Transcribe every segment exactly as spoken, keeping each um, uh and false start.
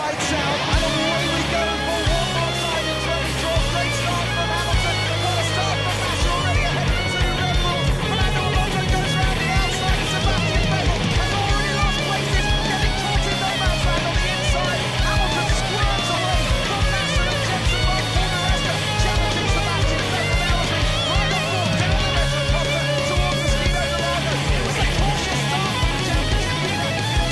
lights out, and away we go for one more time in twenty twelve. Great start from Hamilton. What a start from Max, already ahead of the two Red Bulls. Fernando Alonso goes round the outside. Sebastian Vettel has already lost places, getting caught in no man's land on the inside. Hamilton squirms away from Massa and Jensen by Corneresca, challenging Sebastian Vettel now as we ride on board down the Retro Costa towards the Speedo de Lago. It was a cautious start from the championship leader.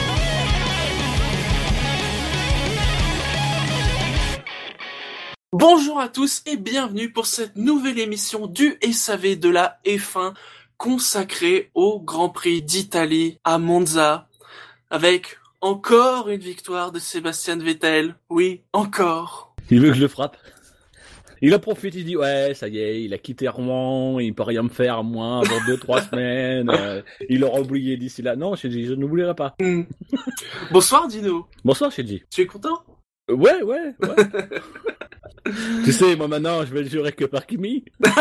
Bonjour à tous et bienvenue pour cette nouvelle émission du S A V de la F un consacrée au Grand Prix d'Italie à Monza, avec encore une victoire de Sebastian Vettel. Oui, encore. Il veut que je le frappe. Il en profite, il dit ouais, ça y est, il a quitté Rouen, il peut rien me faire à moins avant deux trois semaines. Euh, il l'aura oublié d'ici là. Non, j'ai dit je n'oublierai pas. Mm. Bonsoir Dino. Bonsoir Shedji. Tu es content? Euh, ouais, ouais, ouais. Tu sais, moi maintenant, je vais le jurer que par Kimi.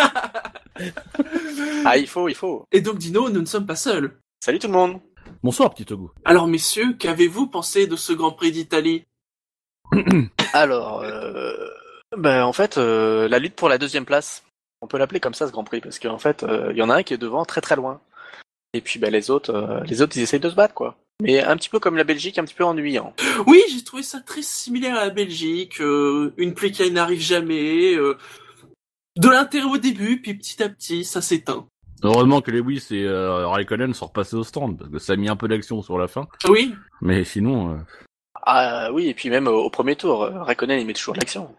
Ah, il faut, il faut. Et donc Dino, nous ne sommes pas seuls. Salut tout le monde. Bonsoir petit Togo. Alors messieurs, qu'avez-vous pensé de ce Grand Prix d'Italie? Alors, euh, ben en fait, euh, la lutte pour la deuxième place, on peut l'appeler comme ça ce Grand Prix, parce qu'en fait, il euh, y en a un qui est devant, très très loin. Et puis ben les autres, euh, les autres, ils essayent de se battre quoi. Mais un petit peu comme la Belgique, un petit peu ennuyant. Oui, j'ai trouvé ça très similaire à la Belgique, euh, une pluie qui n'arrive jamais, euh, de l'intérêt au début, puis petit à petit, ça s'éteint. Heureusement que Lewis et euh, Raikkonen sont repassés au stand, parce que ça a mis un peu d'action sur la fin. Oui. Mais sinon... Euh... Ah oui, et puis même au, au premier tour, Raikkonen il met toujours de l'action.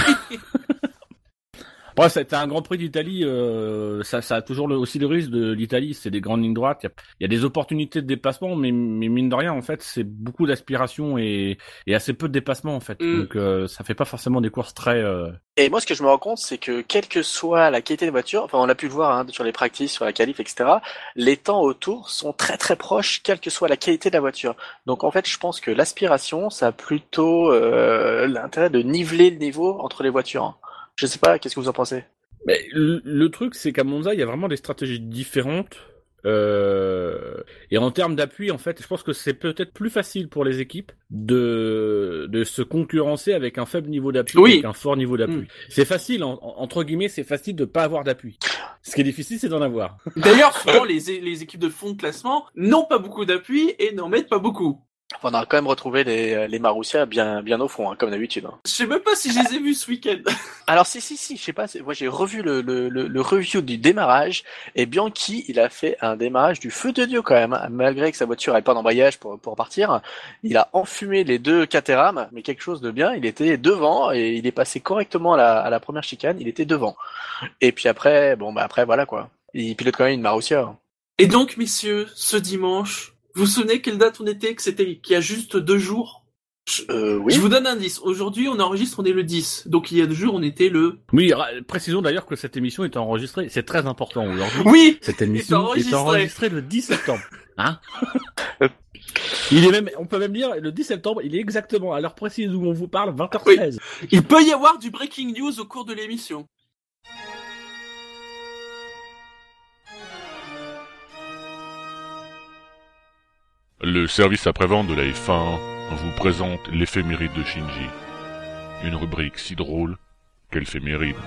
Ouais, c'était un Grand Prix d'Italie, euh, ça, ça a toujours le, aussi le risque de l'Italie, c'est des grandes lignes droites, il y a, y a des opportunités de dépassement, mais, mais mine de rien, en fait, c'est beaucoup d'aspiration et, et assez peu de dépassement, en fait. Mm. Donc, euh, ça fait pas forcément des courses très... Euh... Et moi, ce que je me rends compte, c'est que quelle que soit la qualité des voitures, enfin, on l'a pu le voir hein, sur les practices, sur la qualif, et cetera, les temps autour sont très très proches, quelle que soit la qualité de la voiture. Donc, en fait, je pense que l'aspiration, ça a plutôt euh, l'intérêt de niveler le niveau entre les voitures. Je sais pas, qu'est-ce que vous en pensez? Mais le, le truc, c'est qu'à Monza, il y a vraiment des stratégies différentes. Euh, et en termes d'appui, en fait, je pense que c'est peut-être plus facile pour les équipes de de se concurrencer avec un faible niveau d'appui, oui. avec un fort niveau d'appui. Mmh. C'est facile, en, entre guillemets, c'est facile de pas avoir d'appui. Ce qui est difficile, c'est d'en avoir. D'ailleurs, souvent, les, les équipes de fond de classement n'ont pas beaucoup d'appui et n'en mettent pas beaucoup. On a quand même retrouvé les, les Marussia bien, bien au fond, hein, comme d'habitude. Hein. Je sais même pas si je les ai vus ce week-end. Alors si, si, si, je sais pas, moi j'ai revu le, le, le, le review du démarrage, et Bianchi, il a fait un démarrage du feu de Dieu quand même, hein, malgré que sa voiture n'avait pas d'embrayage pour, pour partir. Il a enfumé les deux Caterham, mais quelque chose de bien, il était devant, et il est passé correctement à la, à la première chicane, il était devant. Et puis après, bon bah après voilà quoi, il pilote quand même une Marussia. Et donc messieurs, ce dimanche... Vous vous souvenez quelle date on était, que c'était qu'il y a juste deux jours? Euh, oui. Je vous donne un indice. Aujourd'hui, on enregistre, on est le dix. Donc il y a deux jours, on était le... Oui, précisons d'ailleurs que cette émission est enregistrée, c'est très important aujourd'hui. Oui. Cette émission est enregistrée, est enregistrée le dix septembre. Hein? Il est même, on peut même dire, le dix septembre, il est exactement à l'heure précise où on vous parle, vingt heures treize. Oui. Il peut y avoir du breaking news au cours de l'émission. Le service après-vente de la F un vous présente l'éphéméride de Shinji. Une rubrique si drôle qu'elle fait mes rire.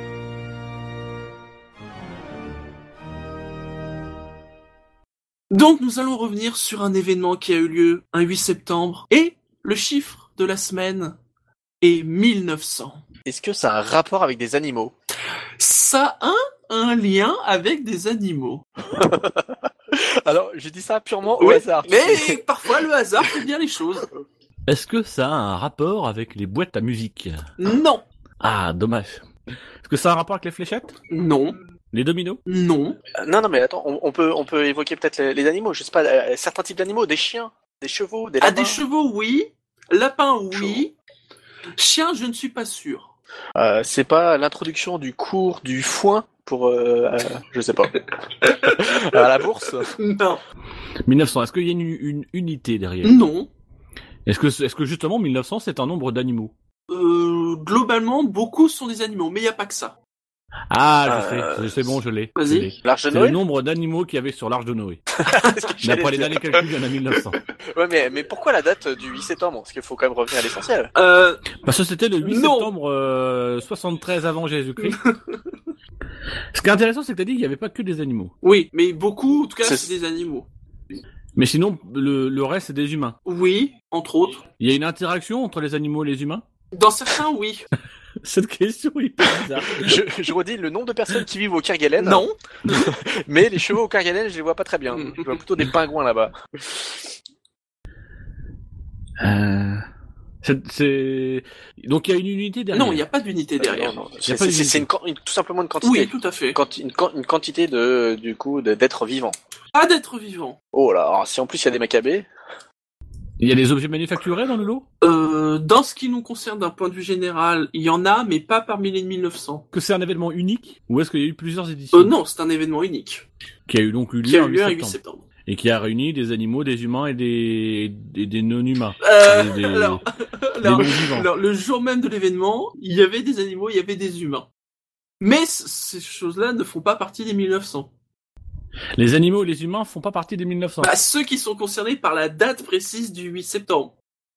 Donc nous allons revenir sur un événement qui a eu lieu un huit septembre. Et le chiffre de la semaine est mille neuf cents. Est-ce que ça a un rapport avec des animaux? Ça a un lien avec des animaux. Alors, je dis ça purement au oui, hasard. Mais parfois, le hasard fait bien les choses. Est-ce que ça a un rapport avec les boîtes à musique? Non. Ah, dommage. Est-ce que ça a un rapport avec les fléchettes? Non. Les dominos? Non. Euh, non, non, mais attends, on, on peut, on peut évoquer peut-être les, les animaux. Je sais pas, euh, certains types d'animaux, des chiens, des chevaux, des lapins. Ah, des chevaux, oui. Lapins, oui. Chiens, je ne suis pas sûr. Euh, c'est pas l'introduction du cours du foin pour, euh, euh, je sais pas, à la bourse? Non. mille neuf cents, est-ce qu'il y a une, une unité derrière? Non. Est-ce que, est-ce que justement mille neuf cents c'est un nombre d'animaux? Euh, globalement, beaucoup sont des animaux, mais il n'y a pas que ça. Ah, je Euh, sais, je sais, bon, je l'ai. Vas-y. je l'ai. L'arche de C'est le Noé. nombre d'animaux qu'il y avait sur l'arche de Noé. C'est ce que j'allais D'après les dire. derniers calculs, il y en a mille neuf cents. Ouais, mais, mais pourquoi la date du huit septembre? Parce qu'il faut quand même revenir à l'essentiel. Euh, Parce que c'était le huit Non. septembre euh, soixante-treize avant Jésus-Christ. Ce qui est intéressant, c'est que t'as dit qu'il n'y avait pas que des animaux. oui, mais beaucoup, en tout cas, C'est- c'est des animaux. Mais sinon, le, le reste, c'est des humains. Oui, entre autres. Il y a une interaction entre les animaux et les humains? Dans certains, oui. Cette question est hyper bizarre. Je, je redis le nombre de personnes qui vivent au Kerguelen. Non. Mais les chevaux au Kerguelen, je les vois pas très bien. Je vois plutôt des pingouins là-bas. Euh... C'est, c'est... Donc il y a une unité derrière. Non, il n'y a pas d'unité derrière. Non, non. Y a C'est, pas c'est, d'unité. c'est une, quan- une- tout simplement une quantité. Oui, tout à fait. Quanti- une, quan- une quantité de, du coup, de- d'êtres vivants. Pas d'être vivant. Oh là, alors, si en plus il y a des macabées. Il y a des objets manufacturés dans le lot? Euh, dans ce qui nous concerne d'un point de vue général, il y en a, mais pas parmi les mille neuf cents. Que c'est un événement unique? Ou est-ce qu'il y a eu plusieurs éditions? Euh, non, c'est un événement unique. Qui a eu donc eu Qui lieu a en eu lieu un huit huit septembre. septembre. Et qui a réuni des animaux, des humains et des, des, des non-humains. Euh, Des- des- alors, Des alors, non-vivants. alors, le jour même de l'événement, il y avait des animaux, il y avait des humains. Mais c- ces choses-là ne font pas partie des mille neuf cents. Les animaux et les humains font pas partie des mille neuf cents. Bah, ceux qui sont concernés par la date précise du huit septembre.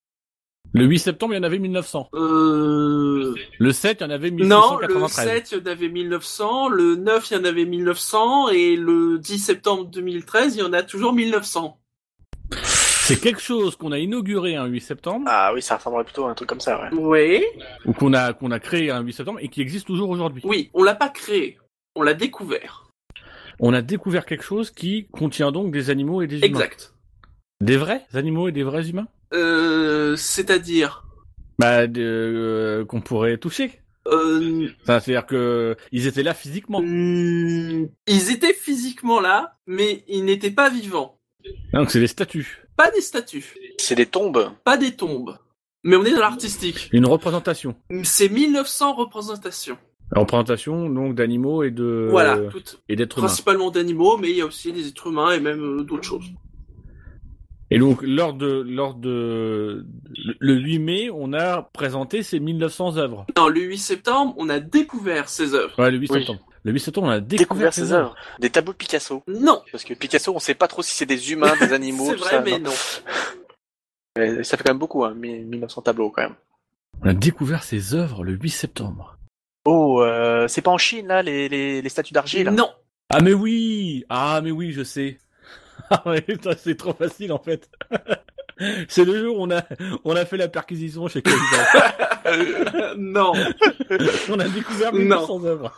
Le huit septembre, il y en avait mille neuf cents. Euh... Le sept, il y en avait mille six Non, cent le quatre-vingt-treize. sept, il y en avait mille neuf cents, le neuf, il y en avait mille neuf cents, et le dix septembre deux mille treize, il y en a toujours mille neuf cents. C'est quelque chose qu'on a inauguré un huit septembre, Ah oui, ça ressemblerait plutôt à un truc comme ça, ouais. Oui. ou qu'on a, qu'on a créé un huit septembre et qui existe toujours aujourd'hui. Oui, on l'a pas créé, on l'a découvert. On a découvert quelque chose qui contient donc des animaux et des humains. Exact. Des vrais animaux et des vrais humains? Euh, c'est-à-dire, Bah, de, euh, qu'on pourrait toucher. euh, Enfin, c'est-à-dire que ils étaient là physiquement. hmm, ils étaient physiquement là, mais ils n'étaient pas vivants. Donc c'est des statues. Pas des statues, C'est des tombes. pas des tombes. Mais on est dans l'artistique. Une représentation. C'est mille neuf cents représentations. La représentation donc d'animaux et de Voilà, toutes, et d'êtres humains. principalement d'animaux, mais il y a aussi des êtres humains et même euh, d'autres choses. Et donc lors de lors de le huit mai, on a présenté ces mille neuf cents œuvres. Non, le huit septembre, on a découvert ces œuvres. Ouais, le huit Oui. septembre. Le huit septembre, on a découvert, Découvert ces ses œuvres. Des tableaux de Picasso. Non, Parce que Picasso, on sait pas trop si c'est des humains, des animaux, c'est tout vrai, ça. mais non. non. Mais ça fait quand même beaucoup, hein, mille neuf cents tableaux quand même. On a découvert ces œuvres le huit septembre. Oh, euh, c'est pas en Chine, là, les, les, les statues d'argile? Non. Ah mais oui, ah mais oui, je sais. Ah ouais, putain, c'est trop facile en fait. C'est le jour où on a on a fait la perquisition chez Cahuzac. non. On a découvert mille neuf cents œuvres.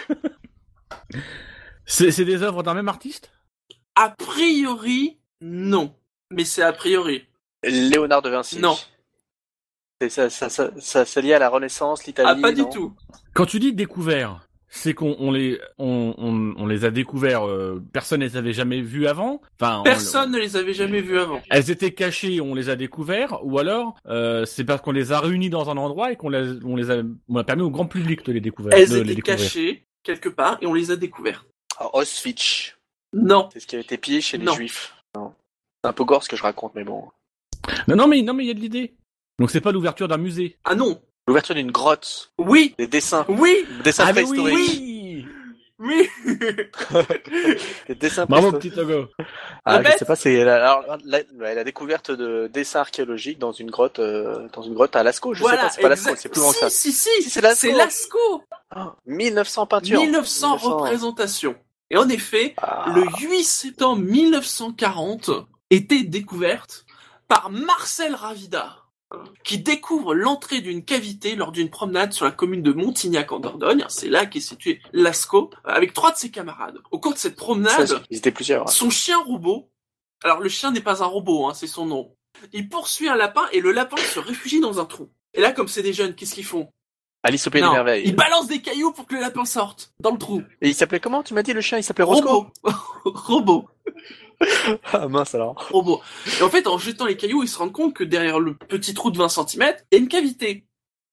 C'est c'est des œuvres d'un même artiste? A priori, non. Mais c'est a priori. Léonard de Vinci. Non. C'est ça, ça, ça, ça, c'est lié à la Renaissance, l'Italie. Ah, pas du non tout. Quand tu dis découvert, c'est qu'on on les on, on, on les a découverts, euh, personne les avait jamais vus avant. Enfin, on- Personne ne les avait jamais vus avant. elles étaient cachées, on les a découverts, ou alors euh, c'est parce qu'on les a réunies dans un endroit et qu'on les, on les a, on a permis au grand public de les découvrir. Elles de les étaient découvrir. cachées quelque part et on les a découvertes. Ah, Auschwitz. Non. C'est ce qui a été pillé chez les Non. Juifs. Non. C'est un peu gore ce que je raconte, mais bon. Non, non, mais non, mais il y a de l'idée. Donc c'est pas l'ouverture d'un musée. Ah non. L'ouverture d'une grotte. Oui. Des dessins. Oui. Des dessins Ah mais oui, préhistoriques. oui. Oui. Des dessins Bravo préhistoriques. petit Togo. Ah, Le je bête. sais pas, c'est la, alors, la, la, la découverte de dessins archéologiques dans une grotte, euh, dans une grotte à Lascaux. Je sais pas, c'est pas Lascaux, exact. c'est plus grand que ça. Si, si, Si, si. c'est Lascaux. C'est Lascaux. Ah, mille neuf cents peintures. mille neuf cents représentations. Et en effet, Ah. le huit septembre mille neuf cent quarante était découverte par Marcel Ravida, qui découvre l'entrée d'une cavité lors d'une promenade sur la commune de Montignac en Dordogne. C'est là qu'est situé Lascaux, avec trois de ses camarades. Au cours de cette Ça, promenade, ils étaient plusieurs. ouais. son chien robot, alors le chien n'est pas un robot, hein, c'est son nom, il poursuit un lapin et le lapin se réfugie dans un trou. Et là, comme c'est des jeunes, qu'est-ce qu'ils font? Alice au Pays des Non, Merveilles. ils balancent des cailloux pour que le lapin sorte, dans le trou. Et il s'appelait comment? Tu m'as dit le chien, il s'appelait Roscoe. Robot. Robot. Ah mince alors. Robot. Et en fait, en jetant les cailloux, ils se rendent compte que derrière le petit trou de vingt centimètres, il y a une cavité.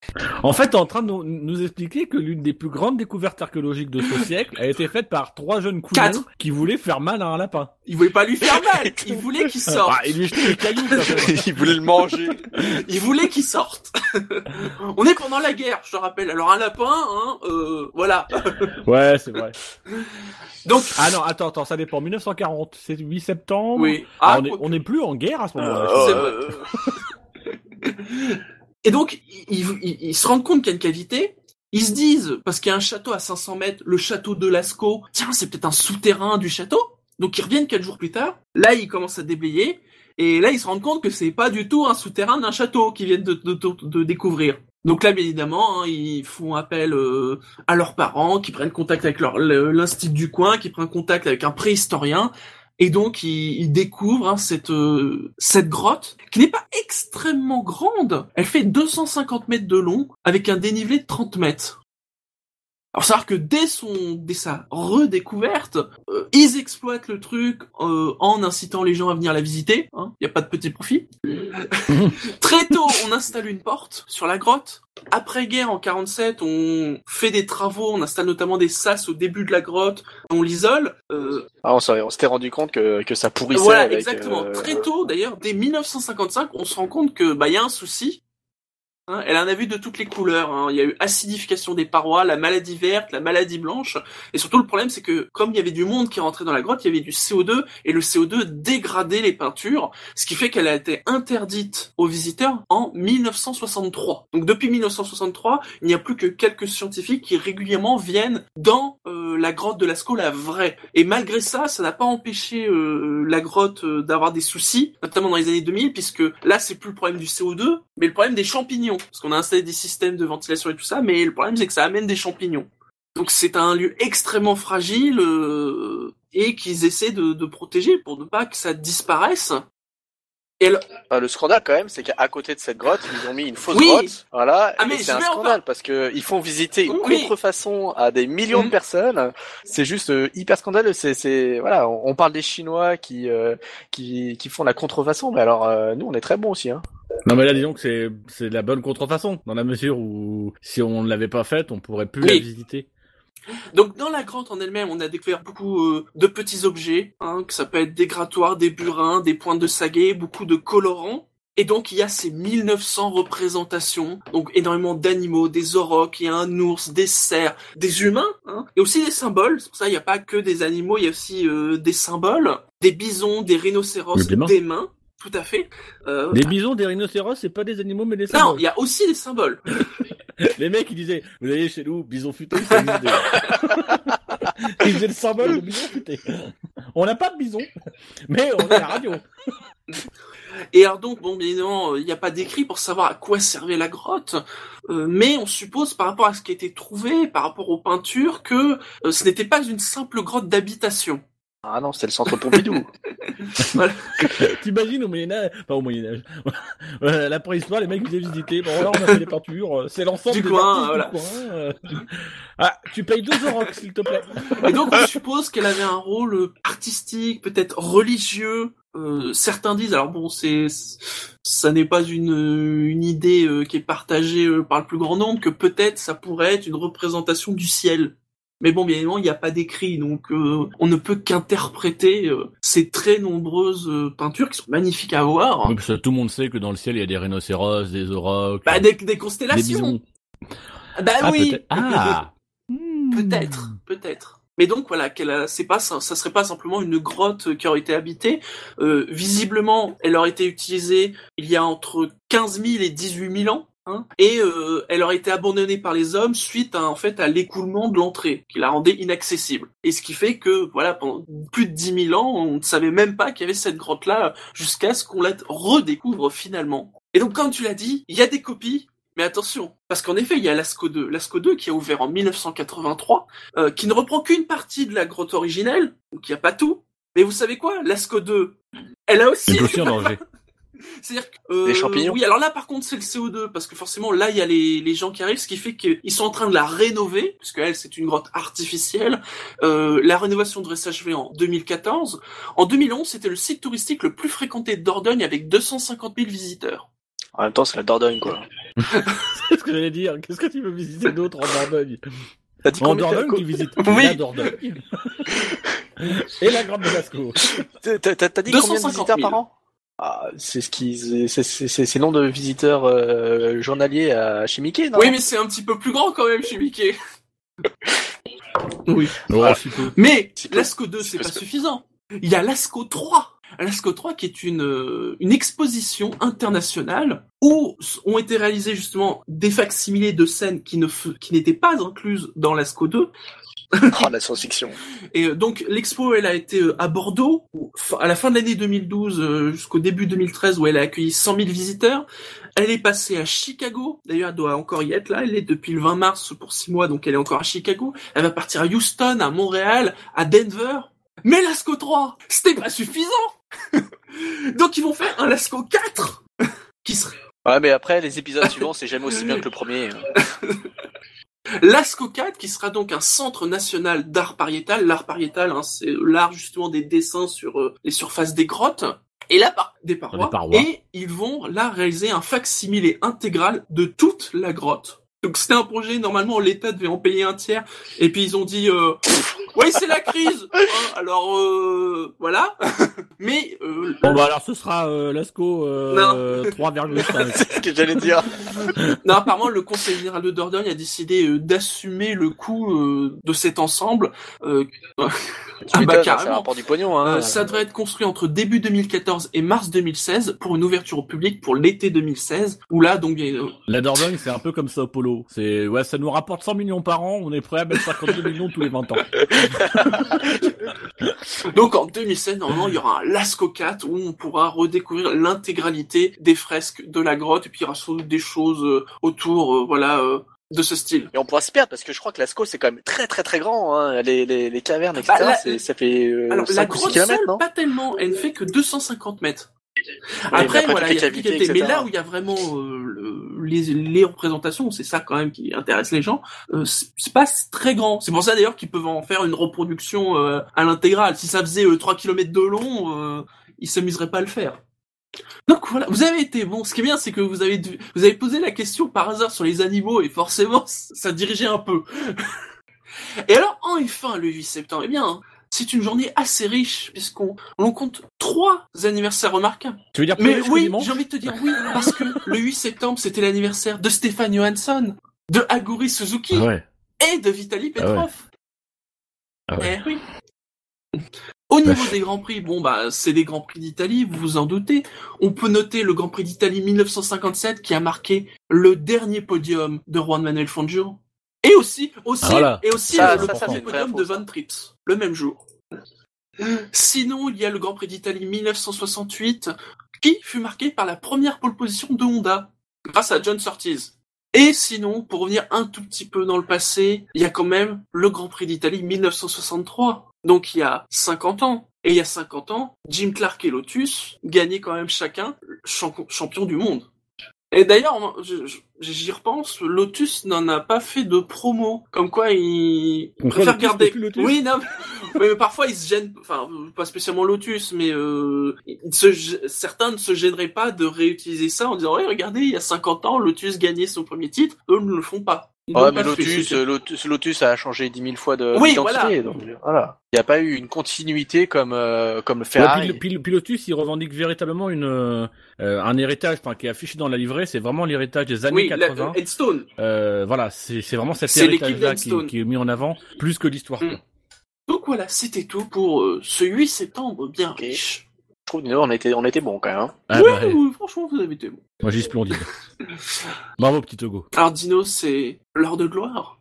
En fait, t'es en train de nous, nous expliquer que l'une des plus grandes découvertes archéologiques de ce siècle a été faite par trois jeunes couillons Quatre. qui voulaient faire mal à un lapin. Il voulait pas lui faire mal, il voulait qu'il sorte. Ah, il lui jetait des cailloux, quand même. Il voulait le manger. Il voulait qu'il sorte. On est pendant la guerre, je te rappelle. Alors un lapin, hein, euh, voilà. Ouais, c'est vrai. Donc, Ah non, attends, attends, ça dépend. mille neuf cent quarante, c'est huit septembre. oui. Ah, Ah, on, est, quoi que- on est plus en guerre à ce moment-là. c'est Euh, Et donc, ils, ils, ils se rendent compte qu'il y a une cavité. Ils se disent, parce qu'il y a un château à cinq cents mètres, le château de Lascaux, tiens, c'est peut-être un souterrain du château. Donc ils reviennent quatre jours plus tard. Là, ils commencent à déblayer. Et là, ils se rendent compte que c'est pas du tout un souterrain d'un château qu'ils viennent de, de, de, de découvrir. Donc là, bien évidemment, hein, ils font appel euh, à leurs parents, qui prennent contact avec leur, le- l'institut du coin, qui prennent contact avec un préhistorien. Et donc, ils, ils découvrent hein, cette, euh, cette grotte, qui n'est pas extrêmement grande. Elle fait deux cent cinquante mètres de long, avec un dénivelé de trente mètres. Alors, savoir que dès son, dès sa redécouverte, euh, ils exploitent le truc euh, en incitant les gens à venir la visiter. Il hein, n'y a pas de petit profit. Très tôt, on installe une porte sur la grotte. Après-guerre, en quarante-sept, on fait des travaux. On installe notamment des sas au début de la grotte. On l'isole. Euh, Ah, on s'est- on s'était rendu compte que, que ça pourrissait. voilà, avec, exactement. euh, Très tôt, d'ailleurs, dès mille neuf cent cinquante-cinq, on se rend compte que bah il y a un souci. Hein, elle en a vu de toutes les couleurs. Hein. Il y a eu acidification des parois, la maladie verte, la maladie blanche. Et surtout, le problème, c'est que comme il y avait du monde qui rentrait dans la grotte, il y avait du C O deux, et le C O deux dégradait les peintures, ce qui fait qu'elle a été interdite aux visiteurs en mille neuf cent soixante-trois. Donc depuis mille neuf cent soixante-trois, il n'y a plus que quelques scientifiques qui régulièrement viennent dans euh, la grotte de Lascaux, la vraie. Et malgré ça, ça n'a pas empêché euh, la grotte euh, d'avoir des soucis, notamment dans les années deux mille, puisque là, c'est plus le problème du C O deux, mais le problème des champignons. Parce qu'on a installé des systèmes de ventilation et tout ça, mais le problème c'est que ça amène des champignons. Donc c'est un lieu extrêmement fragile euh, et qu'ils essaient de, de protéger pour ne pas que ça disparaisse. Et le... Enfin, le scandale quand même, c'est qu'à côté de cette grotte, ils ont mis une fausse Oui. grotte, voilà. Ah, et mais c'est je un vais en scandale parler. parce que ils font visiter une Oui. contrefaçon à des millions Mhm. de personnes. C'est juste euh, hyper scandaleux. C'est, c'est, voilà, on, on parle des Chinois qui, euh, qui, qui font la contrefaçon, mais alors euh, nous, on est très bons aussi, hein. Non, mais là, disons que c'est, c'est de la bonne contrefaçon, dans la mesure où, si on ne l'avait pas faite, on pourrait plus Oui. la visiter. Donc dans la grotte en elle-même, on a découvert beaucoup euh, de petits objets, hein, que ça peut être des grattoirs, des burins, des pointes de saguet, beaucoup de colorants. Et donc il y a ces mille neuf cents représentations, donc énormément d'animaux, des aurochs, il y a un ours, des cerfs, des humains, hein, et aussi des symboles. C'est pour ça il n'y a pas que des animaux, il y a aussi euh, des symboles, des bisons, des rhinocéros, Mais des mains. des mains, tout à fait. Euh, Des bisons, des rhinocéros, c'est pas des animaux, mais des non, symboles. il y a aussi des symboles. Les mecs, ils disaient, vous allez chez nous, bison futé, ça existe déjà. Ils faisaient le symbole de bison futé. On n'a pas de bison, mais on est à la radio. Et alors donc, bon, bien évidemment, il n'y a pas d'écrit pour savoir à quoi servait la grotte, euh, mais on suppose, par rapport à ce qui a été trouvé, par rapport aux peintures, que euh, ce n'était pas une simple grotte d'habitation. Ah non, c'est le centre Pompidou. T'imagines au Moyen-Âge, pas au Moyen-Âge, euh, la préhistoire, les mecs ils faisaient visiter, bon là on a fait des peintures, euh, c'est l'ensemble Du des coin, artistes voilà. du coin. euh. Ah, tu payes deux euros, s'il te plaît. Et donc, on suppose qu'elle avait un rôle euh, artistique, peut-être religieux. Euh, certains disent, alors bon, c'est, ça n'est pas une une idée euh, qui est partagée euh, par le plus grand nombre, que peut-être ça pourrait être une représentation du ciel. Mais bon, bien évidemment, il n'y a pas d'écrit, donc euh, on ne peut qu'interpréter euh, ces très nombreuses euh, peintures qui sont magnifiques à voir. Oui, parce que tout le monde sait que dans le ciel il y a des rhinocéros, des aurochs, Bah, des, des des constellations. bisons. Bah Ah, oui. peut-être. Ah. Peut-être, peut-être. Mais donc voilà, qu'elle a, c'est pas, ça, ça serait pas simplement une grotte qui aurait été habitée. Euh, visiblement, elle aurait été utilisée il y a entre quinze mille et dix-huit mille ans, hein, et euh, elle aurait été abandonnée par les hommes suite à, en fait, à l'écoulement de l'entrée, qui la rendait inaccessible. Et ce qui fait que, voilà, pendant plus de dix mille ans, on ne savait même pas qu'il y avait cette grotte-là, jusqu'à ce qu'on la redécouvre finalement. Et donc, comme tu l'as dit, il y a des copies. Mais attention, parce qu'en effet, il y a Lascaux deux. Lascaux deux qui a ouvert en mille neuf cent quatre-vingt-trois, euh, qui ne reprend qu'une partie de la grotte originelle, donc il n'y a pas tout. Mais vous savez quoi, Lascaux deux, elle a aussi... C'est aussi en danger. C'est-à-dire que... Euh, Des champignons. Oui, alors là, par contre, c'est le C O deux, parce que forcément, là, il y a les, les gens qui arrivent, ce qui fait qu'ils sont en train de la rénover, puisque elle, c'est une grotte artificielle. Euh, la rénovation devrait s'achever en deux mille quatorze. En deux mille onze, c'était le site touristique le plus fréquenté de Dordogne, avec deux cent cinquante mille visiteurs. En même temps, c'est la Dordogne, quoi. C'est ce que j'allais dire. Qu'est-ce que tu veux visiter d'autre en Dordogne? T'as dit En combien Dordogne, t'as- tu visites Oui. la Dordogne. Et la Grande de Lascaux. T'as, t'as, t'as dit deux combien cent de cinquante visiteurs mille. par an? Ah, c'est ce qui, c'est, c'est, c'est, c'est le nombre de visiteurs euh, journaliers à, chez Mickey, non? Oui, mais c'est un petit peu plus grand quand même chez Mickey. Oui. Oh, Voilà. si peu. Mais Si peu. l'Asco deux, Si c'est peu, pas si peu. suffisant. Il y a l'Asco trois. L'Asco trois qui est une, euh, une exposition internationale où s- ont été réalisés justement des facsimilés de scènes qui ne f- qui n'étaient pas incluses dans l'Asco deux. Oh, la science-fiction. Et euh, donc l'expo, elle a été euh, à Bordeaux où, fin- à la fin de l'année deux mille douze euh, jusqu'au début deux mille treize où elle a accueilli cent mille visiteurs. Elle est passée à Chicago. D'ailleurs, elle doit encore y être là. Elle est depuis le vingt mars pour six mois, donc elle est encore à Chicago. Elle va partir à Houston, à Montréal, à Denver. Mais l'Asco trois, c'était pas suffisant. Donc ils vont faire un Lasco quatre qui serait Ouais, mais après, les épisodes suivants, c'est jamais aussi bien que le premier. L'Asco quatre qui sera donc un centre national d'art pariétal. L'art pariétal, hein, c'est l'art justement des dessins sur euh, les surfaces des grottes et là par des parois. Des parois. Et ils vont là réaliser un facsimilé intégral de toute la grotte. Donc c'était un projet, normalement l'État devait en payer un tiers, et puis ils ont dit euh, ouais c'est la crise, hein, alors euh, voilà. Mais euh, Bon, bah alors ce sera euh, Lascaux euh, trois virgule cinq. C'est ce que j'allais dire. non, apparemment le Conseil général de Dordogne a décidé euh, d'assumer le coût euh, de cet ensemble. Euh, Tu Ah bah, m'étonnes, carrément. ça rapporte du pognon, hein. Euh, ça devrait être construit entre début deux mille quatorze et mars deux mille seize pour une ouverture au public pour l'été deux mille seize, où là, donc, euh, La Dordogne, c'est un peu comme Sao Paulo. C'est, ouais, ça nous rapporte cent millions par an, on est prêt à mettre cinquante-deux millions tous les vingt ans. donc en deux mille seize, normalement, il y aura un Lasco quatre où on pourra redécouvrir l'intégralité des fresques de la grotte, et puis il y aura sans doute des choses euh, autour, euh, voilà, euh, de ce style. Et on pourra se perdre parce que je crois que Lascaux c'est quand même très très très grand, hein. Les, les, les cavernes, et cetera. Bah, la- c'est, ça fait euh, Alors, la cinq ou six grotte kilomètres, seule, non? pas tellement, elle ne fait que deux cent cinquante mètres. mais Après, après, voilà, toutes il y les a toutes les cavités, cavités. Mais et cetera. là où il y a vraiment euh, le- les, les représentations, c'est ça quand même qui intéresse les gens, euh, c'est c'est pas très grand. C'est pour ça d'ailleurs qu'ils peuvent en faire une reproduction euh, à l'intégrale. Si ça faisait euh, trois kilomètres de long, euh, ils s'amuseraient pas à le faire. Donc voilà, vous avez été bon. Ce qui est bien, c'est que vous avez dû- vous avez posé la question par hasard sur les animaux et forcément, ça dirigeait un peu. Et alors, en F un, le huit septembre, eh bien, c'est une journée assez riche puisqu'on on compte trois anniversaires remarquables. Tu veux dire plus Mais riche que oui, dimanche j'ai envie de te dire oui, parce que le huit septembre, c'était l'anniversaire de Stéphane Johansson, de Aguri Suzuki Ah ouais. et de Vitaly Ah ouais. Petrov. Ah ouais. Eh oui. Au niveau des Grands Prix, bon bah c'est les Grands Prix d'Italie, vous vous en doutez. On peut noter le Grand Prix d'Italie mille neuf cent cinquante-sept qui a marqué le dernier podium de Juan Manuel Fangio. Et aussi, aussi, Ah, voilà. et aussi Ça, le ça, ça, premier c'est une vraie podium info, de ça. Van Trips, le même jour. Sinon, il y a le Grand Prix d'Italie mille neuf cent soixante-huit qui fut marqué par la première pole position de Honda grâce à John Surtees. Et sinon, pour revenir un tout petit peu dans le passé, il y a quand même le Grand Prix d'Italie mille neuf cent soixante-trois. Donc il y a cinquante ans. Et il y a cinquante ans, Jim Clark et Lotus gagnaient quand même chacun champ- champion du monde. Et d'ailleurs, moi, je- je- j'y repense, Lotus n'en a pas fait de promo. Comme quoi, il On préfère Lotus, garder... Lotus, Lotus. Oui, non, mais mais parfois il se gêne, enfin, pas spécialement Lotus, mais euh, il se gê- certains ne se gêneraient pas de réutiliser ça en disant, ouais, regardez, il y a cinquante ans, Lotus gagnait son premier titre, eux ne le font pas. Ils Ouais, l'ont mais pas fait, Lotus, c'est- euh, Lotus, Lotus a changé dix mille fois de Oui, d'identité, voilà. donc voilà. Il n'y a pas eu une continuité comme euh, comme Ouais, Ferrari. puis, puis- puis Lotus, il revendique véritablement une, euh, un héritage, enfin, qui est affiché dans la livrée, c'est vraiment l'héritage des années Oui, la- quatre-vingts. euh, Headstone. Euh, voilà, c'est c'est vraiment cet C'est l'équipe héritage-là qui, d'Enstone. qui est mis en avant, plus que l'histoire. Mm. Donc voilà, c'était tout pour euh, ce huit septembre bien Ok. riche. Je trouve, nous, on était on était bon quand même. Hein. Ah, ouais, bah, ouais, franchement, vous avez été bon. moi, j'ai splendide. Bravo, petit Togo. Alors Dino, c'est l'heure de gloire.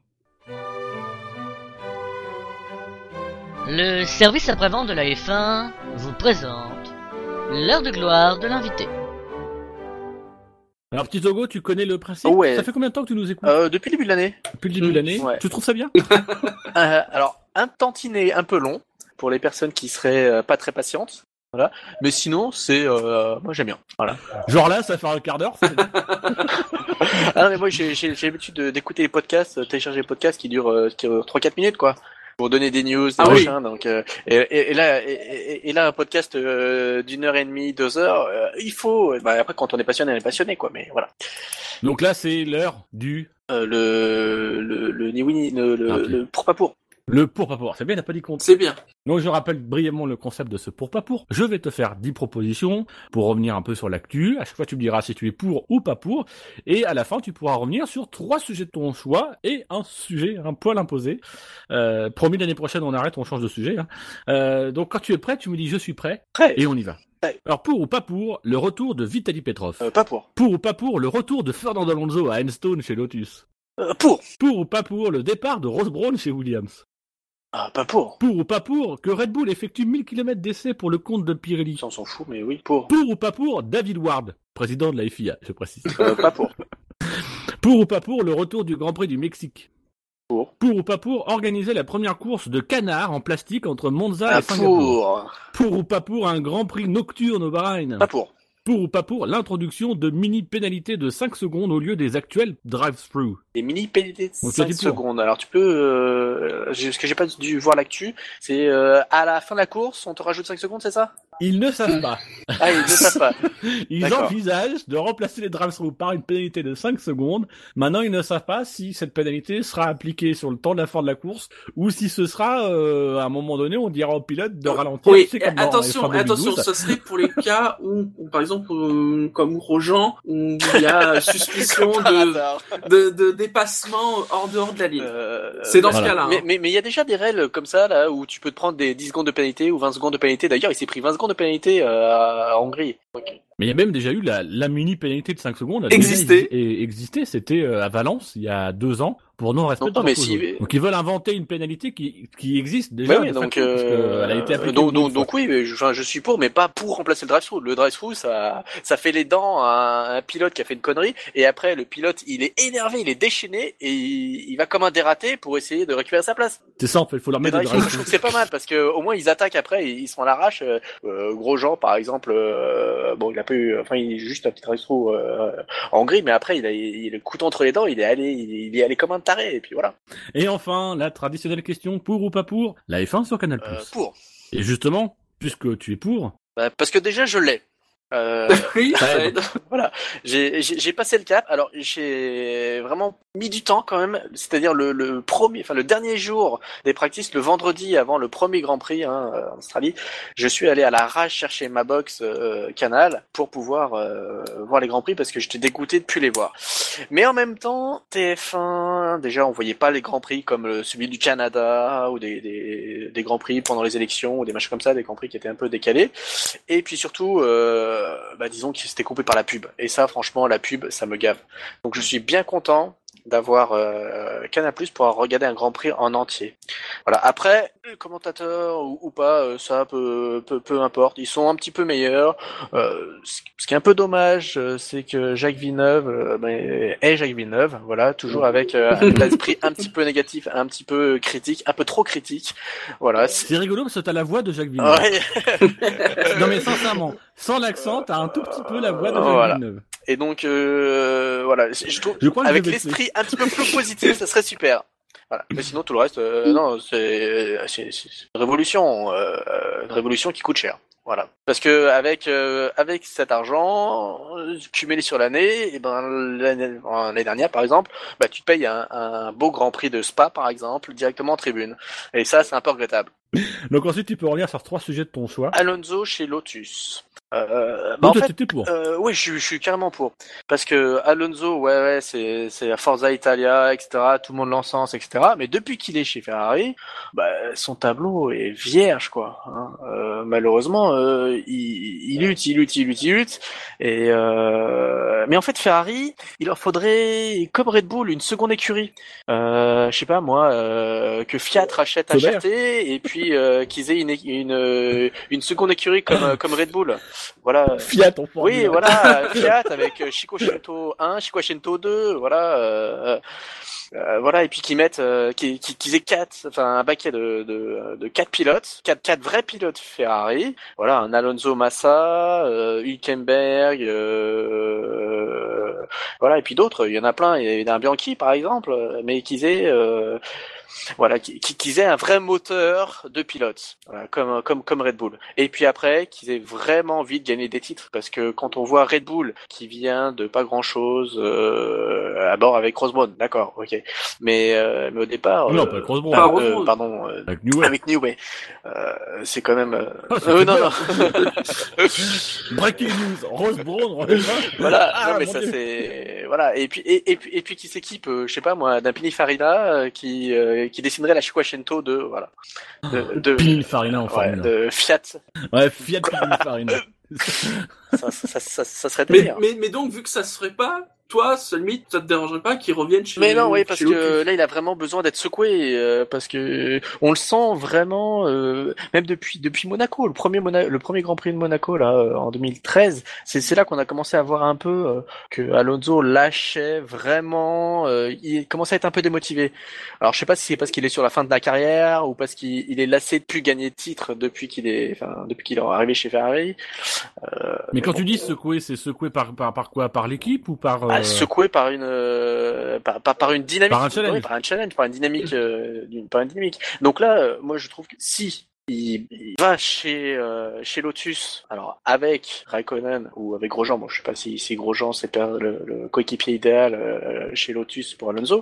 Le service après-vente de la F un vous présente l'heure de gloire de l'invité. Alors, petit Togo, tu connais le principe? Ouais. Ça fait combien de temps que tu nous écoutes? Euh, depuis le début de l'année. Depuis le début de l'année? Ouais. Tu trouves ça bien? Euh, alors, un tantinet un peu long pour les personnes qui seraient euh, pas très patientes. Voilà. Mais sinon, c'est euh, moi j'aime bien. Voilà. Genre là, ça fait un quart d'heure? c'est- Ah non, mais moi j'ai j'ai j'ai l'habitude de- d'écouter les podcasts, euh, télécharger les podcasts qui durent euh, qui durent trois quatre minutes quoi. pour donner des news, des Ah oui. machins. Donc, euh, et, et, et là, et, et- et là, un podcast euh, d'une heure et demie, deux heures, euh, il faut. Bah, après, quand on est passionné, on est passionné, quoi. Mais voilà. Donc là, c'est l'heure du Euh, le le le ni oui ni le le, Ah, ok. le pour pas pour. le pour pas pour. C'est bien, t'as pas dit contre. C'est bien. Donc je rappelle brièvement le concept de ce pour pas pour. Je vais te faire dix propositions pour revenir un peu sur l'actu. À chaque fois, tu me diras si tu es pour ou pas pour. Et à la fin, tu pourras revenir sur trois sujets de ton choix et un sujet, un poil imposé. Euh, promis, l'année prochaine, on arrête, on change de sujet. Hein. Euh, donc quand tu es prêt, tu me dis je suis prêt Prêt. et on y va. Ouais. Alors pour ou pas pour, le retour de Vitaly Petrov. Euh, pas pour. Pour ou pas pour, le retour de Fernando Alonso à Enstone chez Lotus. Euh, pour. Pour ou pas pour, le départ de Ross Brawn chez Williams. Ah, pas pour. Pour ou pas pour, que Red Bull effectue mille kilomètres d'essai pour le compte de Pirelli. Ça, on s'en fout, mais oui, pour. Pour ou pas pour, David Ward, président de la F I A, je précise. Euh, pas pour. Pour ou pas pour, le retour du Grand Prix du Mexique. Pour. Pour ou pas pour, organiser la première course de canard en plastique entre Monza Ah, et Singapour. pour. Pour ou pas pour, un Grand Prix nocturne au Bahreïn. Pas pour. Pour ou pas pour, l'introduction de mini-pénalités de cinq secondes au lieu des actuels drive-through. Les mini pénalités de Donc, tu as cinq dit pour. secondes. Alors tu peux, euh, j'ai- parce que j'ai pas dû voir l'actu, c'est euh, à la fin de la course, on te rajoute cinq secondes, c'est ça? Ils ne savent pas. Ah, ils ne savent pas. Ils D'accord. envisagent de remplacer les drive-through par une pénalité de cinq secondes. Maintenant, ils ne savent pas si cette pénalité sera appliquée sur le temps de la fin de la course ou si ce sera, euh, à un moment donné, on dira au pilote de ralentir. Oui, C'est comme dans attention, F un deux mille douze. attention, ce serait pour les cas où, où, par exemple, euh, comme Grosjean, où il y a suspicion Par de, hasard. de, de dépassement hors dehors de la ligne. Euh, C'est dans voilà. ce cas-là. hein. Mais mais mais il y a déjà des règles comme ça là où tu peux te prendre des dix secondes de pénalité ou vingt secondes de pénalité. D'ailleurs, il s'est pris vingt secondes de pénalité euh, à Hongrie. Donc, Mais il y a même déjà eu la, la mini pénalité de cinq secondes. a Existé. déjà exi- et existé, c'était euh, à Valence il y a deux ans pour non respect Non, de non, mais leur si- clause. Donc ils veulent inventer une pénalité qui qui existe déjà. ouais, oui, de donc, facto, parce que euh, elle a été appliquée donc, une donc, fois. donc oui, mais je, enfin, je suis pour, mais pas pour remplacer le drive-through. Le drive-through, ça, ça fait les dents à un, un pilote qui a fait une connerie, et après, le pilote, il est énervé, il est déchaîné, et il, il va comme un dératé pour essayer de récupérer sa place. C'est ça en fait, il faut leur Le mettre des drive-through, je drive-through. trouve que c'est pas mal, parce que au moins, ils attaquent après, ils, ils sont à l'arrache. Euh, euh, Grosjean, par exemple, euh, bon, il a pas eu, enfin, il est juste un petit drive-through euh, en Hongrie, mais après, il a, il a le couteau entre les dents, il est allé, il, il est allé comme un taré, et puis voilà. Et enfin, la traditionnelle question, pour ou pas pour, la F un sur Canal+. Euh, pour. Et justement, puisque tu es pour, Bah, parce que déjà, je l'ai. Euh, Oui, ça ça aide. aide. Voilà, j'ai j'ai j'ai passé le cap. Alors j'ai vraiment mis du temps quand même. C'est-à-dire le le premier, enfin le dernier jour des practices, le vendredi avant le premier Grand Prix hein, en Australie, je suis allé à la rage chercher ma box euh, Canal pour pouvoir euh, voir les Grands Prix parce que j'étais dégoûté de plus les voir. Mais en même temps, T F un, déjà on voyait pas les Grands Prix comme le, celui du Canada ou des, des des Grands Prix pendant les élections ou des matchs comme ça, des Grands Prix qui étaient un peu décalés. Et puis surtout, euh, bah disons que c'était coupé par la pub. Et ça, franchement, la pub, ça me gave. Donc je suis bien content d'avoir euh, Canal+ pour pouvoir regarder un Grand Prix en entier. Voilà. Après, les commentateurs ou, ou pas, euh, ça peu, peu peu importe. Ils sont un petit peu meilleurs. Euh, ce, ce qui est un peu dommage, euh, c'est que Jacques Villeneuve euh, ben, est Jacques Villeneuve. Voilà, toujours avec euh, un esprit un petit peu négatif, un petit peu critique, un peu trop critique. Voilà. C'est... c'est rigolo parce que t'as la voix de Jacques Villeneuve. Ouais. Non mais sincèrement, sans l'accent, t'as un tout petit peu la voix de Jacques Voilà. Villeneuve. Et donc euh, voilà, je trouve Je crois que avec je vais l'esprit un petit peu plus positif, ça serait super. Voilà. Mais sinon tout le reste, euh, non, c'est c'est c'est une révolution, euh, une révolution qui coûte cher. Voilà. Parce que avec euh, avec cet argent euh, cumulé sur l'année, et ben l'année, l'année dernière par exemple, bah tu te payes un, un beau Grand Prix de Spa par exemple directement en tribune. Et ça c'est un peu regrettable. Donc ensuite, tu peux revenir sur trois sujets de ton choix. Alonso chez Lotus. Euh, bah Donc en toi, fait, t'étais pour. Euh, oui, je, suis- je suis carrément pour. Parce que Alonso, ouais, ouais, c'est, c'est la Forza Italia, et cetera. Tout le monde l'encense, et cetera. Mais depuis qu'il est chez Ferrari, bah, son tableau est vierge, quoi. Hein. Euh, malheureusement, euh, il, il lutte, il lutte, il lutte, il lutte. Et euh... mais en fait, Ferrari, il leur faudrait, comme Red Bull, une seconde écurie. Euh, je sais pas moi, euh, que Fiat rachète Sauber. H R T et puis euh, qu'ils aient une, é- une une seconde écurie comme comme Red Bull. Voilà. Fiat, on peut en Oui, dire. voilà, Fiat avec euh, Chico Shinto un, Chico Shinto deux, voilà, euh, euh, voilà, et puis qu'ils mettent, euh, qu'ils, qu'ils qu'ils aient quatre, enfin un paquet de de, de quatre pilotes, quatre quatre vrais pilotes Ferrari, voilà, un Alonso Massa, euh, Hülkenberg, euh, euh, voilà, et puis d'autres, il y en a plein. Il y a un Bianchi par exemple, mais qu'ils aient euh, voilà, qui- qui- qu'ils aient un vrai moteur de pilote, voilà, comme comme comme Red Bull. Et puis après, qu'ils aient vraiment envie de gagner des titres, parce que quand on voit Red Bull qui vient de pas grand chose euh, à bord avec Rosberg, d'accord, ok, mais euh, mais au départ, Non, euh, pas avec Rosberg. bah, Pas euh, Rosberg. pardon, euh, Avec New Way. avec Newey, euh, c'est quand même euh, Ah, c'était euh, non bien. non. Breaking news, Rose Brown, on est là. Voilà, Ah, non mais mon ça Dieu. c'est voilà, et puis et, et puis et puis qui s'équipe, euh, je sais pas moi, d'un Pininfarina euh, qui euh, qui dessinerait la Cinquecento de voilà de de, Pininfarina en ouais, Formule un. de Fiat. Ouais, Fiat Pininfarina. Ça, ça, ça, ça serait Mais, délire. mais, mais donc, vu que ça se ferait pas, toi, Solmit, ça te dérangerait pas qu'ils reviennent chez Mais non, oui, parce chez que Lotus. là, il a vraiment besoin d'être secoué, euh, parce que on le sent vraiment, euh, même depuis depuis Monaco, le premier Mona- le premier Grand Prix de Monaco là, euh, en deux mille treize, c'est c'est là qu'on a commencé à voir un peu euh, que Alonso lâchait vraiment, euh, il commençait à être un peu démotivé. Alors je sais pas si c'est parce qu'il est sur la fin de la carrière ou parce qu'il il est lassé de plus gagner de titres depuis qu'il est, enfin depuis qu'il est arrivé chez Ferrari. Euh, Mais quand bon, tu dis secouer, c'est secouer par, par, par quoi? Par l'équipe ou par... Ah, euh, secoué par une euh, par, par, par une dynamique, Par un challenge. Oui, par un challenge, par une dynamique, euh, d'une, par une dynamique. Donc là, euh, moi je trouve que si il, il va chez euh, chez Lotus, alors avec Raikkonen ou avec Grosjean, bon je sais pas si si Grosjean c'est per- le, le coéquipier idéal euh, chez Lotus pour Alonso,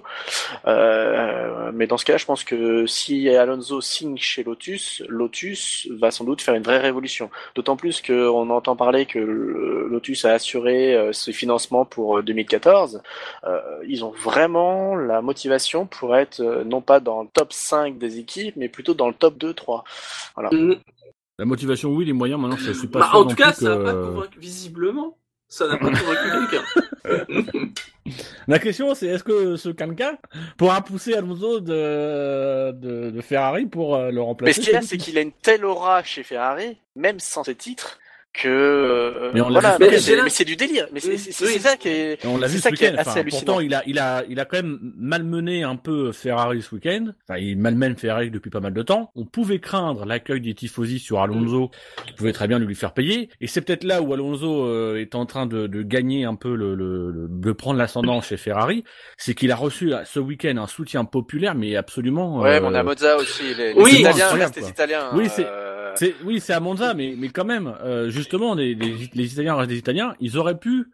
euh, mais dans ce cas-là, je pense que si Alonso signe chez Lotus, Lotus va sans doute faire une vraie révolution. D'autant plus qu'on entend parler que le- Lotus a assuré euh, ce financement pour euh, deux mille quatorze. Euh, ils ont vraiment la motivation pour être euh, non pas dans le top cinq des équipes, mais plutôt dans le top deux trois. Voilà. Mm. La motivation, oui, les moyens, maintenant, je suis pas Bah, sûr en non tout cas, plus ça que... n'a pas convaincu, visiblement, ça n'a pas convaincu quelqu'un. La question, c'est est-ce que ce quelqu'un pourra pousser Alonso de, de, de Ferrari pour euh, le Mais remplacer? ce qu'il y a, chez c'est Lotus qu'il a une telle aura chez Ferrari, même sans ses titres, que euh, Mais on l'a voilà, vu ce mais week-end. c'est, mais c'est du délire. Mais c'est, Oui, c'est, c'est oui. ça qui est, Et on l'a c'est vu ça ce qui est week-end. assez Enfin, hallucinant. pourtant, il a, il a, il a quand même malmené un peu Ferrari ce week-end. Enfin, il malmène Ferrari depuis pas mal de temps. On pouvait craindre l'accueil des tifosi sur Alonso, qui pouvait très bien lui faire payer. Et c'est peut-être là où Alonso euh, est en train de, de gagner un peu le, le, le- de prendre l'ascendant chez Ferrari. C'est qu'il a reçu ce week-end un soutien populaire, mais absolument. Ouais, euh, mais on a Monza aussi. Les, les Oui, Italiens incroyable, restent des quoi. Italiens. Oui, c'est- euh, C'est, oui, c'est à Monza, mais, mais quand même, euh, justement, les, les, les Italiens restent des Italiens, ils auraient pu,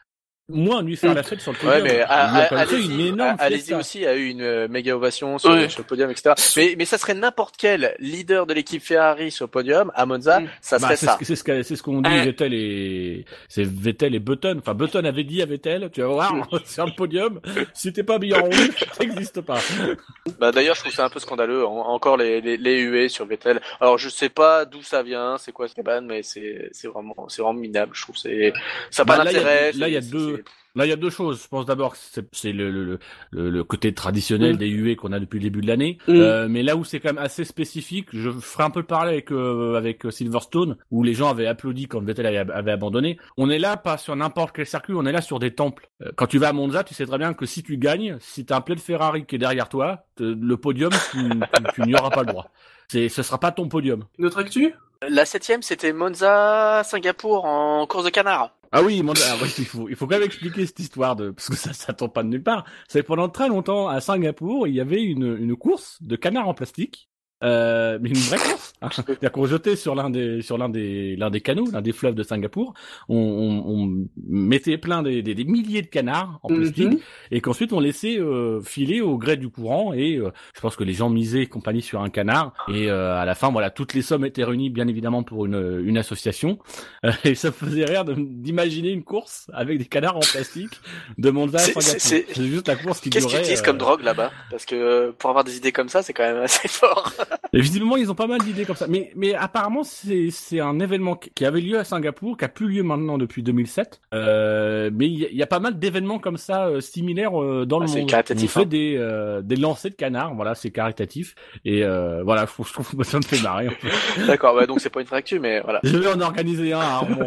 moins lui faire la fête sur le Ouais, podium. mais Il à, lui a à, quand même fait une allez-y, énorme à- allez-y fiesta. aussi a eu une euh, méga ovation sur, Ouais. sur le podium, et cetera. Mais, mais ça serait n'importe quel leader de l'équipe Ferrari sur le podium à Monza, Mm. ça Bah, serait c'est, ça. ce que- c'est ce que- c'est ce qu'ont dit Ouais. Vettel et, c'est Vettel et Button. Enfin, Button avait dit à Vettel, tu vas voir, sur le podium, si t'es pas habillé en rouge, t'existes pas. Bah d'ailleurs, je trouve ça un peu scandaleux. En- encore les, les, les huées sur Vettel. Alors je sais pas d'où ça vient, c'est quoi ce ban, mais c'est c'est vraiment c'est vraiment minable. Je trouve c'est ça a Bah, pas là, il y a- d'intérêt. là, il y a c'est- deux- c'est- Là, il y a deux choses. Je pense d'abord que c'est, c'est le, le, le, le côté traditionnel Mm. des U E qu'on a depuis le début de l'année. Mm. Euh, mais là où c'est quand même assez spécifique, je ferai un peu le parallèle avec, euh, avec Silverstone, où les gens avaient applaudi quand Vettel avait, avait abandonné. On est là pas sur n'importe quel circuit, on est là sur des temples. Euh, quand tu vas à Monza, tu sais très bien que si tu gagnes, si t'as un pilote Ferrari qui est derrière toi, te- le podium, tu, tu, tu n'y auras pas le droit. C'est, ce sera pas ton podium. Une autre actu? La septième, c'était Monza, Singapour en course de canard. Ah oui, Monza, ah oui, il faut, il faut quand même expliquer cette histoire de, parce que ça, ça tombe pas de nulle part. C'est que pendant très longtemps, à Singapour, il y avait une, une course de canards en plastique. Euh, mais une vraie course. Hein. C'est-à-dire qu'on jetait sur l'un des, sur l'un des, l'un des canaux, l'un des fleuves de Singapour. On, on, on mettait plein des, des, des milliers de canards en plastique. Mhm. Et qu'ensuite on laissait euh, filer au gré du courant et euh, je pense que les gens misaient compagnie sur un canard et euh, à la fin voilà toutes les sommes étaient réunies bien évidemment pour une, une association euh, et ça me faisait rire de, d'imaginer une course avec des canards en plastique de Monza à C'est- Singapour. c'est- C'est juste la course qui Qu'est-ce durait. qu'ils utilisent euh, comme drogue là-bas? Parce que euh, pour avoir des idées comme ça, c'est quand même assez fort. Et visiblement, ils ont pas mal d'idées comme ça. Mais, mais apparemment, c'est, c'est un événement qui qui avait lieu à Singapour, qui a plus lieu maintenant depuis deux mille sept. Euh, mais il y, a- il y a pas mal d'événements comme ça, euh, similaires euh, dans Ah, le c'est monde. caritatif, On fait hein. des, euh, des lancers de canards, voilà, c'est caritatif. Et euh, voilà, je trouve, je trouve que ça me fait marrer. En fait. D'accord, ouais, donc c'est pas une fracture, mais voilà. Je vais en organiser un à Armand.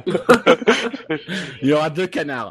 Il y aura deux canards.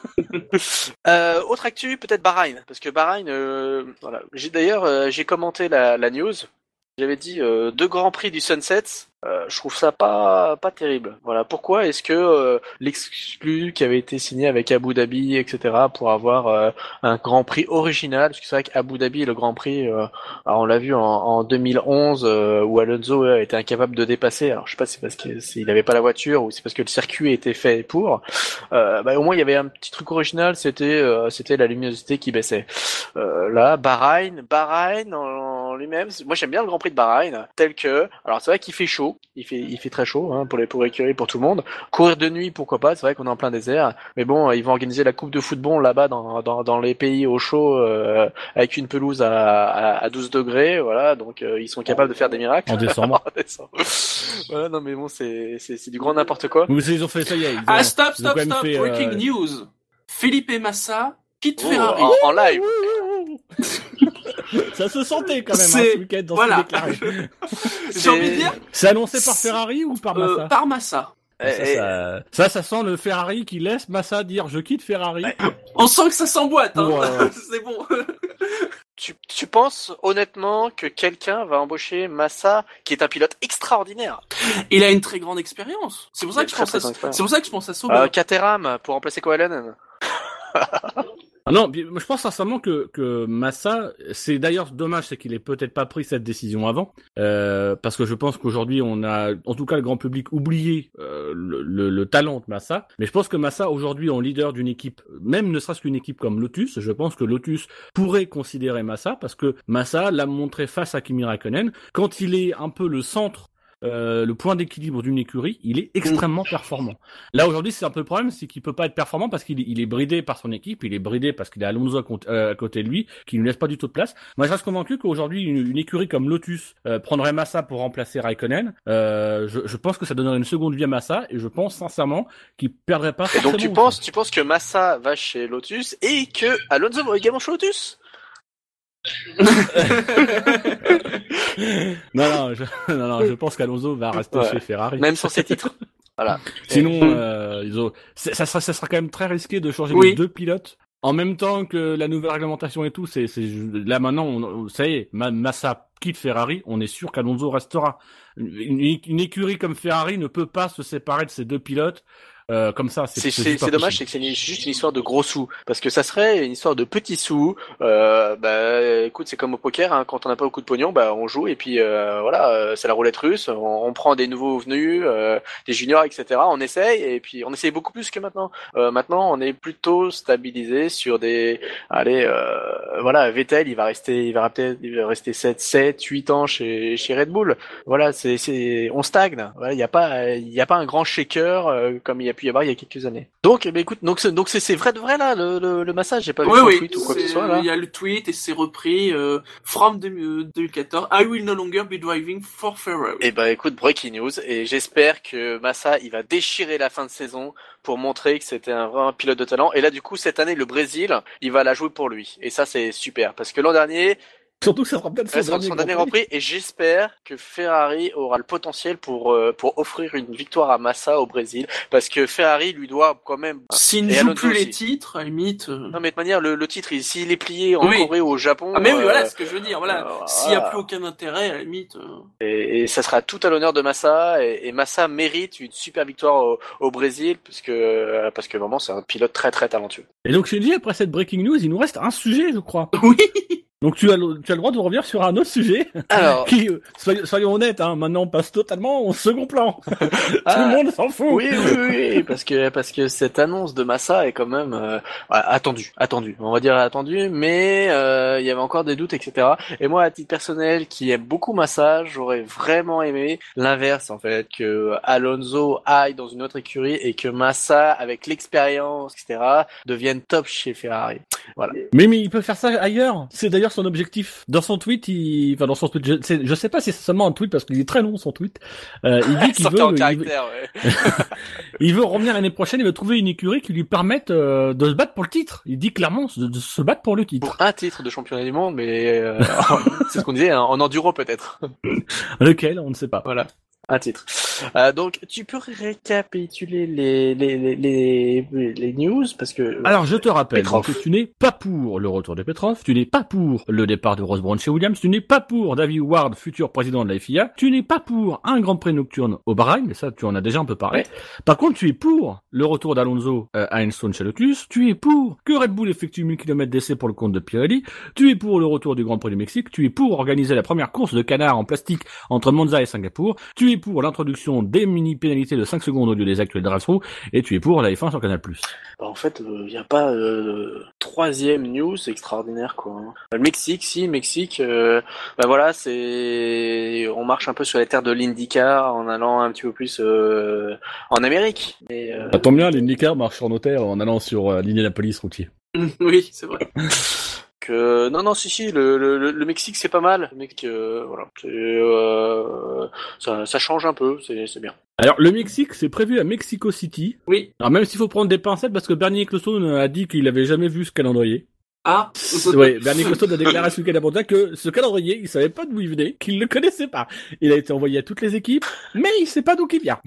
Euh, autre actu, peut-être Bahreïn, parce que Bahreïn, euh, voilà. J'ai d'ailleurs, euh, j'ai commenté la, la news. j'avais dit euh, deux grands prix du Sunset. Euh, je trouve ça pas pas terrible. Voilà. Pourquoi est-ce que euh, l'exclu qui avait été signé avec Abu Dhabi, et cetera, pour avoir euh, un Grand Prix original, parce que c'est vrai qu'Abu Dhabi, le Grand Prix, euh, alors on l'a vu en, en deux mille onze euh, où Alonso euh, était incapable de dépasser. Alors je sais pas si c'est parce qu'il avait pas la voiture ou c'est parce que le circuit était fait pour. Euh, bah, au moins il y avait un petit truc original, c'était euh, c'était la luminosité qui baissait. Euh, là, Bahreïn, Bahreïn en, en lui-même. Moi j'aime bien le Grand Prix de Bahreïn, tel que. Alors c'est vrai qu'il fait chaud. Il fait, il fait très chaud hein, pour les pour l'écurie, pour tout le monde. Courir de nuit, pourquoi pas. C'est vrai qu'on est en plein désert, mais bon, ils vont organiser la coupe de football là-bas dans dans, dans les pays au chaud euh, avec une pelouse à, à, à douze degrés, voilà. Donc euh, ils sont capables de faire des miracles. En décembre. en décembre. Voilà, non mais bon, c'est c'est c'est du grand n'importe quoi. Ou ils ont fait ça, y est, ils ont, Ah stop ils ont stop quand même stop fait, breaking euh, news. Felipe Massa quitte Oh, Ferrari. en, en live. Ça se sentait quand même hein, C'est- ce week-end dans voilà. ce déclaré. J'ai envie de dire C'est annoncé par Ferrari ou par Massa euh, par Massa. ça, Et- ça, ça, ça sent le Ferrari qui laisse Massa dire je quitte Ferrari. On sent que ça s'emboîte. Hein. Pour, euh, C'est bon. Tu, tu penses honnêtement que quelqu'un va embaucher Massa, qui est un pilote extraordinaire, Il a une très grande expérience. C'est pour ça Il a que je très, pense très à. grande expérience. C'est pour ça que je pense à Sauber. euh, Caterham pour remplacer Koalanen? Ah non, puis moi, je pense sincèrement que, que Massa, c'est d'ailleurs dommage, c'est qu'il ait peut-être pas pris cette décision avant, euh, parce que je pense qu'aujourd'hui on a, en tout cas le grand public, oublié euh, le, le, le talent de Massa. Mais je pense que Massa aujourd'hui en leader d'une équipe, même ne serait-ce qu'une équipe comme Lotus, je pense que Lotus pourrait considérer Massa, parce que Massa l'a montré face à Kimi Räikkönen, quand il est un peu le centre. Euh, le point d'équilibre d'une écurie, il est extrêmement performant. Là aujourd'hui, c'est un peu le problème, c'est qu'il peut pas être performant parce qu'il est, il est bridé par son équipe, il est bridé parce qu'il a Alonso à, côté, euh, à côté de lui, qui ne lui laisse pas du tout de place. Moi, je reste convaincu qu'aujourd'hui, une, une écurie comme Lotus euh, prendrait Massa pour remplacer Raikkonen. Euh, je, je pense que ça donnerait une seconde vie à Massa, et je pense sincèrement qu'il perdrait pas. Et donc tu forcément penses, tu penses que Massa va chez Lotus et que Alonso va également chez Lotus? non, non, je, non, non, je pense qu'Alonso va rester Ouais. chez Ferrari. Même sans ses titres. Voilà. Sinon, euh, ils ont... c'est- ça, sera, ça sera quand même très risqué de changer Oui. les deux pilotes en même temps que la nouvelle réglementation et tout. C'est, c'est là maintenant, on, ça y est, Ma- Massa quitte Ferrari, on est sûr qu'Alonso restera. Une, une, une écurie comme Ferrari ne peut pas se séparer de ces deux pilotes. Euh, comme ça, c'est C'est, c'est c'est, juste pas c'est dommage, c'est possible. que c'est une- juste une histoire de gros sous. Parce que ça serait une histoire de petits sous. Euh, bah, écoute, c'est comme au poker, hein, quand on n'a pas beaucoup de pognon, bah, on joue et puis euh, voilà, euh, c'est la roulette russe. On, on prend des nouveaux venus, euh, des juniors, et cetera. On essaye et puis on essaye beaucoup plus que maintenant. Euh, maintenant, on est plutôt stabilisé sur des, allez, euh, voilà, Vettel, il va rester, il va peut-être, il va rester sept, sept, huit ans chez chez Red Bull. Voilà, c'est, c'est, on stagne. Voilà, il y a pas, il y a pas un grand shaker euh, comme il y a pu y avoir il y a quelques années. Donc, eh ben, écoute, donc c'est, donc c'est, c'est vrai de vrai là, le, le, le massage. J'ai pas vu Oui, son oui. tweet ou quoi que ce c'est- soit là. Il y a le tweet et c'est repris. Euh, from deux mille quatorze. I will no longer be driving for Ferrari. Eh ben, écoute, breaking news, et j'espère que Massa, il va déchirer la fin de saison pour montrer que c'était un vrai pilote de talent. Et là, du coup, cette année, le Brésil, il va la jouer pour lui. Et ça, c'est super, parce que l'an dernier, Surtout que ça sera peut-être son, ouais, son, dernier, son Grand dernier Prix. Grand Prix, et j'espère que Ferrari aura le potentiel pour euh, pour offrir une victoire à Massa au Brésil, parce que Ferrari lui doit quand même. S'il ne Et joue Alonso plus les aussi. titres, à la limite. euh, Non, mais de manière, le, le titre, il- s'il est plié en Oui. Corée ou au Japon, Ah mais oui, euh, voilà ce que je veux dire. Voilà. euh, S'il n'y a voilà. plus aucun intérêt, à la limite. euh, Et, et ça sera tout à l'honneur de Massa, et, et Massa mérite une super victoire au, au Brésil, parce que parce que vraiment c'est un pilote très très talentueux. Et donc, je te dis, après cette breaking news, il nous reste un sujet, je crois. Oui. Donc, tu as le, tu as le droit de revenir sur un autre sujet. Alors, Qui, euh, soyons, soyons honnêtes, hein, maintenant on passe totalement au second plan. Tout Ah. le monde s'en fout. oui, oui, oui, oui, parce que parce que cette annonce de Massa est quand même euh, ouais, attendue, attendue. On va dire attendue, mais euh, il y avait encore des doutes, et cetera. Et moi, à titre personnel, qui aime beaucoup Massa, j'aurais vraiment aimé l'inverse, en fait, que Alonso aille dans une autre écurie et que Massa, avec l'expérience, et cetera, devienne top chez Ferrari. Voilà. Mais, mais il peut faire ça ailleurs. C'est d'ailleurs son objectif. Dans son tweet, il, enfin dans son tweet, je sais, je sais pas si c'est seulement un tweet parce qu'il est très long son tweet. Euh, il dit qu'il Sortez veut, en il veut, caractère, ouais. il veut revenir l'année prochaine. Il veut trouver une écurie qui lui permette euh, de se battre pour le titre. Il dit clairement de, de se battre pour le titre. Pour un titre de championnat du monde, mais euh, c'est ce qu'on disait, hein, en enduro peut-être. Lequel, on ne sait pas. Voilà. Un titre. Euh, donc, tu peux récapituler les, les, les, les, les news, parce que... Alors, je te rappelle Petrov. que tu n'es pas pour le retour de Petrov, tu n'es pas pour le départ de Ross Brown chez Williams, tu n'es pas pour David Ward, futur président de la F I A, tu n'es pas pour un Grand Prix nocturne au Bahreïn, mais ça, tu en as déjà un peu parlé. Ouais. Par contre, tu es pour le retour d'Alonso euh, à Enstone chez Lotus, tu es pour que Red Bull effectue mille kilomètres d'essai pour le compte de Pirelli, tu es pour le retour du Grand Prix du Mexique, tu es pour organiser la première course de canard en plastique entre Monza et Singapour, tu es pour l'introduction des mini-pénalités de cinq secondes au lieu des actuels drive-thru, et tu es pour la F un sur Canal+. Bah, en fait, il euh, n'y a pas euh, troisième news extraordinaire, quoi. Le Mexique, si, le Mexique, euh, bah voilà, c'est... On marche un peu sur les terres de l'IndyCar en allant un petit peu plus euh, en Amérique. Et, euh... Ça tombe bien, l'IndyCar marche sur nos terres en allant sur euh, l'Indianapolis routier. Oui, c'est vrai. Que non non si si le le, le Mexique c'est pas mal, le mec euh, voilà c'est, euh, ça ça change un peu, c'est c'est bien. Alors le Mexique c'est prévu à Mexico City. Oui. Alors même s'il faut prendre des pincettes parce que Bernie Ecclestone a dit qu'il avait jamais vu ce calendrier. Ah. Oui, Bernie Ecclestone a déclaré ce week-end à Monza que ce calendrier, il savait pas d'où il venait, qu'il le connaissait pas. Il a été envoyé à toutes les équipes, mais il sait pas d'où il vient.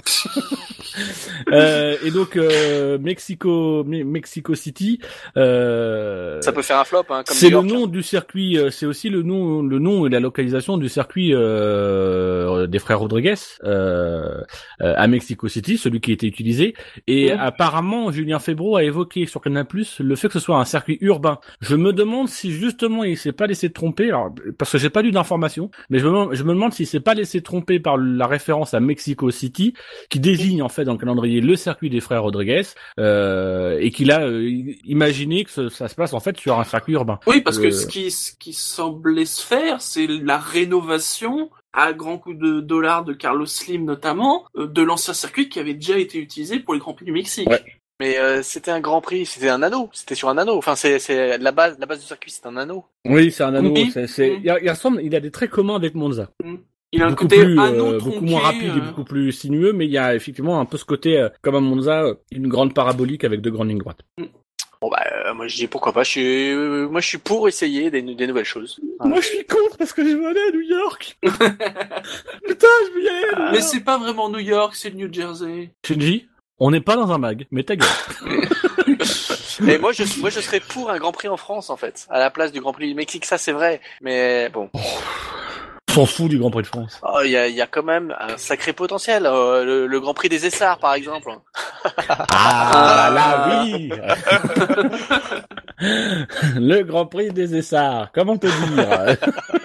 euh, et donc euh, Mexico, Me- Mexico City, euh, Ça peut faire un flop hein, comme c'est New le York. nom du circuit, euh, c'est aussi le nom, le nom et la localisation du circuit euh, des frères Rodriguez euh, euh, à Mexico City, celui qui était utilisé. Et Mmh. apparemment, Julien Febvreau a évoqué sur Canal+, le fait que ce soit un circuit urbain. Je me demande si justement il s'est pas laissé tromper, alors parce que j'ai pas lu d'informations, mais je me, je me demande s'il s'est pas laissé tromper par la référence à Mexico City, qui désigne en fait dans le calendrier le circuit des frères Rodriguez, euh, et qu'il a euh, imaginé que ce- ça se passe en fait sur un circuit urbain. Oui, parce que Euh, ce qui, ce qui semblait se faire, c'est la rénovation à grands coups de dollars de Carlos Slim notamment, euh, de l'ancien circuit qui avait déjà été utilisé pour les Grands Prix du Mexique. Ouais. Mais euh, c'était un Grand Prix, c'était un anneau, c'était sur un anneau. Enfin c'est c'est la base la base du circuit, c'est un anneau. Oui, c'est un anneau. Oui. C'est, c'est, Mm. il, il ressemble, il a des traits communs avec Monza. Il a un beaucoup côté plus, anneau euh, tronqué, beaucoup moins rapide et euh, beaucoup plus sinueux, mais il y a effectivement un peu ce côté, euh, comme à Monza, euh, une grande parabolique avec deux grandes lignes droites. Bon bah euh, moi je dis pourquoi pas, je suis euh, moi je suis pour essayer des, des nouvelles choses. Voilà. Moi, je suis contre parce que je veux aller à New York. Putain, je veux y aller. à New Mais York. c'est pas vraiment New York, c'est le New Jersey. Shinji, on n'est pas dans un mag, mais ta gueule. Et moi je moi je serais pour un Grand Prix en France en fait, à la place du Grand Prix du Mexique, ça c'est vrai. Mais bon. On s'en fout du Grand Prix de France. Oh, il y a, il y a quand même un sacré potentiel. Euh, le, le Grand Prix des Essarts, par exemple. Ah, là, oui. Le Grand Prix des Essarts. Comment te dire?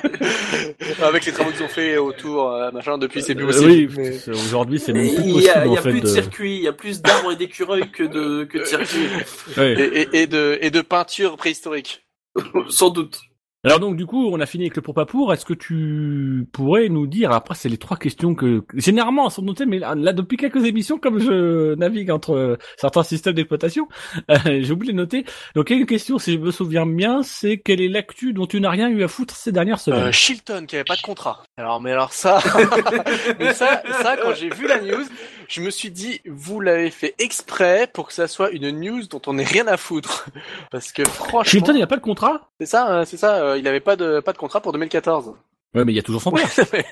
Avec les travaux qu'ils ont fait autour, euh, machin, depuis c'est plus Euh, possible. oui, Mais- c'est- aujourd'hui, c'est même plus Il possible y a, il en y a fait plus de de. circuits, il y a plus d'arbres et d'écureuils que de, que de circuits. Ouais. Et, et, et de, et de peinture préhistorique. Sans doute. Alors donc du coup, on a fini avec le pour pas pour. Est-ce que tu pourrais nous dire, après c'est les trois questions que généralement elles sont notées, mais là, là, depuis quelques émissions, comme je navigue entre euh, certains systèmes d'exploitation, euh, j'ai oublié de noter. Donc il y a une question, si je me souviens bien, c'est quelle est l'actu dont tu n'as rien eu à foutre ces dernières semaines? Euh, Chilton qui avait pas de contrat. Alors mais alors ça, mais ça, ça quand j'ai vu la news, je me suis dit vous l'avez fait exprès pour que ça soit une news dont on n'ait rien à foutre. Parce que franchement, Chilton, il n'y a pas de contrat? c'est ça, hein, c'est ça. euh, il avait pas de pas de contrat pour deux mille quatorze. Ouais, mais il y a toujours son père.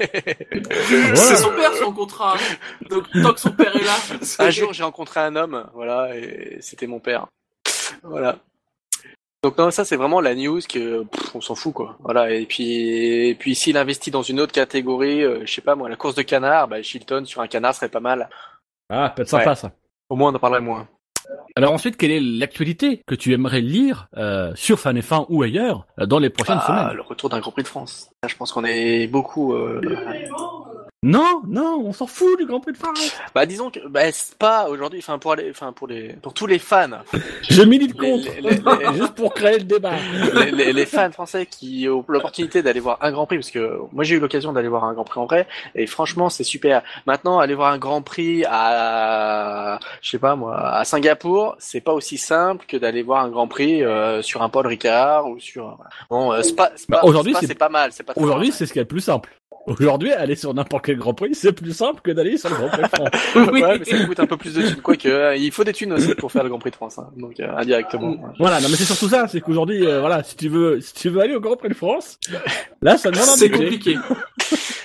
C'est son père, son contrat. Donc, tant que son père est là. c'est- Un jour, j'ai rencontré un homme, voilà, et c'était mon père. Voilà. Donc non, ça c'est vraiment la news que pff, on s'en fout quoi. Voilà. Et puis, et puis s'il investit dans une autre catégorie, euh, je sais pas moi, la course de canard, bah Chilton sur un canard serait pas mal. Ah, peut être sympa Ouais. ça. Au moins on en parlerait moins. Alors ensuite, quelle est l'actualité que tu aimerais lire euh, sur Fan F un ou ailleurs euh, dans les prochaines Ah, semaines? le retour d'un Grand Prix de France. Là, je pense qu'on est beaucoup. Euh... Non, non, on s'en fout du Grand Prix de France. Bah disons que bah, c'est pas aujourd'hui. Enfin pour les, enfin pour les, pour tous les fans. Je milite Les- contre, les- les- juste pour créer le débat. les, les, les fans français qui ont l'opportunité d'aller voir un Grand Prix, parce que moi j'ai eu l'occasion d'aller voir un Grand Prix en vrai, et franchement c'est super. Maintenant aller voir un Grand Prix à, je sais pas moi, à Singapour, c'est pas aussi simple que d'aller voir un Grand Prix euh, sur un Paul Ricard ou sur. Bon, euh, c'est pas, c'est Bah, pas, aujourd'hui, c'est pas, c'est- c'est pas mal, c'est pas. très Aujourd'hui, mal. c'est ce qu'il y a de plus simple. Aujourd'hui, aller sur n'importe quel Grand Prix, c'est plus simple que d'aller sur le Grand Prix de France. Oui. Ouais, mais ça coûte un peu plus de thunes, quoique euh, il faut des thunes aussi pour faire le Grand Prix de France, hein, donc euh, indirectement. Ouais. Voilà, non mais c'est surtout ça, c'est qu'aujourd'hui, euh, voilà, si tu veux, si tu veux aller au Grand Prix de France, là, ça demande un C'est budget. compliqué.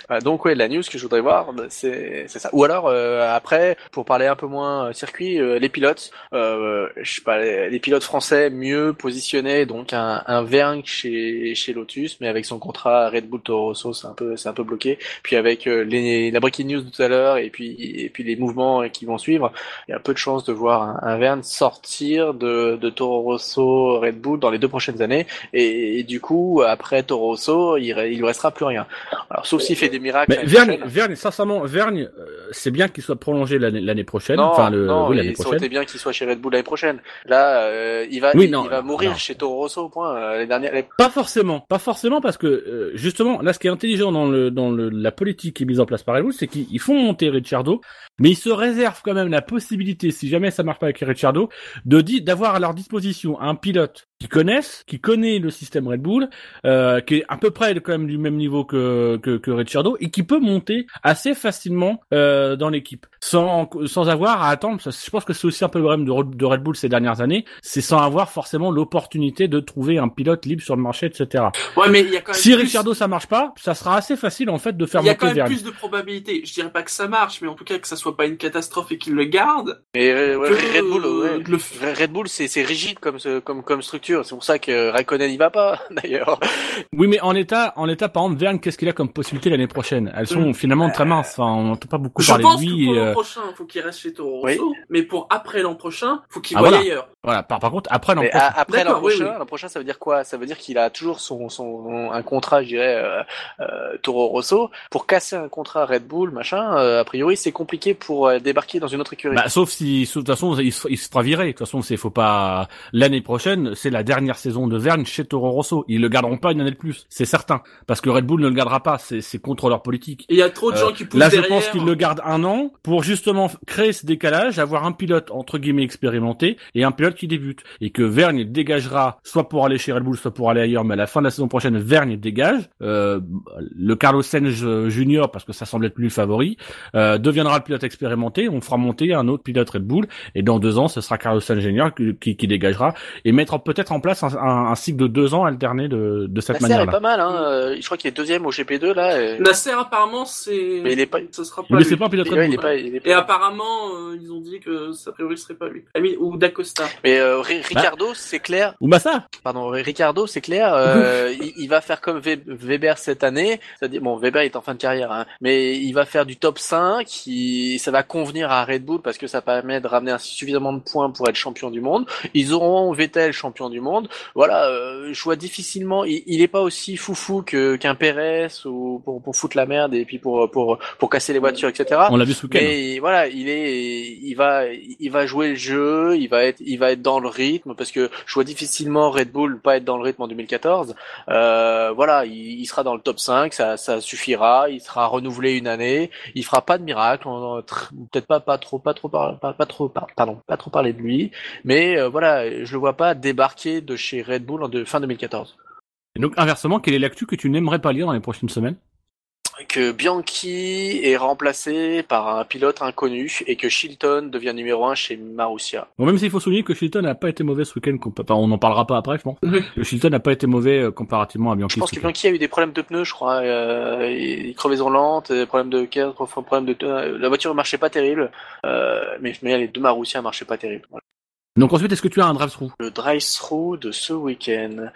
Ah, donc ouais, la news que je voudrais voir, bah, c'est c'est ça. Ou alors euh, après, pour parler un peu moins euh, circuit, euh, les pilotes, euh, je sais pas, les, les pilotes français mieux positionnés, donc un, un Vergne chez chez Lotus, mais avec son contrat Red Bull Toro Rosso, c'est un peu c'est un peu bloqué. Puis avec euh, les la breaking news de tout à l'heure et puis et puis les mouvements qui vont suivre, il y a peu de chances de voir un, un Vergne sortir de de Toro Rosso Red Bull dans les deux prochaines années. Et, et du coup, après Toro Rosso, il, il lui restera plus rien. Alors sauf s'il fait des miracles. Mais Vergne, Vergne, sincèrement, Vergne, euh, c'est bien qu'il soit prolongé l'année, l'année prochaine. Non, enfin, le, non, oui, l'année ça prochaine. aurait été bien qu'il soit chez Red Bull l'année prochaine. Là, euh, il va, Oui, il, non, il va non, mourir non. chez Toro Rosso. Point. Euh, les dernières. Les... Pas forcément, pas forcément, parce que euh, justement, là, ce qui est intelligent dans le dans le la politique qui est mise en place par Red Bull, c'est qu'ils ils font monter Ricciardo, mais ils se réservent quand même la possibilité, si jamais ça marche pas avec Ricciardo, de di- d'avoir à leur disposition un pilote qu'ils connaissent, qui connaît le système Red Bull, euh, qui est à peu près quand même du même niveau que que, que Ricciardo et qui peut monter assez facilement euh, dans l'équipe, sans sans avoir à attendre. Je pense que c'est aussi un peu le problème de, de Red Bull ces dernières années, c'est sans avoir forcément l'opportunité de trouver un pilote libre sur le marché, et cetera. Ouais, mais il y a quand même Si plus... Ricciardo ça marche pas, ça sera assez facile en fait de faire il y a monter quand même Vergne. plus de probabilités. Je dirais pas que ça marche, mais en tout cas que ça soit pas une catastrophe et qu'il le garde. Mais euh, ouais, Que, Red Bull, ouais. euh, de le f- Red Bull, c'est c'est rigide comme ce- comme comme structure. C'est pour ça que Raikkonen y va pas d'ailleurs. Oui, mais en l'état, en l'état, par exemple, Vergne, qu'est-ce qu'il a comme possibilité l'année prochaine? Elles sont Mm. finalement très minces. Enfin, on n'entend pas beaucoup Je parler pense de que lui. pour et, l'an euh, prochain, faut qu'il reste chez Toro Oui. Rosso, mais pour après l'an prochain, faut qu'il Ah, voie voilà. ailleurs. Voilà. Par, par contre, après l'an Mais prochain. a- après l'an D'accord, oui, prochain, oui. l'an prochain, ça veut dire quoi? Ça veut dire qu'il a toujours son son un contrat, je dirais, euh, euh, Toro Rosso. Pour casser un contrat Red Bull, machin, euh, a priori, c'est compliqué pour euh, débarquer dans une autre écurie. Bah, sauf si, de toute façon, il se, il se fera virer. De toute façon, c'est, faut pas, l'année prochaine, c'est la dernière saison de Vergne chez Toro Rosso. Ils le garderont pas une année de plus. C'est certain. Parce que Red Bull ne le gardera pas. C'est, c'est contre leur politique. Et il y a trop de Euh, gens qui poussent Là, je derrière. pense qu'ils le gardent un an pour justement créer ce décalage, avoir un pilote entre guillemets expérimenté et un pilote qui débute, et que Vergne dégagera soit pour aller chez Red Bull, soit pour aller ailleurs. Mais à la fin de la saison prochaine, Vergne dégage. Euh, le Carlos Sainz Junior, parce que ça semble être lui le favori, euh, deviendra le pilote expérimenté. On fera monter un autre pilote Red Bull, et dans deux ans, ce sera Carlos Sainz Junior qui, qui, qui dégagera, et mettre peut-être en place un, un, un cycle de deux ans alterné de, de cette Nasser est manière-là. pas mal, hein. Euh, je crois qu'il est deuxième au G P deux là. Et... Nasser, apparemment, c'est. Mais il est pas- Ce sera pas Mais lui. c'est pas un pilote Et Red ouais, Bull. il est pas, il est pas- Et apparemment, euh, ils ont dit que ça a priori serait pas lui. Ah oui, ou D'Acosta. Mais euh, Ri- Ricardo, c'est clair. Ou Massa. Pardon, Ricardo, c'est clair. Euh, il, il va faire comme Ve- Weber cette année. C'est-à-dire, bon, Weber est en fin de carrière, hein, mais il va faire du top cinq. Il, ça va convenir à Red Bull parce que ça permet de ramener un- suffisamment de points pour être champion du monde. Ils auront Vettel champion du monde. Voilà, euh, je vois difficilement. Il, il est pas aussi foufou que qu'un Pérez ou pour, pour foutre la merde et puis pour pour pour casser les voitures, et cetera. On l'a vu ce week-end. Mais voilà, il est, il va, il va jouer le jeu, il va être, il va être dans le rythme parce que je vois difficilement Red Bull pas être dans le rythme en deux mille quatorze. Euh, voilà, il, il sera dans le top cinq, ça, ça suffira. Il sera renouvelé une année. Il fera pas de miracle, on- tr- peut-être pas, pas trop, pas trop, par- pas, pas trop, par- pardon, pas trop parler de lui. Mais euh, voilà, je le vois pas débarquer de chez Red Bull en de, fin deux mille quatorze. Et donc, inversement, quelle est l'actu que tu n'aimerais pas lire dans les prochaines semaines? Que Bianchi est remplacé par un pilote inconnu et que Chilton devient numéro un chez Marussia. Bon, même s'il faut souligner que Chilton n'a pas été mauvais ce week-end, compa- enfin, on n'en parlera pas après, je pense. Oui. Que Chilton n'a pas été mauvais euh, comparativement à Bianchi. Je pense ce que week-end. Bianchi a eu des problèmes de pneus, je crois, euh, et crevaison lente, et problèmes de caisse, problèmes de euh, la voiture marchait pas terrible, euh, mais, mais les deux Marussia marchaient pas terrible. Voilà. Donc ensuite, est-ce que tu as un drive-through? Le drive-through de ce week-end,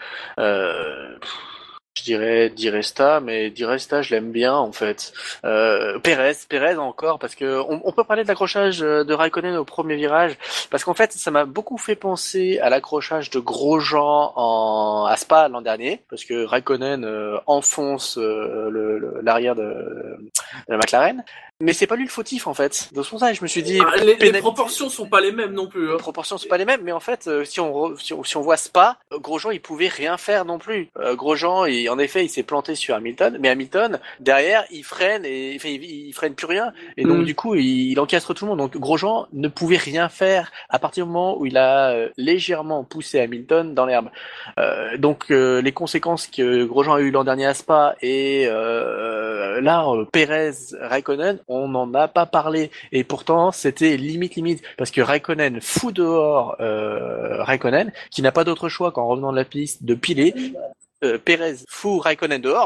euh, je dirais Di Resta, mais Di Resta, je l'aime bien en fait. Euh, Pérez, Pérez encore, parce que on, on peut parler de l'accrochage de Raikkonen au premier virage, parce qu'en fait, ça m'a beaucoup fait penser à l'accrochage de Grosjean en à Spa l'an dernier, parce que Raikkonen euh, enfonce euh, le, le, l'arrière de, de la McLaren. Mais c'est pas lui le fautif en fait. Dans son sens, je me suis dit. Ah, les, les pénalité- proportions sont pas les mêmes non plus. Hein. Les proportions sont pas les mêmes, mais en fait, euh, si on re- si on, si on voit Spa, euh, Grosjean il pouvait rien faire non plus. Euh, Grosjean, il, en effet, il s'est planté sur Hamilton, mais Hamilton derrière, il freine et enfin, il, il freine plus rien, et donc Mm. du coup, il, il encastre tout le monde. Donc Grosjean ne pouvait rien faire à partir du moment où il a euh, légèrement poussé Hamilton dans l'herbe. Euh, donc euh, les conséquences que Grosjean a eu l'an dernier à Spa et euh, là, euh, Pérez, Raikkonen, on n'en a pas parlé, et pourtant c'était limite limite parce que Raikkonen fout dehors euh, Raikkonen qui n'a pas d'autre choix qu'en revenant de la piste de piler. euh, Pérez fout Raikkonen dehors.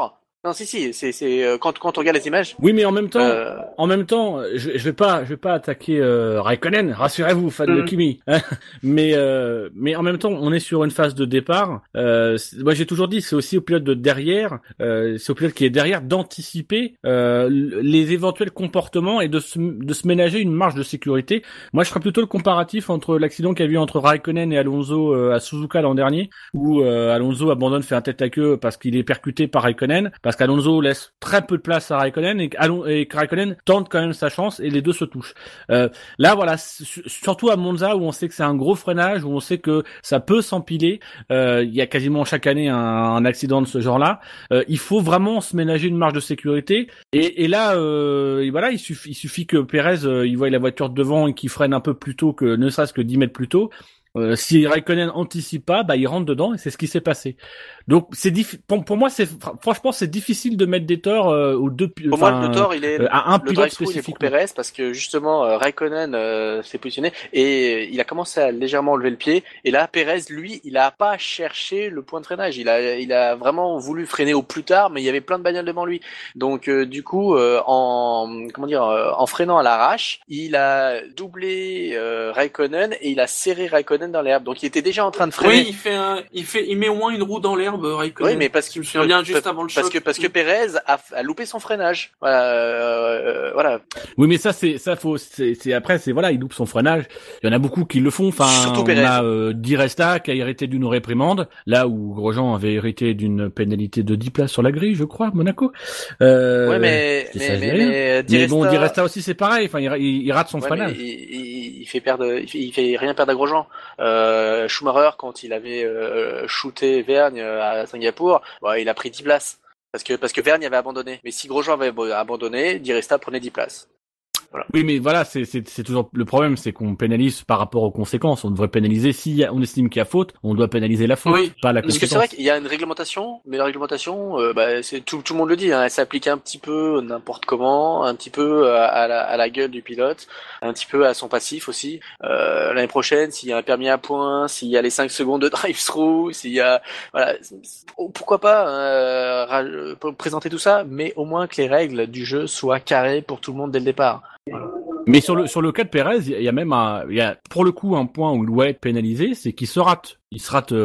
Non, si, si, c'est, c'est euh, quand quand on regarde les images. Oui, mais en même temps, Euh... en même temps, je, je vais pas, je vais pas attaquer euh, Raikkonen. Rassurez-vous, fan Mm. de Kimi. mais euh, mais en même temps, on est sur une phase de départ. Euh, c'est- moi, j'ai toujours dit, c'est aussi au pilote de derrière, euh, c'est au pilote qui est derrière d'anticiper euh, l- les éventuels comportements et de se de se ménager une marge de sécurité. Moi, je ferais plutôt le comparatif entre l'accident qu'il y a eu entre Raikkonen et Alonso euh, à Suzuka l'an dernier, où euh, Alonso abandonne, fait un tête à queue parce qu'il est percuté par Raikkonen, parce qu'Alonso laisse très peu de place à Raikkonen et, Alon- et que Raikkonen tente quand même sa chance et les deux se touchent. Euh, là, voilà, s- surtout à Monza où on sait que c'est un gros freinage, où on sait que ça peut s'empiler. Euh, il y a quasiment chaque année un, un accident de ce genre-là. Euh, il faut vraiment se ménager une marge de sécurité. Et, et là, euh, et voilà, il suffit, il suffit que Pérez, euh, il voit la voiture devant et qu'il freine un peu plus tôt que, ne serait-ce que dix mètres plus tôt. Euh, si Raikkonen anticipe pas, bah il rentre dedans et c'est ce qui s'est passé. Donc c'est diffi- pour, pour moi c'est fr- franchement c'est difficile de mettre des torts euh, aux deux pi- Pour enfin, moi, le tort, il est euh, à un le pilote drive-through, il est pour spécifiquement. Perez parce que justement euh, Raikkonen euh, s'est positionné et il a commencé à légèrement lever le pied. Et là, Perez, lui, il a pas cherché le point de freinage. Il a, il a vraiment voulu freiner au plus tard, mais il y avait plein de bagnoles devant lui. Donc euh, du coup, euh, en comment dire, euh, en freinant à l'arrache, il a doublé euh, Raikkonen et il a serré Raikkonen dans l'herbe. Donc il était déjà en train de freiner. Oui, il fait un, il fait, il met au moins une roue dans l'herbe, Raikkonen. Oui, mais parce Je qu'il me souviens bien juste avant le parce choc. que parce que Perez a, a loupé son freinage. Voilà, euh, voilà. Oui, mais ça c'est ça faut c'est c'est après c'est voilà il loupe son freinage. Il y en a beaucoup qui le font. Enfin, Surtout on Pérez. a euh, Di Resta qui a hérité d'une réprimande, là où Grosjean avait hérité d'une pénalité de dix places sur la grille, je crois, Monaco. Euh, Ouais, mais je dis ça, mais je dis mais, rien. mais, Di Mais bon, Resta- Di Resta aussi c'est pareil. Enfin, il, il, il rate son ouais, freinage. mais il, il, il fait perdre, il fait, il fait rien perdre à Grosjean. Euh, Schumacher, quand il avait euh, shooté Vergne à Singapour, ouais, il a pris dix places. Parce que, parce que Vergne avait abandonné. Mais si Grosjean avait abandonné, Di Resta prenait dix places. Voilà. Oui, mais voilà, c'est c'est c'est toujours le problème, c'est qu'on pénalise par rapport aux conséquences. On devrait pénaliser si y a- on estime qu'il y a faute, on doit pénaliser la faute, Oui. pas la Parce que conséquence. c'est vrai qu'il y a une réglementation, mais la réglementation, euh, bah, c'est tout, tout le monde le dit, hein, elle s'applique un petit peu n'importe comment, un petit peu à, à, la, à la gueule du pilote, un petit peu à son passif aussi. Euh, l'année prochaine, s'il y a un permis à points, s'il y a les cinq secondes de drive-through, s'il y a, voilà, pourquoi pas euh, ra- présenter tout ça, mais au moins que les règles du jeu soient carrées pour tout le monde dès le départ. Mais sur le sur le cas de Pérez, il y a même un, il y a pour le coup un point où il doit être pénalisé, c'est qu'il se rate. Il se rate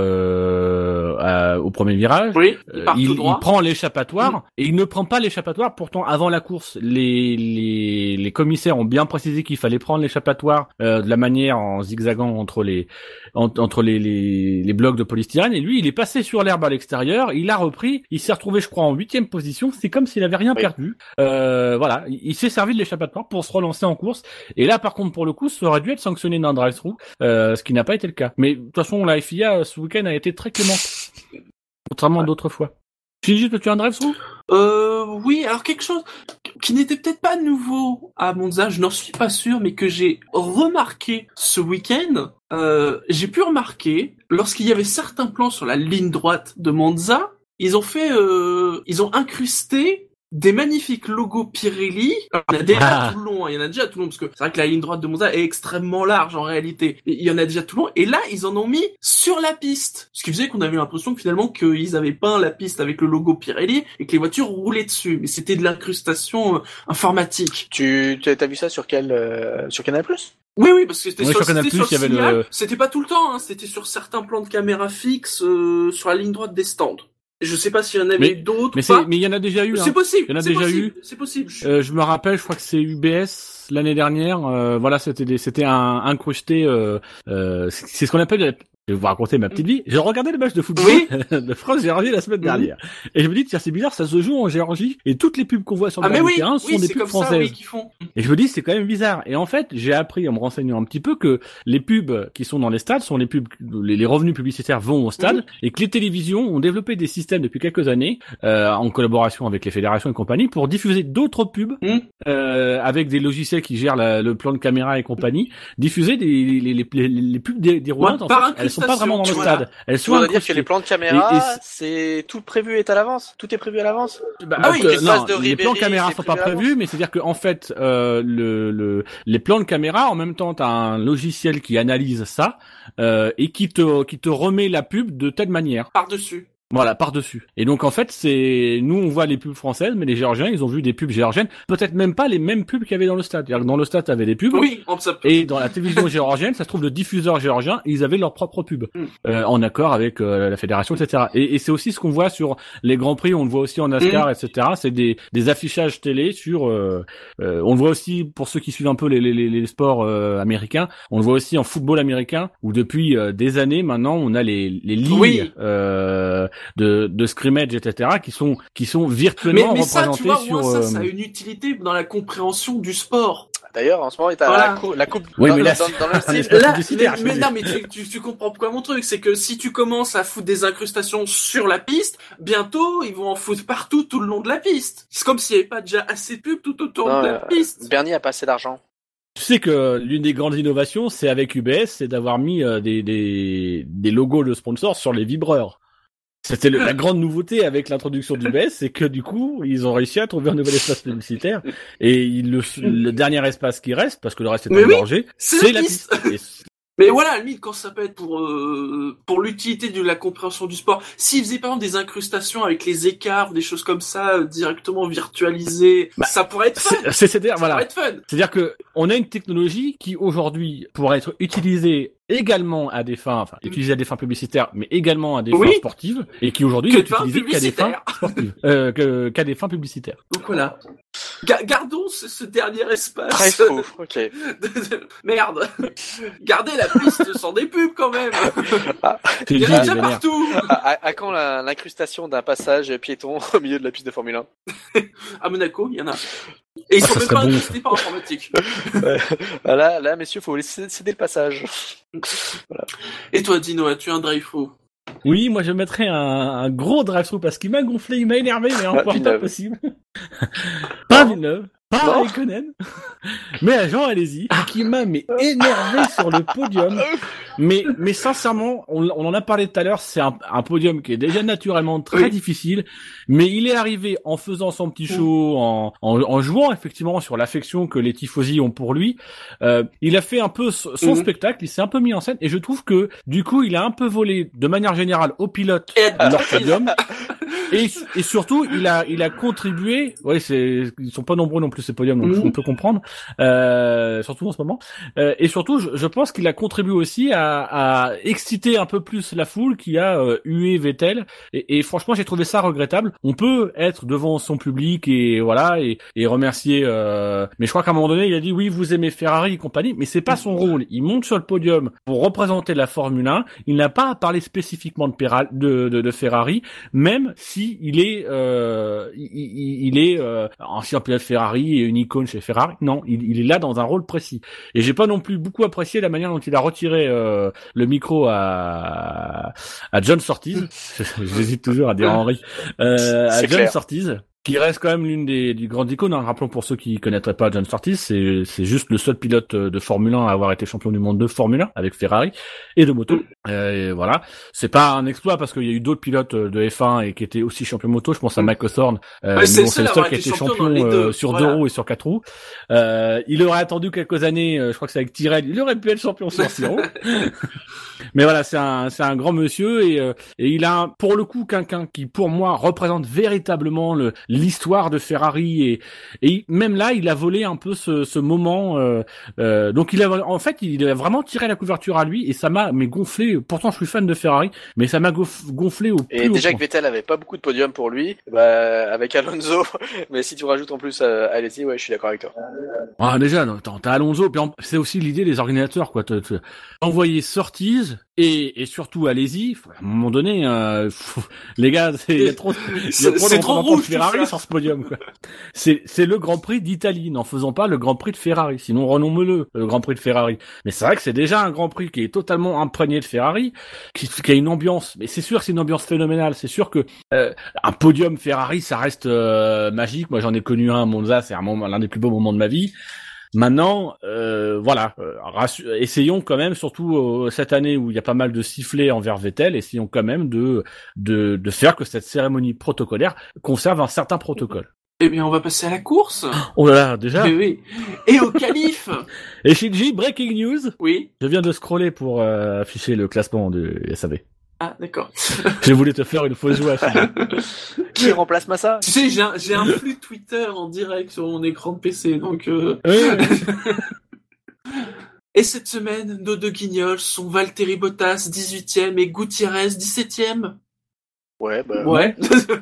euh, à- au premier virage. Oui, il Euh, part il, tout droit. il prend l'échappatoire et il ne prend pas l'échappatoire. Pourtant, avant la course, les les, les commissaires ont bien précisé qu'il fallait prendre l'échappatoire euh, de la manière en zigzagant entre les en- entre les, les les blocs de polystyrène. Et lui, il est passé sur l'herbe à l'extérieur. Il a repris. Il s'est retrouvé, je crois, en huitième position. C'est comme s'il avait rien Oui. perdu. Euh, voilà, il, il s'est servi de l'échappatoire pour se relancer en course. Et là, par contre, pour le coup, ça aurait dû être sanctionné dans le drive-through, euh, ce qui n'a pas été le cas. Mais de toute façon, la F I A ce week-end a été très clémente, contrairement à d'autres fois. Shinji, toi, tu as un drive-through? Euh, oui, alors quelque chose qui n'était peut-être pas nouveau à Monza, je n'en suis pas sûr, mais que j'ai remarqué ce week-end. Euh, j'ai pu remarquer, lorsqu'il y avait certains plans sur la ligne droite de Monza, ils ont fait, euh, ils ont incrusté des magnifiques logos Pirelli. Alors, il y en a déjà Ah. tout le long, hein, il y en a déjà tout le long, parce que c'est vrai que la ligne droite de Monza est extrêmement large en réalité. Et il y en a déjà tout le long, et là, ils en ont mis sur la piste. Ce qui faisait qu'on avait l'impression que finalement qu'ils avaient peint la piste avec le logo Pirelli et que les voitures roulaient dessus. Mais c'était de l'incrustation euh, informatique. Tu, tu as vu ça sur quel, euh, sur Canal+? Oui, oui, parce que c'était Oui, sur, sur Canal+, c'était sur il y avait Signal. le- C'était pas tout le temps, hein, c'était sur certains plans de caméra fixes euh, sur la ligne droite des stands. Je sais pas s'il y en avait Mais- d'autres Mais ou c'est, pas. mais il y en a déjà eu. C'est Hein. possible. Il y en a c'est déjà possible, eu. C'est possible. Je- Euh, je me rappelle, je crois que c'est U B S l'année dernière. Euh, voilà, c'était des, c'était un incrusté. Euh, euh, c'est c'est ce qu'on appelle. Je vais vous raconter ma petite vie. J'ai regardé le match de football Oui. de France-Géorgie la semaine Mhm. dernière. Et je me dis, tiens, c'est bizarre, ça se joue en Géorgie. Et toutes les pubs qu'on voit sur le Ah mais bord oui, du terrain sont oui, des c'est pubs comme françaises. ça, oui, qu'ils font. Et je me dis, c'est quand même bizarre. Et en fait, j'ai appris en me renseignant un petit peu que les pubs qui sont dans les stades sont les pubs, les, les revenus publicitaires vont au stade, Mhm. et que les télévisions ont développé des systèmes depuis quelques années, euh, en collaboration avec les fédérations et compagnie, pour diffuser d'autres pubs, Mhm. euh, avec des logiciels qui gèrent la- le plan de caméra et compagnie, diffuser des, les, les, les, les pubs dé- déroulantes, Ouais, en par fait, elles sont pas vraiment dans le incrustation, stade. Elles Tu sont voudrais dire que incrustées. les plans de caméra, Et- et c'est tout prévu est à l'avance? Tout est prévu à l'avance? Bah, Ah oui, euh, l'espace non, de les plans Ribéry, caméra c'est sont pas prévu à prévus, mais c'est-à-dire que en fait, euh, le, le, les plans de caméra, en même temps, t'as un logiciel qui analyse ça euh, et qui te, qui te remet la pub de telle manière. Par-dessus. Voilà, par-dessus. Et donc en fait, c'est nous on voit les pubs françaises, mais les Géorgiens, ils ont vu des pubs géorgiennes, peut-être même pas les mêmes pubs qu'il y avait dans le stade. C'est-à-dire que dans le stade, t'avais des pubs. Oui, on ça peut. Et dans la télévision géorgienne, ça se trouve le diffuseur géorgien, ils avaient leur propre pub, Mm. euh, en accord avec euh, la fédération, et cetera. Et, et c'est aussi ce qu'on voit sur les grands prix, on le voit aussi en NASCAR, Mm. et cetera. C'est des, des affichages télé sur. Euh, euh, on le voit aussi pour ceux qui suivent un peu les, les, les sports euh, américains. On le voit aussi en football américain, où depuis euh, des années maintenant, on a les, les lignes Oui. euh, de, de scrimmage, et cetera, qui sont qui sont Mais, virtuellement mais ça, représentés tu vois, sur. moi, ça, euh, ça a une utilité dans la compréhension du sport. D'ailleurs, en ce moment, il y a Voilà. la, cou- la coupe Oui, dans, mais là, dans, dans le c'est- style. La Là, publicitaire, mais, je mais veux non, mais tu, tu, tu comprends pourquoi mon truc, c'est que si tu commences à foutre des incrustations sur la piste, bientôt, ils vont en foutre partout tout le long de la piste. C'est comme s'il n'y avait pas déjà assez de pubs tout autour Non, de la euh, piste. Bernie a pas assez d'argent. Tu sais que l'une des grandes innovations, c'est avec U B S, c'est d'avoir mis euh, des, des, des logos de sponsors sur les vibreurs. C'était le- la grande nouveauté avec l'introduction d'U B S, c'est que du coup, ils ont réussi à trouver un nouvel espace publicitaire. Et il- le, le dernier espace qui reste, parce que le reste est Mais oui, engorgé, c'est c'est la la piste. piste. Et Mais voilà, à la limite, quand ça peut être pour euh, pour l'utilité de la compréhension du sport, s'ils faisaient par exemple des incrustations avec les écarts, des choses comme ça, euh, directement virtualisées, Bah, ça pourrait être fun. c'est- c'est- c'est-à-dire, Ça voilà. pourrait être fun. C'est-à-dire que on a une technologie qui aujourd'hui pourrait être utilisée également à des fins, enfin utilisée à des fins publicitaires, mais également à des Oui. fins sportives, et qui aujourd'hui Que n'est de fins utilisée qu'à des fins publicitaires. sportives, euh, que- qu'à des fins publicitaires. Donc voilà. Ga- gardons ce, ce dernier espace. Très faux. Ok. de- de- Merde. Gardez la piste sans des pubs quand même. C'est Il y en dit, a déjà vénère. partout. À, à- à quand la- l'incrustation d'un passage piéton au milieu de la piste de Formule un? À Monaco, il y en a. Et ils Ah, sont ça même serait pas bon, incrustés par informatique. Ah, Là, là, messieurs, faut laisser céder le passage. Et toi, Dino, as-tu un drive-through? Oui, moi je mettrais un, un gros drive-through parce qu'il m'a gonflé, il m'a énervé, mais encore pas Villeneuve. possible. Pas Non. Villeneuve, pas Non. Raikkonen, mais à Jean Alesi, qui m'a mais énervé sur le podium. Mais mais sincèrement, on, on en a parlé tout à l'heure, c'est un, un podium qui est déjà naturellement très Oui. difficile, mais il est arrivé en faisant son petit show, en, en, en jouant effectivement sur l'affection que les tifosi ont pour lui. Euh, il a fait un peu son son Mhm. spectacle, il s'est un peu mis en scène, et je trouve que du coup, il a un peu volé de manière générale aux pilotes Et à- leur podium. Et, et surtout, il a, il a contribué. Ouais, c'est, ils sont pas nombreux non plus ces podiums, donc Mhm. on peut comprendre. Euh, surtout en ce moment. Euh, et surtout, je, je pense qu'il a contribué aussi à, à exciter un peu plus la foule qui a euh, hué Vettel. Et, et franchement, j'ai trouvé ça regrettable. On peut être devant son public et voilà et, et remercier. Euh, mais je crois qu'à un moment donné, il a dit oui, vous aimez Ferrari et compagnie, mais c'est pas son rôle. Il monte sur le podium pour représenter la Formule un. Il n'a pas à parler spécifiquement de, Pera- de, de, de Ferrari, même si il est, euh, il, il, il est euh, ancien pilote Ferrari et une icône chez Ferrari. Non, il, il est là dans un rôle précis. Et j'ai pas non plus beaucoup apprécié la manière dont il a retiré euh, le micro à à John Surtees. J'hésite toujours à dire Henry. Euh, à C'est John clair. Surtees, qui reste quand même l'une des, des grandes icônes. Hein. Rappelons pour ceux qui connaîtraient pas John Surtees, c'est c'est juste le seul pilote de Formule un à avoir été champion du monde de Formule un avec Ferrari et de moto. Euh, et voilà, c'est pas un exploit parce qu'il y a eu d'autres pilotes de F un et qui étaient aussi champions moto. Je pense à Mike Hawthorne, euh, Ouais, mais c'est bon, le c'est le seul à seul avoir qui a été été champion champion dans les deux. euh, sur Voilà. deux roues et sur quatre roues. Euh, il aurait attendu quelques années. euh, je crois que c'est avec Tyrrell. Il aurait pu être champion sur six roues. Mais voilà, c'est un c'est un grand monsieur et euh, et il a pour le coup quelqu'un qui pour moi représente véritablement le l'histoire de Ferrari et et même là il a volé un peu ce ce moment euh, euh, donc il a en fait il a vraiment tiré la couverture à lui et ça m'a mais gonflé. Pourtant je suis fan de Ferrari, mais ça m'a gonf- gonflé au plus Et haut déjà point. que Vettel avait pas beaucoup de podiums pour lui, bah, avec Alonso, mais si tu rajoutes en plus euh, Alesi, ouais, je suis d'accord avec toi. Ah déjà, non, t'as, t'as Alonso, puis en- c'est aussi l'idée des organisateurs, quoi. Te, te, envoyer Surtees et, et surtout allez-y. Faut- À un moment donné, euh, faut- les gars, c'est, il y a trop, il y a C'est- trop c'est de trop représentants de rouge, tout Ferrari ça. sur ce podium, quoi. C'est, c'est le Grand Prix d'Italie. N'en faisons pas le Grand Prix de Ferrari. Sinon, renommons-le, le Grand Prix de Ferrari. Mais c'est vrai que c'est déjà un Grand Prix qui est totalement imprégné de Ferrari, qui, qui a une ambiance. Mais c'est sûr que c'est une ambiance phénoménale. C'est sûr que euh, un podium Ferrari, ça reste euh, magique. Moi, j'en ai connu un à Monza. C'est un moment, l'un des plus beaux moments de ma vie. Maintenant, euh, voilà, euh, rassu- essayons quand même, surtout euh, cette année où il y a pas mal de sifflets envers Vettel, essayons quand même de, de, de faire que cette cérémonie protocolaire conserve un certain protocole. Eh bien, on va passer à la course. Oh là là, déjà. Eh oui. Et au qualif. Et Shinji, breaking news, Oui. je viens de scroller pour euh, afficher le classement du S A V. Ah, d'accord. Je voulais te faire une fausse joie. Qui remplace Massa? Tu sais, j'ai un, j'ai un flux Twitter en direct sur mon écran de P C, donc... Euh... Oui. Et cette semaine, nos deux guignols sont Valtteri Bottas, dix-huitième, et Gutiérrez, dix-septième. Ouais, bah... Ouais.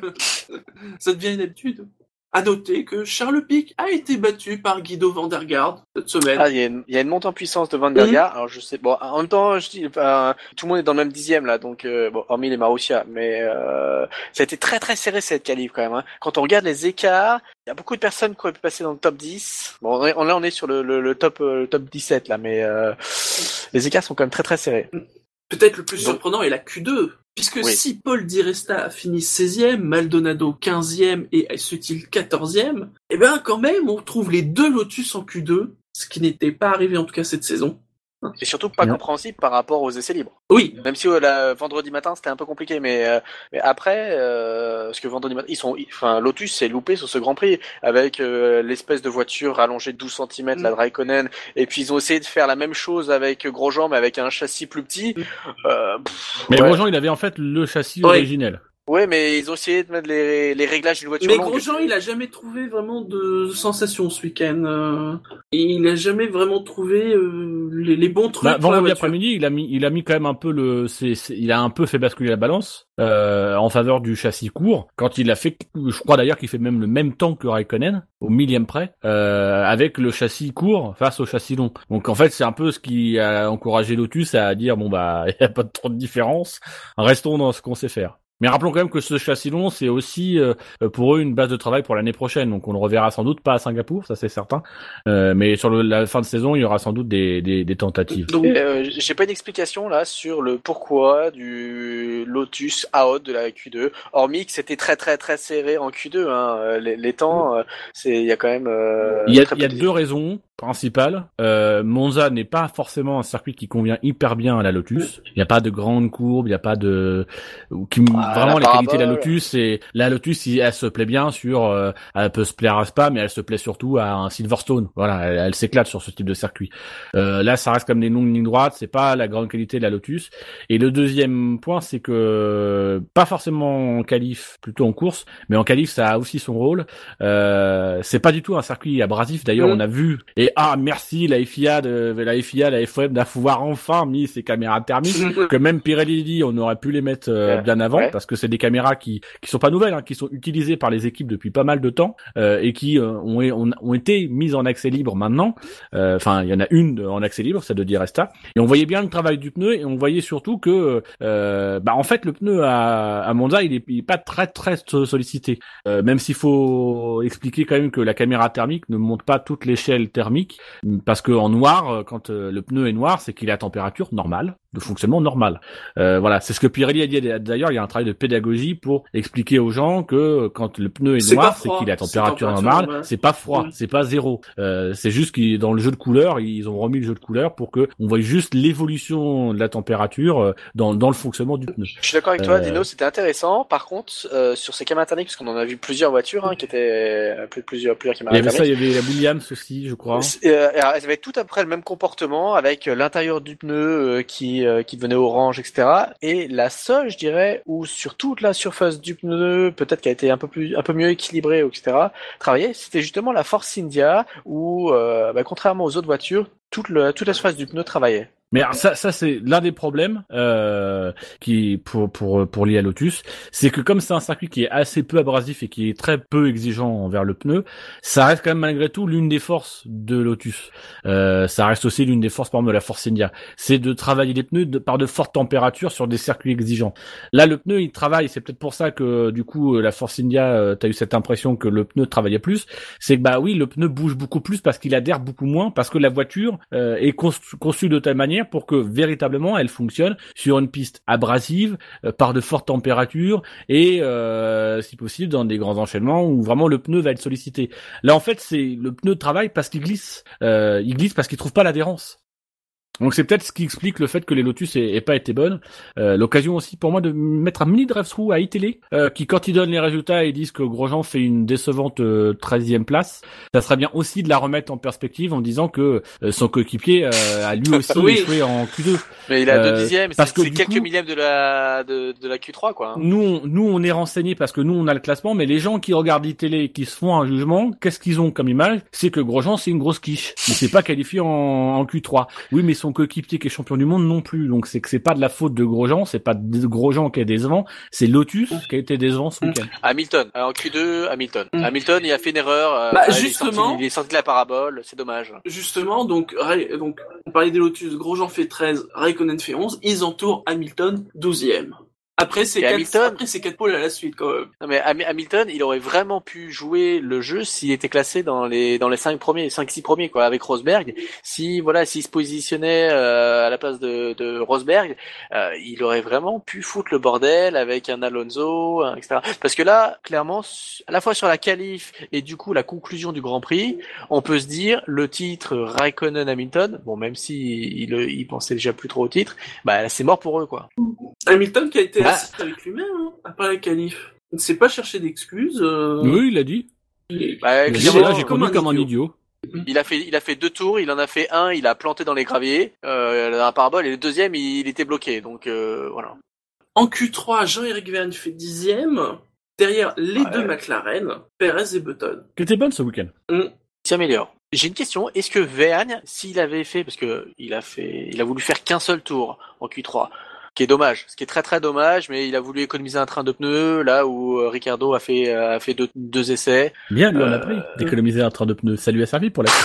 Ça devient une habitude. À noter que Charles Pic a été battu par Guido van der Garde cette semaine. Ah, il y a une, il y a une montée en puissance de Van der Garde. Mmh. Alors, je sais, bon, en même temps, je dis, enfin, tout le monde est dans le même dixième, là, donc, euh, bon, hormis les Marussia, mais, euh, ça a été très, très serré, cette qualif, quand même, hein. Quand on regarde les écarts, il y a beaucoup de personnes qui auraient pu passer dans le top dix. Bon, on est, là, on est sur le, le, le top, euh, le top dix-sept, là, mais, euh, les écarts sont quand même très, très serrés. Peut-être le plus surprenant est la Q deux. Puisque oui. Si Paul Di Resta a fini seizième, Maldonado quinzième et Sutil quatorzième, eh ben quand même on trouve les deux Lotus en Q deux, ce qui n'était pas arrivé en tout cas cette saison. Et surtout pas non. compréhensible par rapport aux essais libres. Oui. Même si euh, la, vendredi matin c'était un peu compliqué, mais, euh, mais après, euh, parce que vendredi matin, ils sont, enfin Lotus s'est loupé sur ce Grand Prix avec euh, l'espèce de voiture rallongée de douze centimètres, mm. la Raikkonen, et puis ils ont essayé de faire la même chose avec Grosjean, mais avec un châssis plus petit. Mm. Euh, pff, mais ouais. Grosjean, il avait en fait le châssis ouais. originel. Ouais, mais ils ont essayé de mettre les, les réglages d'une voiture mais longue. Mais Grosjean, il a jamais trouvé vraiment de sensation ce week-end. Euh, il a jamais vraiment trouvé euh, les, les bons trucs. Bah, vendredi après-midi, il a mis, il a mis quand même un peu le, c'est, c'est, il a un peu fait basculer la balance euh, en faveur du châssis court. Quand il a fait, je crois d'ailleurs qu'il fait même le même temps que Raikkonen, au millième près, euh, avec le châssis court face au châssis long. Donc en fait, c'est un peu ce qui a encouragé Lotus à dire bon bah, il y a pas trop de différence. Restons dans ce qu'on sait faire. Mais rappelons quand même que ce châssis long, c'est aussi euh, pour eux une base de travail pour l'année prochaine. Donc on le reverra sans doute pas à Singapour, ça c'est certain. Euh, mais sur le, la fin de saison, il y aura sans doute des, des, des tentatives. Donc euh, j'ai pas une explication là sur le pourquoi du Lotus out de la Q deux. Hormis que c'était très très très serré en Q deux. Hein. Les, les temps, euh, c'est il y a quand même. Euh, il y a, il y a deux raisons principales. Euh, Monza n'est pas forcément un circuit qui convient hyper bien à la Lotus. Il n'y a pas de grandes courbes, il n'y a pas de qui ah, vraiment les qualités de la Lotus. Et la Lotus, elle se plaît bien sur, euh, elle peut se plaire à Spa, mais elle se plaît surtout à un Silverstone. Voilà, elle, elle s'éclate sur ce type de circuit. Euh, là, ça reste comme des longues lignes droites. C'est pas la grande qualité de la Lotus. Et le deuxième point, c'est que pas forcément en qualif, plutôt en course, mais en qualif, ça a aussi son rôle. Euh, c'est pas du tout un circuit abrasif. D'ailleurs, mmh. on a vu. Et ah merci la F I A de la F I A, la F O M d'avoir enfin mis ces caméras thermiques que même Pirelli dit on aurait pu les mettre euh, bien avant ouais. parce que c'est des caméras qui qui sont pas nouvelles, hein, qui sont utilisées par les équipes depuis pas mal de temps euh, et qui euh, ont, ont ont été mises en accès libre maintenant. Enfin, euh, il y en a une en accès libre, celle de Di Resta. Et on voyait bien le travail du pneu et on voyait surtout que euh, bah en fait le pneu à, à Monza il est, il est pas très très sollicité. Euh, même s'il faut expliquer quand même que la caméra thermique ne monte pas toute l'échelle thermique. Parce que en noir, quand le pneu est noir, c'est qu'il est à température normale, de fonctionnement normal. Euh, voilà, c'est ce que Pirelli a dit. D'ailleurs, il y a un travail de pédagogie pour expliquer aux gens que quand le pneu est, c'est noir, c'est qu'il est à température, température normale. normale. C'est pas froid, mmh. c'est pas zéro. Euh, c'est juste qu'ils dans le jeu de couleurs, ils ont remis le jeu de couleurs pour que on voit juste l'évolution de la température dans dans le fonctionnement du pneu. Je suis d'accord avec toi, euh... Dino, c'était intéressant. Par contre, euh, sur ces caméras thermiques, parce qu'on en a vu plusieurs voitures hein, qui étaient euh, plusieurs plusieurs caméras thermiques. Il y avait ça, il y avait la Williams aussi, je crois. Euh, elles avaient tout après le même comportement avec l'intérieur du pneu euh, qui euh, qui devenait orange, et cetera. Et la seule, je dirais, où sur toute la surface du pneu, peut-être qu'elle a été un peu plus, un peu mieux équilibrée, et cetera. Travaillée, c'était justement la Force India où, euh, bah, contrairement aux autres voitures, toute le toute la surface du pneu travaillait. Mais alors ça, ça c'est l'un des problèmes euh, qui pour pour pour lier à Lotus, c'est que comme c'est un circuit qui est assez peu abrasif et qui est très peu exigeant envers le pneu, ça reste quand même malgré tout l'une des forces de Lotus. Euh, ça reste aussi l'une des forces par exemple de la Force India, c'est de travailler les pneus de, par de fortes températures sur des circuits exigeants. Là, le pneu il travaille, c'est peut-être pour ça que du coup la Force India, euh, t'as eu cette impression que le pneu travaillait plus. C'est que bah oui, le pneu bouge beaucoup plus parce qu'il adhère beaucoup moins, parce que la voiture euh, est conçue, conçue de telle manière pour que véritablement elle fonctionne sur une piste abrasive euh, par de fortes températures et euh, si possible dans des grands enchaînements où vraiment le pneu va être sollicité. Là en fait c'est le pneu travaille parce qu'il glisse, euh, il glisse parce qu'il trouve pas l'adhérence. Donc c'est peut-être ce qui explique le fait que les Lotus aient, aient pas été bonnes. Euh, l'occasion aussi pour moi de mettre un mini drive-through à iTélé, euh, qui quand ils donnent les résultats et disent que Grosjean fait une décevante euh, treizième place, ça serait bien aussi de la remettre en perspective en disant que euh, son coéquipier euh, a lui aussi Oui. échoué en Q deux. Mais il a Euh, deux dixièmes, parce c'est, que c'est du quelques coup- millièmes de la de, de la Q trois quoi. hein. Nous, on, nous, on est renseignés parce que nous, on a le classement, mais les gens qui regardent iTélé et qui se font un jugement, qu'est-ce qu'ils ont comme image? C'est que Grosjean, c'est une grosse quiche. Il s'est pas qualifié en, en Q trois. Oui, mais son coéquipier qui est champion du monde non plus. Donc c'est que c'est pas de la faute de Grosjean, c'est pas de Grosjean qui est décevant, c'est Lotus qui a été décevant ce week-end. Hamilton, euh, en Q deux, Hamilton. Mm. Hamilton, il a fait une erreur. euh, Bah, il est justement. sorti- il est sorti de la parabole, c'est dommage. Justement, donc, Ray- donc, on parlait des Lotus, Grosjean fait treize, Raikkonen fait onze, ils entourent Hamilton douzième. Après, c'est Et quatre, Hamilton après, c'est quatre pôles à la suite, quand même. Non mais Ham- Hamilton, il aurait vraiment pu jouer le jeu s'il était classé dans les dans les cinq premiers, cinq six premiers quoi, avec Rosberg. Si voilà, s'il se positionnait euh, à la place de, de Rosberg, euh, il aurait vraiment pu foutre le bordel avec un Alonso, un, et cetera. Parce que là, clairement, à la fois sur la qualif et du coup la conclusion du Grand Prix, on peut se dire le titre Raikkonen-Hamilton, bon même si il, il, il pensait déjà plus trop au titre, bah c'est mort pour eux quoi. Hamilton qui a été Bah. assis avec lui-même, hein, après la qualif. Il ne s'est pas cherché d'excuses, euh... Oui, il a dit. il- Bah, Il a dit, clairement, voilà, j'ai comme conduit un comme un idiot. idiot. Il a fait, il a fait deux tours, il en a fait un, il a planté dans les graviers, euh, dans la parabole, et le deuxième, il, il était bloqué. Donc euh, voilà. En Q trois, Jean-Éric Vergne fait dixième. Derrière les Ouais. deux McLaren, Perez et Button. Qui était bonne ce week-end. Il s'améliore. J'ai une question. Est-ce que Vergne, s'il avait fait, parce que il a fait, il a voulu faire qu'un seul tour en Q trois, qui est dommage, ce qui est très très dommage, mais il a voulu économiser un train de pneus là où euh, Ricardo a fait a fait deux, deux essais. Bien, lui, on a Euh, pris d'économiser un train de pneus. Ça lui a servi pour la.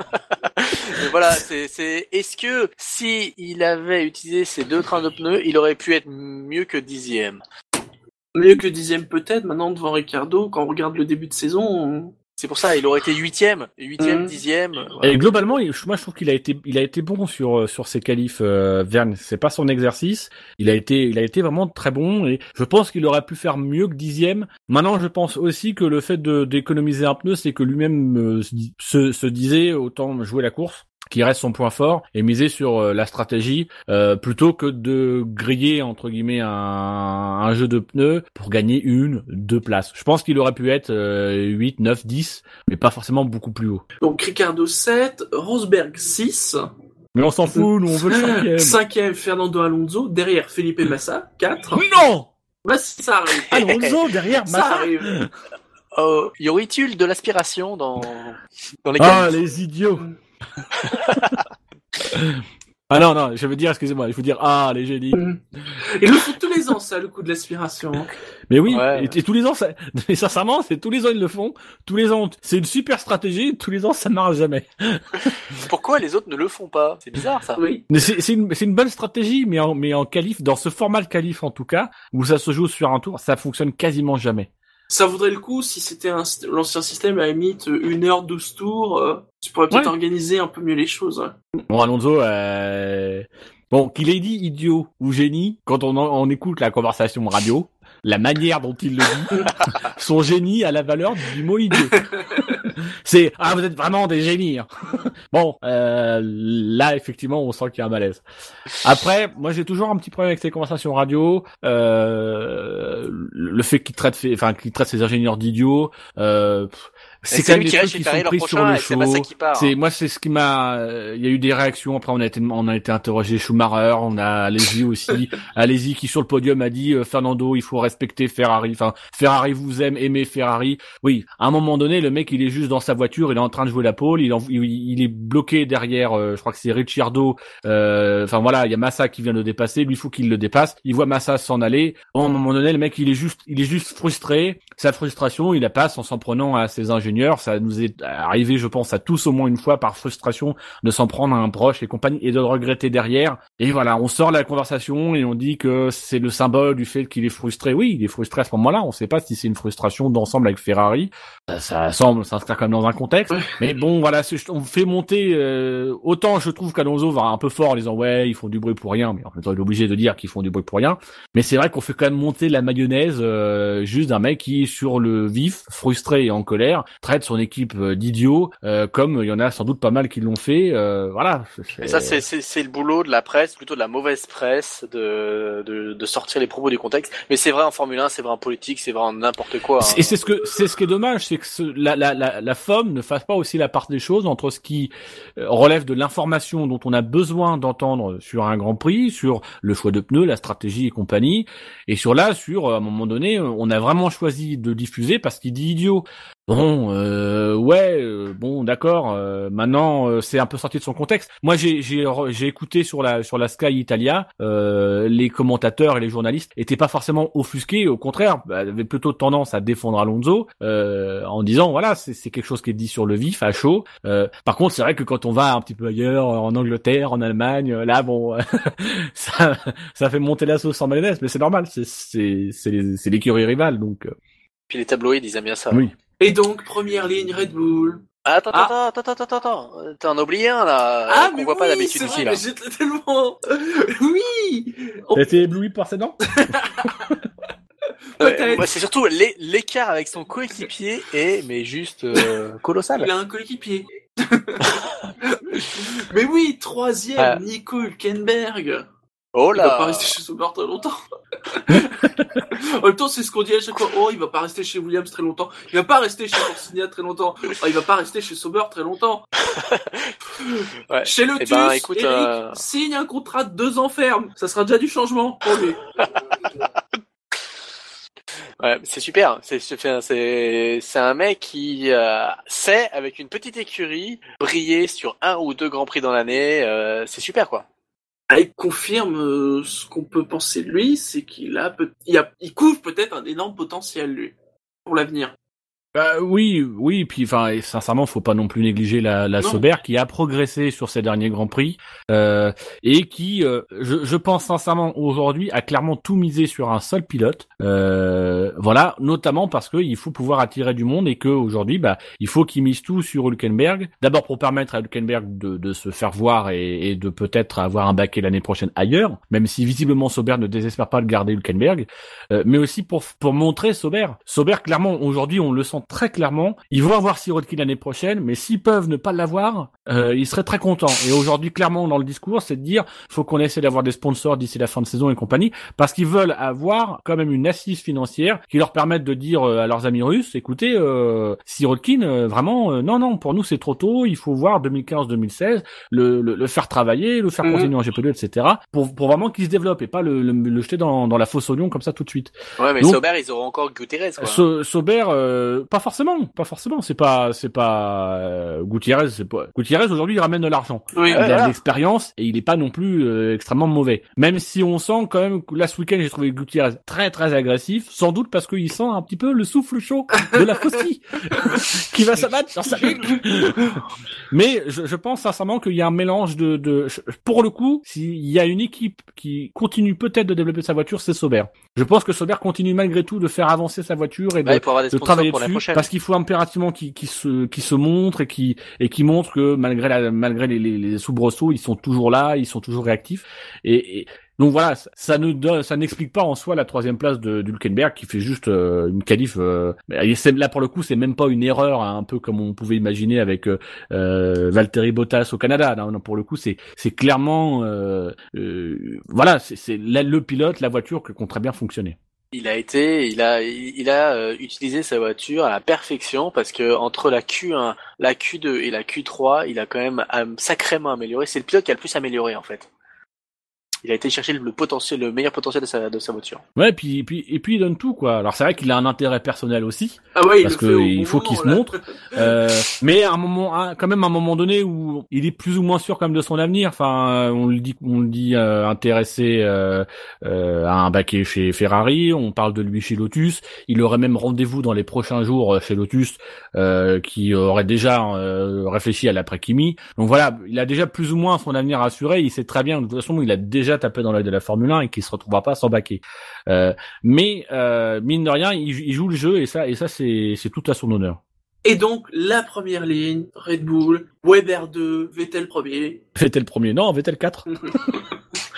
Mais voilà, c'est c'est. Est-ce que si il avait utilisé ces deux trains de pneus, il aurait pu être mieux que dixième? Mieux que dixième peut-être, maintenant devant Ricardo, quand on regarde le début de saison, on... C'est pour ça, il aurait été huitième, huitième, Mhm. dixième. Voilà. Et globalement, il- moi je trouve qu'il a été, il a été bon sur sur ses qualifs. Euh, Verne, c'est pas son exercice. Il a été, il a été vraiment très bon et je pense qu'il aurait pu faire mieux que dixième. Maintenant, je pense aussi que le fait de d'économiser un pneu, c'est que lui-même euh, se, di- se se disait autant jouer la course, qui reste son point fort, et miser sur euh, la stratégie euh, plutôt que de griller entre guillemets un, un jeu de pneus pour gagner une, deux places. Je pense qu'il aurait pu être euh, huit, neuf, dix, mais pas forcément beaucoup plus haut. Donc Ricardo sept, Rosberg six, Mais on s'en fout, nous on veut le cinquième. cinquième Fernando Alonso, derrière Felipe Massa, quatre. Non, Bah ça arrive. Alonso derrière Ça Massa. arrive. Oh, y aurait-il de l'aspiration dans dans les Ah, qualifs? les idiots. Ah non, non, je veux dire, excusez-moi, il faut dire ah, les génies. Ils le font tous les ans, ça, le coup de l'aspiration. Mais oui, Ouais. et, et tous les ans, ça, mais sincèrement, c'est tous les ans ils le font. Tous les ans, c'est une super stratégie. Tous les ans, ça marche jamais. Pourquoi les autres ne le font pas? C'est bizarre ça. Oui. Mais c'est, c'est une, c'est une bonne stratégie, mais en, mais en qualif, dans ce format de qualif en tout cas, où ça se joue sur un tour, ça fonctionne quasiment jamais. Ça vaudrait le coup si c'était un, l'ancien système à la limite une heure, douze tours, euh, tu pourrais peut-être Ouais. organiser un peu mieux les choses. Ouais. Bon, Alonso, euh... bon, qu'il ait dit idiot ou génie, quand on, en- on écoute la conversation radio, la manière dont il le dit, son génie a la valeur du mot idiot. C'est, ah, vous êtes vraiment des génies. hein. Bon, euh, là, effectivement, on sent qu'il y a un malaise. Après, moi, j'ai toujours un petit problème avec ces conversations radio, euh, le fait qu'il traite, enfin, qu'il traite ses ingénieurs d'idiots, euh, c'est Et quand c'est même lui des qui trucs reste qui chez sont Ferrari l'an pris sur prochain le et c'est pas ça show. qui part. C'est hein. moi, c'est ce qui m'a. euh, Il y a eu des réactions. Après, on a été, on a été interrogé Schumacher, on a Alesi aussi, Alesi qui sur le podium a dit euh, Fernando, il faut respecter Ferrari. Enfin, Ferrari vous aime, aimez Ferrari. Oui, à un moment donné, le mec, il est juste dans sa voiture, il est en train de jouer la pole, il, en, il, il est bloqué derrière. Euh, je crois que c'est Ricciardo. euh, Enfin voilà, il y a Massa qui vient de le dépasser. Lui, il faut qu'il le dépasse. Il voit Massa s'en aller. À un moment donné, le mec, il est juste, il est juste frustré. Sa frustration, il la passe en s'en prenant à ses ingénieurs. Ça nous est arrivé, je pense, à tous au moins une fois par frustration de s'en prendre à un proche et compagnie et de le regretter derrière. Et voilà, on sort de la conversation et on dit que c'est le symbole du fait qu'il est frustré. Oui, il est frustré à ce moment-là. On sait pas si c'est une frustration d'ensemble avec Ferrari. Ça, ça semble s'inscrire quand même dans un contexte. Mais bon, voilà, c'est- on fait monter, euh, autant je trouve qu'Alonso va un peu fort en disant ouais, ils font du bruit pour rien, mais en fait, on est obligé de dire qu'ils font du bruit pour rien. Mais c'est vrai qu'on fait quand même monter la mayonnaise, euh, juste d'un mec qui, sur le vif, frustré et en colère, traite son équipe euh, d'idiot, euh, comme il y en a sans doute pas mal qui l'ont fait. Euh, voilà. Et ça, c'est, c'est, c'est le boulot de la presse, plutôt de la mauvaise presse, de, de, de sortir les propos du contexte. Mais c'est vrai en Formule un, c'est vrai en politique, c'est vrai en n'importe quoi. Hein. Et c'est ce que c'est ce qui est dommage, c'est que ce, la, la, la, la F O M ne fasse pas aussi la part des choses entre ce qui relève de l'information dont on a besoin d'entendre sur un Grand Prix, sur le choix de pneus, la stratégie et compagnie, et sur là, sur à un moment donné, on a vraiment choisi de diffuser parce qu'il dit idiot. Bon, euh, ouais, euh, bon, d'accord. Euh, maintenant, euh, c'est un peu sorti de son contexte. Moi, j'ai j'ai j'ai écouté sur la sur la Sky Italia, euh, les commentateurs et les journalistes étaient pas forcément offusqués, au contraire, avaient plutôt tendance à défendre Alonso, euh, en disant voilà, c'est c'est quelque chose qui est dit sur le vif, à chaud. Euh, par contre, c'est vrai que quand on va un petit peu ailleurs, en Angleterre, en Allemagne, là, bon, ça ça fait monter la sauce en mayonnaise, mais c'est normal, c'est c'est c'est les, c'est l'écurie rivale, donc. Euh... Puis les tabloïds, ils aiment bien ça. Oui. Et donc, première ligne Red Bull. Attends, Ah. attends, attends, attends, attends, attends. T'en as oublié un, là, Ah, qu'on mais voit oui, pas d'habitude c'est ici, vrai, là. mais j'étais tellement... oui. T'as été ébloui par ces dents? Ouais, Peut-être. moi, c'est surtout l'é- l'écart avec son coéquipier est, mais juste, euh, colossal. Il a un coéquipier. Mais oui, troisième, Ah. Nico Hülkenberg. Oh Il va pas là! rester chez Sauber très longtemps. En même temps, c'est ce qu'on dit à chaque fois. Oh, il va pas rester chez Williams très longtemps. Il va pas rester chez Forcinia très longtemps. Oh, il va pas rester chez Sauber très longtemps. Ouais. Chez Lotus, Eh ben, écoute, Eric euh, signe un contrat de deux ans ferme. Ça sera déjà du changement pour lui. Ouais, c'est super. C'est, c'est, c'est, c'est un mec qui euh, sait, avec une petite écurie, briller sur un ou deux grands prix dans l'année. Euh, c'est super, quoi. Ah, il confirme euh, ce qu'on peut penser de lui, c'est qu'il a, peut- il a, il couvre peut-être un énorme potentiel lui pour l'avenir. Bah oui, oui, puis enfin, et sincèrement, faut pas non plus négliger la, la Non. Sauber qui a progressé sur ces derniers grands prix euh, et qui, euh, je, je pense sincèrement aujourd'hui, a clairement tout misé sur un seul pilote. Euh, voilà, notamment parce que il faut pouvoir attirer du monde et que aujourd'hui, bah, il faut qu'il mise tout sur Hülkenberg. D'abord pour permettre à Hülkenberg de, de se faire voir et, et de peut-être avoir un baquet l'année prochaine ailleurs, même si visiblement Sauber ne désespère pas de garder Hülkenberg, euh, mais aussi pour pour montrer Sauber. Sauber clairement aujourd'hui, on le sent très clairement, ils vont avoir Sirotkin l'année prochaine, mais s'ils peuvent ne pas l'avoir, euh, ils seraient très contents. Et aujourd'hui, clairement, dans le discours, c'est de dire, faut qu'on essaie d'avoir des sponsors d'ici la fin de saison et compagnie, parce qu'ils veulent avoir quand même une assise financière qui leur permette de dire euh, à leurs amis russes, écoutez, euh, Sirotkin, euh, vraiment, euh, non, non, pour nous c'est trop tôt, il faut voir deux mille quinze deux mille seize, le, le, le faire travailler, le faire Mhm. continuer en G P deux, et cetera, pour, pour vraiment qu'il se développe et pas le, le, le jeter dans, dans la fosse oignon comme ça tout de suite. Ouais, mais Donc- Sauber, ils auront encore Gutiérrez, quoi. Sau- Sauber, euh, pas forcément, pas forcément. C'est pas, c'est pas euh, Gutiérrez. C'est pas Gutiérrez aujourd'hui, il ramène de l'argent. Oui. Il Ouais, a voilà. de l'expérience et il est pas non plus euh, extrêmement mauvais. Même si on sent quand même que là ce week-end j'ai trouvé Gutiérrez très très agressif, sans doute parce qu'il sent un petit peu le souffle chaud de la Fossi qui va s'abattre sur sa nuque. Mais je, je pense sincèrement qu'il y a un mélange de, de, pour le coup, s'il y a une équipe qui continue peut-être de développer sa voiture, c'est Sauber. Je pense que Sauber continue malgré tout de faire avancer sa voiture et de, Ouais, pour avoir des de sponsors travailler pour l'année dessus prochaine. parce qu'il faut impérativement qu'il qu'il se qu'il se montre et qui et qui montre que malgré la malgré les, les, les soubresauts ils sont toujours là, ils sont toujours réactifs et, et donc voilà, ça, ça ne donne, ça n'explique pas en soi la troisième place de d'Hülkenberg qui fait juste euh, une qualif. Euh, et c'est- là pour le coup, c'est même pas une erreur, hein, un peu comme on pouvait imaginer avec euh, euh, Valtteri Bottas au Canada. Non, non, pour le coup, c'est c'est clairement euh, euh, voilà, c'est c'est la- le pilote, la voiture qui ont très bien fonctionné. Il a été, il a, il a euh, utilisé sa voiture à la perfection parce que entre la Q un, la Q deux et la Q trois, il a quand même euh, sacrément amélioré. C'est le pilote qui a le plus amélioré en fait. Il a été chercher le potentiel, le meilleur potentiel de sa, de sa voiture. Ouais, puis et puis et puis il donne tout quoi. Alors c'est vrai qu'il a un intérêt personnel aussi. Ah ouais, il Parce le que fait au il bon faut qu'il moment, se là. montre. Euh, mais à un moment, à- quand même, à un moment donné où il est plus ou moins sûr quand même de son avenir. Enfin, euh, on le dit, on le dit euh, intéressé euh, euh, à un baquet chez Ferrari. On parle de lui chez Lotus. Il aurait même rendez-vous dans les prochains jours chez Lotus, euh, qui aurait déjà euh, réfléchi à l'après-Kimi. Donc voilà, il a déjà plus ou moins son avenir assuré. Il sait très bien, de toute façon, il a déjà tapé dans l'œil de la Formule un et qu'il se retrouvera pas sans baquet. Euh, mais euh, mine de rien, il, il joue le jeu et ça, et ça, c'est, c'est tout à son honneur. Et donc, la première ligne, Red Bull, Weber deux, Vettel premier. Vettel premier, non, Vettel quatre.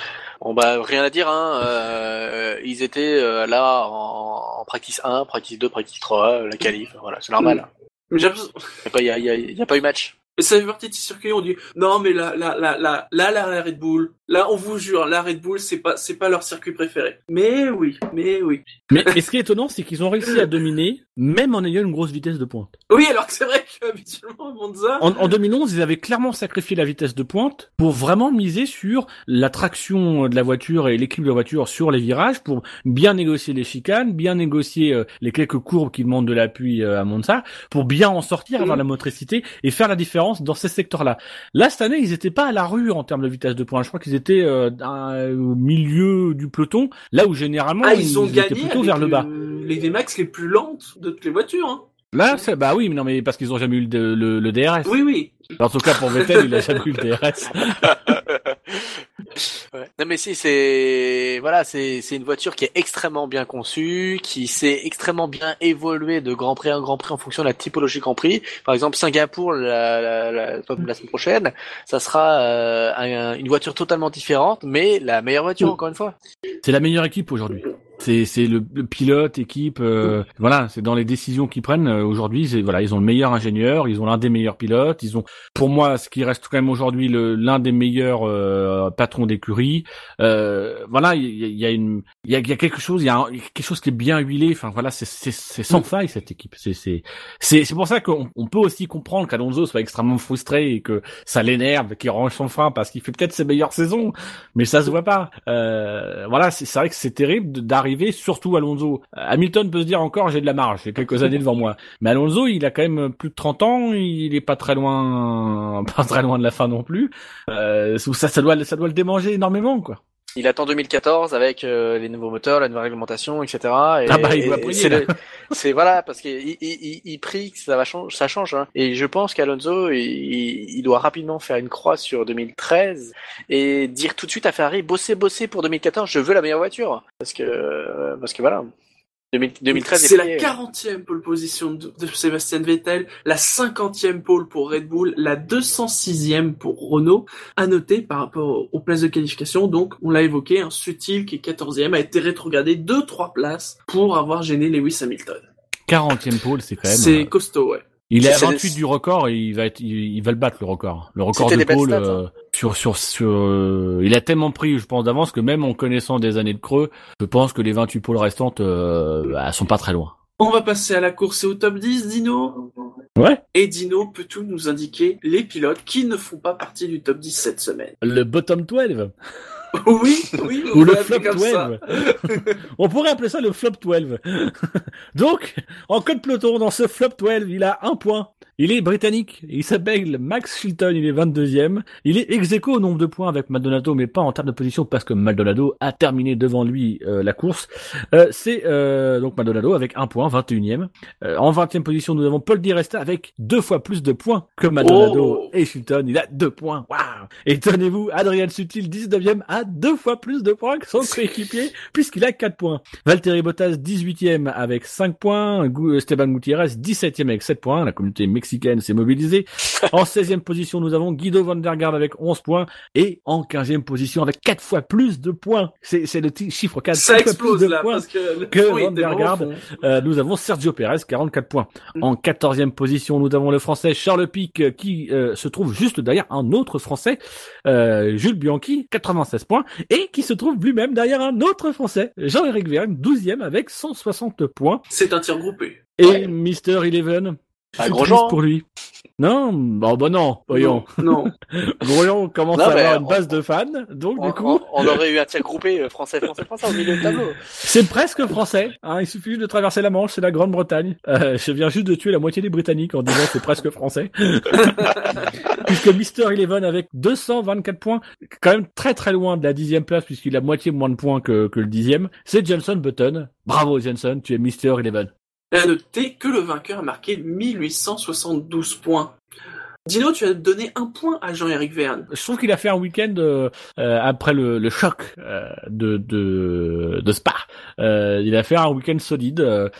Bon bah rien à dire, hein. Euh, ils étaient euh, là en, en practice un, practice deux, practice trois, la qualif, voilà, c'est normal. Mais j'ai l'impression- Il y a pas, il y a, il y a, il y a pas eu match. Et ça fait partie de ces circuits, on dit, non, mais là, là, là, là, là, là, la Red Bull, là, on vous jure, la Red Bull, c'est pas, c'est pas leur circuit préféré. Mais oui, mais oui. Mais, mais ce qui est étonnant, c'est qu'ils ont réussi à dominer, même en ayant une grosse vitesse de pointe. Oui, alors que c'est vrai qu'habituellement, Monza, En, en deux mille onze, ils avaient clairement sacrifié la vitesse de pointe pour vraiment miser sur la traction de la voiture et l'équilibre de la voiture sur les virages, pour bien négocier les chicanes, bien négocier euh, les quelques courbes qui demandent de l'appui euh, à Monza, pour bien en sortir, avoir Mhm. la motricité et faire la différence dans ces secteurs-là. Là, cette année, ils étaient pas à la rue en termes de vitesse de pointe. Je crois qu'ils étaient euh, dans- au milieu du peloton, là où généralement ah, ils ont étaient gagné plutôt avec vers le bas. le- les V MAX les plus lentes de toutes les voitures, hein. Là, c'est, bah oui, mais non, mais parce qu'ils ont jamais eu le, le, le, le D R S. Oui, oui. En tout cas, pour Vettel, il a jamais eu le D R S. Ouais. Non mais si c'est voilà c'est c'est une voiture qui est extrêmement bien conçue, qui s'est extrêmement bien évoluée de Grand Prix en Grand Prix en fonction de la typologie Grand Prix. Par exemple Singapour la la, la, la semaine prochaine, ça sera euh, un- une voiture totalement différente, mais la meilleure voiture encore une fois. C'est la meilleure équipe aujourd'hui. C'est c'est le, le pilote, équipe, euh, voilà, c'est dans les décisions qu'ils prennent euh, aujourd'hui. C'est voilà, ils ont le meilleur ingénieur, ils ont l'un des meilleurs pilotes, ils ont, pour moi, ce qui reste quand même aujourd'hui le l'un des meilleurs euh, patrons d'écurie. Euh, voilà, il y, a- il y a une, il y a, il y a quelque chose, il y a un- quelque chose qui est bien huilé. Enfin voilà, c'est c'est c'est sans faille cette équipe. C'est c'est c'est c'est pour ça qu'on on peut aussi comprendre qu'Alonso soit extrêmement frustré et que ça l'énerve, qu'il range son frein parce qu'il fait peut-être ses meilleures saisons, mais ça se voit pas. Euh, voilà, c'est c'est vrai que c'est terrible de- d'arriver, surtout Alonso. Hamilton peut se dire encore j'ai de la marge, j'ai quelques années devant moi. Mais Alonso, il a quand même plus de trente ans, il est pas très loin, pas très loin de la fin non plus. Euh, ça, ça doit, ça doit le démanger énormément, quoi. Il attend deux mille quatorze avec euh, les nouveaux moteurs, la nouvelle réglementation, et cetera. Et, Ah bah, il doit et prier, c'est là. le- c'est voilà parce qu'il il, il, il prie que ça va changer, ça change. Hein. Et je pense qu'Alonso il, il il doit rapidement faire une croix sur deux mille treize et dire tout de suite à Ferrari bossez bossez pour deux mille quatorze, je veux la meilleure voiture parce que euh, parce que voilà. deux mille deux mille treize est C'est la plié. quarantième pole position de, de Sébastien Vettel, la cinquantième pole pour Red Bull, la deux cent sixième pour Renault. À noter par rapport aux places de qualification, donc on l'a évoqué, un Sutil qui est quatorzième a été rétrogradé deux trois places pour avoir gêné Lewis Hamilton. quarantième pole, c'est quand même. C'est euh, costaud, ouais. il est à c'est- vingt-huit du record et il va être, il, il va le battre le record. Le record C'était de des belles pole stats, euh, sur sur sur. euh, il a tellement pris, je pense d'avance que même en connaissant des années de creux, je pense que les vingt-huit pôles restantes euh, bah, sont pas très loin. On va passer à la course et au top dix, Dino. Ouais. Et Dino, peux-tu nous indiquer les pilotes qui ne font pas partie du top dix cette semaine? Le bottom douze. Oui, oui, on Ou le peut flop l'appeler comme ça. douze. On pourrait appeler ça le flop douze. Donc, en code peloton, dans ce flop douze, il a un point. Il est britannique. Il s'appelle Max Chilton. Il est vingt-deuxième. Il est ex aequo au nombre de points avec Maldonado, mais pas en termes de position parce que Maldonado a terminé devant lui euh, la course. Euh, c'est euh, donc Maldonado avec un point, vingt et unième. Euh, en vingtième position, nous avons Paul Di Resta avec deux fois plus de points que Maldonado Oh. et Chilton. Il a deux points. Waouh! Et tenez-vous, Adrian Sutil, dix-neuvième, a deux fois plus de points que son coéquipier puisqu'il a quatre points. Valtteri Bottas, dix-huitième avec cinq points. Gu- Esteban Gutiérrez, dix-septième avec sept points. La communauté mexicaine s'est mobilisée. En seizième position, nous avons Guido van der Garde avec onze points. Et en quinzième position avec quatre fois plus de points. C'est, c'est le t- chiffre quatre. Ça quatre fois explose plus de là, points parce que le que fond Van était der vraiment Garde. fond. Euh, nous avons Sergio Perez, quarante-quatre points. En quatorzième position, nous avons le Français Charles Pic euh, qui euh, se trouve juste derrière un autre Français, euh, Jules Bianchi, quatre-vingt-seize points, et qui se trouve lui-même derrière un autre Français, Jean-Éric Vergne, douzième avec cent soixante points. C'est un tir groupé. Et Ouais. Mister Eleven, Ah, c'est Grosjean. triste pour lui. Non, bon, bah non, voyons. Non. non. Grosjean commence Non, à mais avoir une on- base de fans, donc On, du coup, on- on aurait eu un tir groupé euh, français français français au milieu de tableau. c'est presque français. Hein, il suffit juste de traverser la Manche, c'est la Grande-Bretagne. Euh, je viens juste de tuer la moitié des Britanniques en disant c'est presque français. Puisque Mister Eleven avec deux cent vingt-quatre points, quand même très très loin de la dixième place puisqu'il a moitié moins de points que, que le dixième, c'est Jenson Button. Bravo Jenson, tu es Mister Eleven. Et à noter que le vainqueur a marqué mille huit cent soixante-douze points. Dino, tu as donné un point à Jean-Éric Vergne. Je trouve qu'il a fait un week-end euh, euh, après le, le choc euh, de, de de Spa. Euh, il a fait un week-end solide. Euh,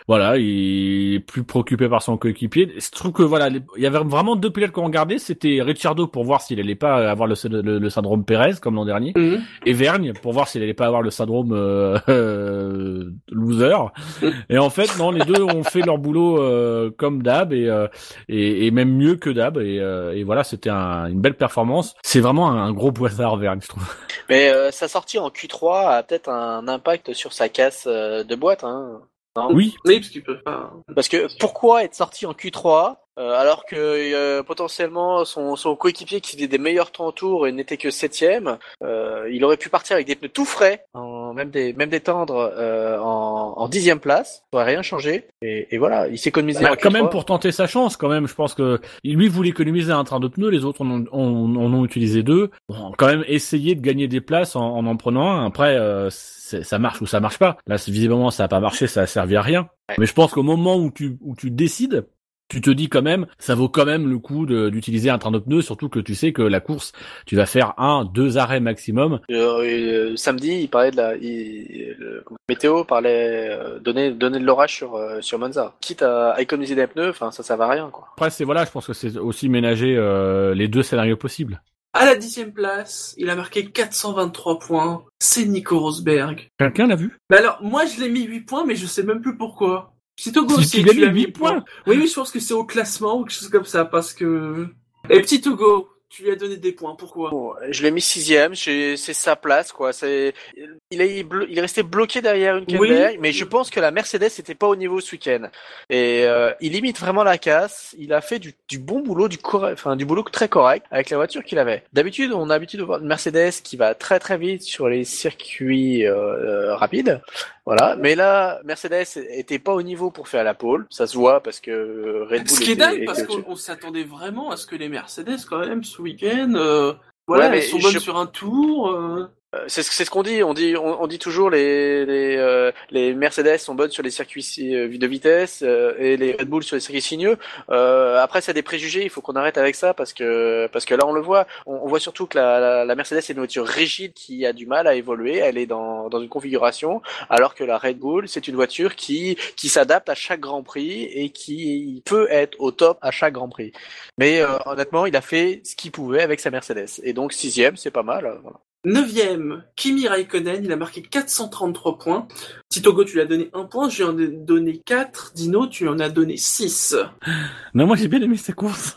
voilà, il est plus préoccupé par son coéquipier. Je trouve que voilà, les... il y avait vraiment deux pilotes qu'on regardait, c'était Ricciardo pour voir s'il allait pas avoir le, le, le syndrome Pérez comme l'an dernier, Mhm. et Vergne pour voir s'il allait pas avoir le syndrome euh, euh, loser. Mhm. Et en fait, non, les deux ont fait leur boulot euh, comme d'hab et, euh, et et même mieux que d'hab. Et, euh, et voilà, c'était un, une belle performance. C'est vraiment un, un gros boisard Vergne, je trouve. Mais euh, sa sortie en Q trois a peut-être un impact sur sa casse euh, de boîte, hein. Non. Oui. Oui, parce qu'ils peuvent pas. Parce que pourquoi être sorti en Q trois euh, alors que euh, potentiellement son, son coéquipier qui faisait des meilleurs temps en tour et n'était que septième, euh, il aurait pu partir avec des pneus tout frais, en, même des même des tendres euh, en, en dixième place, ça aurait rien changé. Et, et voilà, il s'est économisé Bah, en quand Q trois. même pour tenter sa chance, quand même. Je pense que lui voulait économiser un train de pneus, les autres en ont, en, en ont utilisé deux. Bon, quand même essayer de gagner des places en en, en prenant un. Après, euh, ça marche ou ça marche pas. Là, visiblement, ça a pas marché, ça a servi à rien. Ouais. Mais je pense qu'au moment où tu où tu décides, tu te dis quand même, ça vaut quand même le coup de, d'utiliser un train de pneus, surtout que tu sais que la course, tu vas faire un, deux arrêts maximum. Euh, euh, samedi, il parlait de la, il, le comment, météo parlait euh, donner donner de l'orage sur euh, sur Monza. Quitte à, à économiser des pneus, enfin ça ça va à rien quoi. Après, c'est voilà, je pense que c'est aussi ménager euh, les deux scénarios possibles. À la dixième place, il a marqué quatre cent vingt-trois points. C'est Nico Rosberg. Quelqu'un l'a vu? Mais alors, moi, je l'ai mis huit points, mais je sais même plus pourquoi. Si Togo Si aussi, tu l'as tu mis l'as mis huit points. Oui, oui, je pense que c'est au classement ou quelque chose comme ça, parce que... Et petit Togo, tu lui as donné des points, pourquoi? Bon, je l'ai mis sixième, c'est c'est sa place quoi. C'est il est il est resté bloqué derrière une Hülkenberg, Oui. mais je pense que la Mercedes était pas au niveau ce week-end. Et euh, il limite vraiment la casse. Il a fait du, du bon boulot, du correct, enfin du boulot très correct avec la voiture qu'il avait. D'habitude, on a l'habitude de voir une Mercedes qui va très très vite sur les circuits euh, euh, rapides. Voilà, mais là, Mercedes était pas au niveau pour faire la pole, ça se voit parce que Red Bull Ce qui est était, dingue, était parce au-dessus. qu'on on s'attendait vraiment à ce que les Mercedes, quand même, ce week-end, euh, voilà, Ouais, mais elles sont bonnes je- sur un tour. Euh... Euh, C'est ce c'est ce qu'on dit. On dit on, on dit toujours les les euh, les Mercedes sont bonnes sur les circuits si- euh, de vitesse euh, et les Red Bull sur les circuits sinueux. Euh, après, c'est des préjugés. Il faut qu'on arrête avec ça parce que parce que là, on le voit. On, on voit surtout que la, la, la Mercedes est une voiture rigide qui a du mal à évoluer. Elle est dans dans une configuration, alors que la Red Bull, c'est une voiture qui qui s'adapte à chaque Grand Prix et qui peut être au top à chaque Grand Prix. Mais euh, honnêtement, il a fait ce qu'il pouvait avec sa Mercedes. Et donc sixième, c'est pas mal. euh, Voilà. Neuvième, Kimi Raikkonen, il a marqué quatre cent trente-trois points. Si Togo, tu lui as donné un point, je lui en ai donné quatre. Dino, tu lui en as donné six. Non, moi j'ai bien aimé sa course.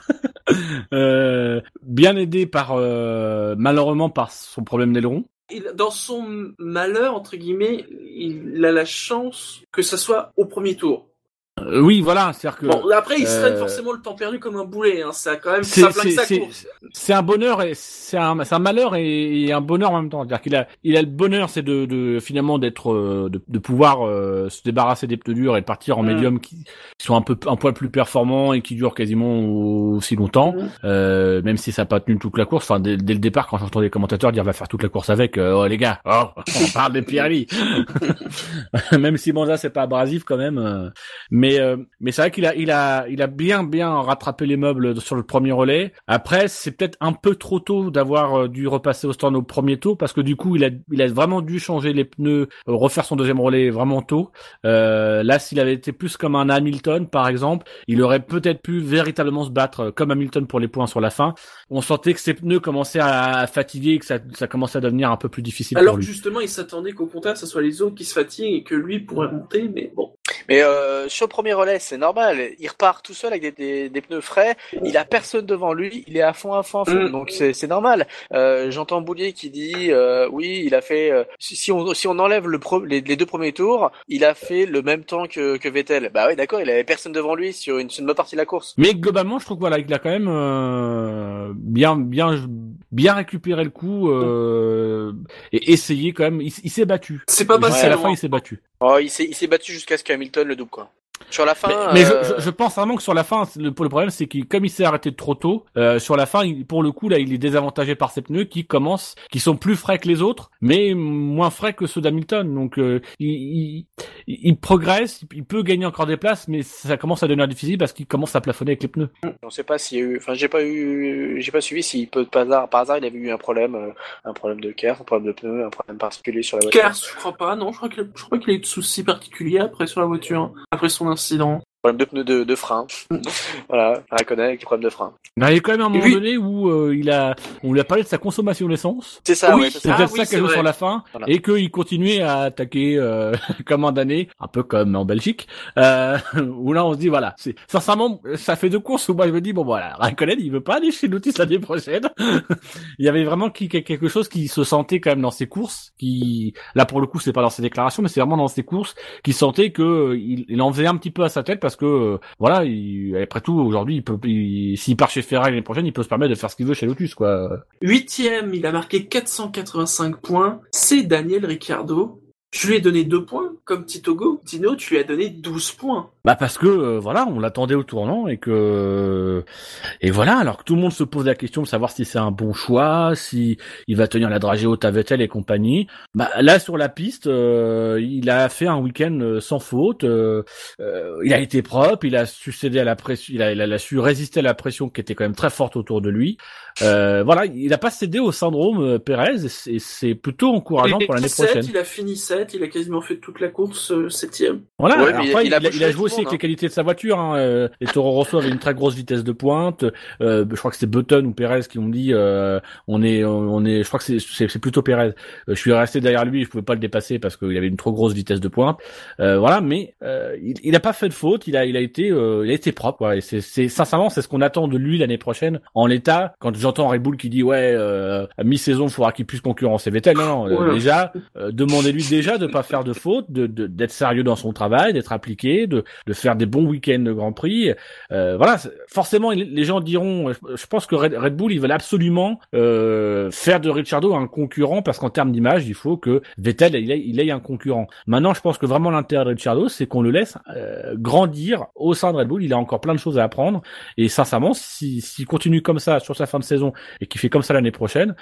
euh, bien aidé par euh, malheureusement par son problème d'aileron. Il, dans son malheur, entre guillemets, il a la chance que ça soit au premier tour. Euh, oui, voilà, c'est-à-dire que Bon, après, il se traîne euh, forcément le temps perdu comme un boulet, hein. Ça a quand même, c'est ça plaque c'est sa c'est course. c'est un bonheur et c'est un c'est un malheur et, et un bonheur en même temps. C'est-à-dire qu'il a il a le bonheur, c'est de de finalement d'être euh, de de pouvoir euh, se débarrasser des pneus durs et partir en Mm. médium qui, qui sont un peu un poil plus performants et qui durent quasiment aussi longtemps. Mm. Euh, même si ça n'a pas tenu toute la course. Enfin, dès, dès le départ, quand j'entends des commentateurs dire va faire toute la course avec, euh, oh les gars, oh, on parle de Pirelli. Même si Monza c'est pas abrasif quand même. Euh, mais euh, mais c'est vrai qu'il a il a il a bien bien rattrapé les meubles sur le premier relais. Après, c'est peut-être un peu trop tôt d'avoir euh, dû repasser au stand au premier tour parce que du coup, il a il a vraiment dû changer les pneus, euh, refaire son deuxième relais vraiment tôt. Euh, là, s'il avait été plus comme un Hamilton par exemple, il aurait peut-être pu véritablement se battre euh, comme Hamilton pour les points sur la fin. On sentait que ses pneus commençaient à, à fatiguer, que ça ça commençait à devenir un peu plus difficile Alors pour que lui. justement, il s'attendait qu'au contraire, ce soit les autres qui se fatiguent et que lui pourrait monter, mais bon. Mais euh, sur le premier relais, c'est normal. Il repart tout seul avec des, des, des pneus frais. Il a personne devant lui. Il est à fond, à fond, à fond. Mm. Donc c'est, c'est normal. Euh, j'entends Boulier qui dit, euh, oui, il a fait. Euh, si, si on si on enlève le pro, les, les deux premiers tours, il a fait le même temps que, que Vettel. Bah oui, d'accord. Il avait personne devant lui sur une, sur une bonne partie de la course. Mais globalement, je trouve que voilà, il a quand même euh, bien, bien, bien récupéré le coup euh, et essayé quand même. Il, il s'est battu. C'est pas Jusqu'à passé la loin. fin, il s'est battu. Oh, il s'est il s'est battu jusqu'à ce qu'Hamilton le double quoi. Sur la fin. Mais, mais euh, je, je, je pense vraiment que sur la fin, le, le problème, c'est qu'il, comme il s'est arrêté trop tôt, euh, sur la fin, il, pour le coup, là, il est désavantagé par ses pneus qui commencent, qui sont plus frais que les autres, mais moins frais que ceux d'Hamilton. Donc, euh, il, il, il, il progresse, il peut gagner encore des places, mais ça commence à devenir difficile parce qu'il commence à plafonner avec les pneus. On sait pas s'il y a eu, enfin j'ai pas eu, j'ai pas suivi s'il peut par hasard, par hasard il avait eu un problème, euh, un problème de Kerf, un problème de pneus, un problème particulier sur la voiture. Kers, je crois pas, non, je crois qu'il je crois qu'il a eu de soucis particuliers après sur la voiture, après son incident. Problème de pneus de, de frein. Voilà, Raikkonen avec les problèmes de frein. Mais il y a quand même un moment Oui. donné où euh, il a, on lui a parlé de sa consommation d'essence. C'est ça, Oui. ouais, c'est C'est ça. Ah peut-être oui, ça c'est qu'elle joue vrai. sur la fin, Voilà. et qu'il continuait à attaquer euh, comme un damné, un peu comme en Belgique, euh, où là on se dit voilà, c'est sincèrement ça fait deux courses où moi je me dis bon voilà, Raikkonen il veut pas aller chez Lotus l'année prochaine. Il y avait vraiment qui- quelque chose qui se sentait quand même dans ses courses, qui là pour le coup c'est pas dans ses déclarations, mais c'est vraiment dans ses courses, qui sentait que euh, il, il en faisait un petit peu à sa tête parce que euh, voilà, il, après tout aujourd'hui il peut, il- s'il part chez Ferrari l'année prochaine, il peut se permettre de faire ce qu'il veut chez Lotus quoi. Huitième, il a marqué quatre cent quatre-vingt-cinq points, c'est Daniel Ricciardo. Je lui ai donné deux points, comme Titogo. Dino, tu lui as donné douze points. Bah parce que euh, voilà, on l'attendait au tournant et que et voilà, alors que tout le monde se pose la question de savoir si c'est un bon choix, si il va tenir la dragée haute à Vettel et compagnie. Bah là sur la piste, euh, il a fait un week-end euh, sans faute. Euh, euh, il a été propre, il a su céder à la pression, il a, il a, il a su résister à la pression qui était quand même très forte autour de lui. Euh, voilà, il a pas cédé au syndrome euh, Pérez et c'est, c'est plutôt encourageant Il pour l'année était sept, prochaine. il a fini sept, il a quasiment fait toute la course euh, septième. Voilà, Ouais, alors mais après, il il, a a, il a bougé joué tout aussi le avec monde, les qualités de sa voiture. Hein. Euh, les Toro Rosso avaient une très grosse vitesse de pointe. Euh, je crois que c'est Button ou Perez qui ont dit euh, on est, on est. Je crois que c'est, c'est, c'est plutôt Perez. Euh, je suis resté derrière lui, je pouvais pas le dépasser parce qu'il avait une trop grosse vitesse de pointe. Euh, voilà, mais euh, il, il a pas fait de faute. Il a, il a été, euh, il a été propre. Quoi. Et c'est, c'est sincèrement, c'est ce qu'on attend de lui l'année prochaine. En l'état, quand j'entends Red Bull qui dit ouais, euh, à mi-saison, il faudra qu'il puisse concurrencer Vettel. Non, non. euh, Voilà. déjà, euh, demandez-lui déjà de pas faire de faute, de, de d'être sérieux dans son travail, d'être appliqué, de, de faire des bons week-ends de Grand Prix. Euh, voilà, c'est- forcément, il- les gens diront, je, je pense que Red, Red Bull, ils veulent absolument euh, faire de Ricciardo un concurrent parce qu'en termes d'image, il faut que Vettel il ait, il ait un concurrent. Maintenant, je pense que vraiment l'intérêt de Ricciardo, c'est qu'on le laisse euh, grandir au sein de Red Bull. Il a encore plein de choses à apprendre et sincèrement, si- s'il continue comme ça sur sa fin de saison et qu'il fait comme ça l'année prochaine,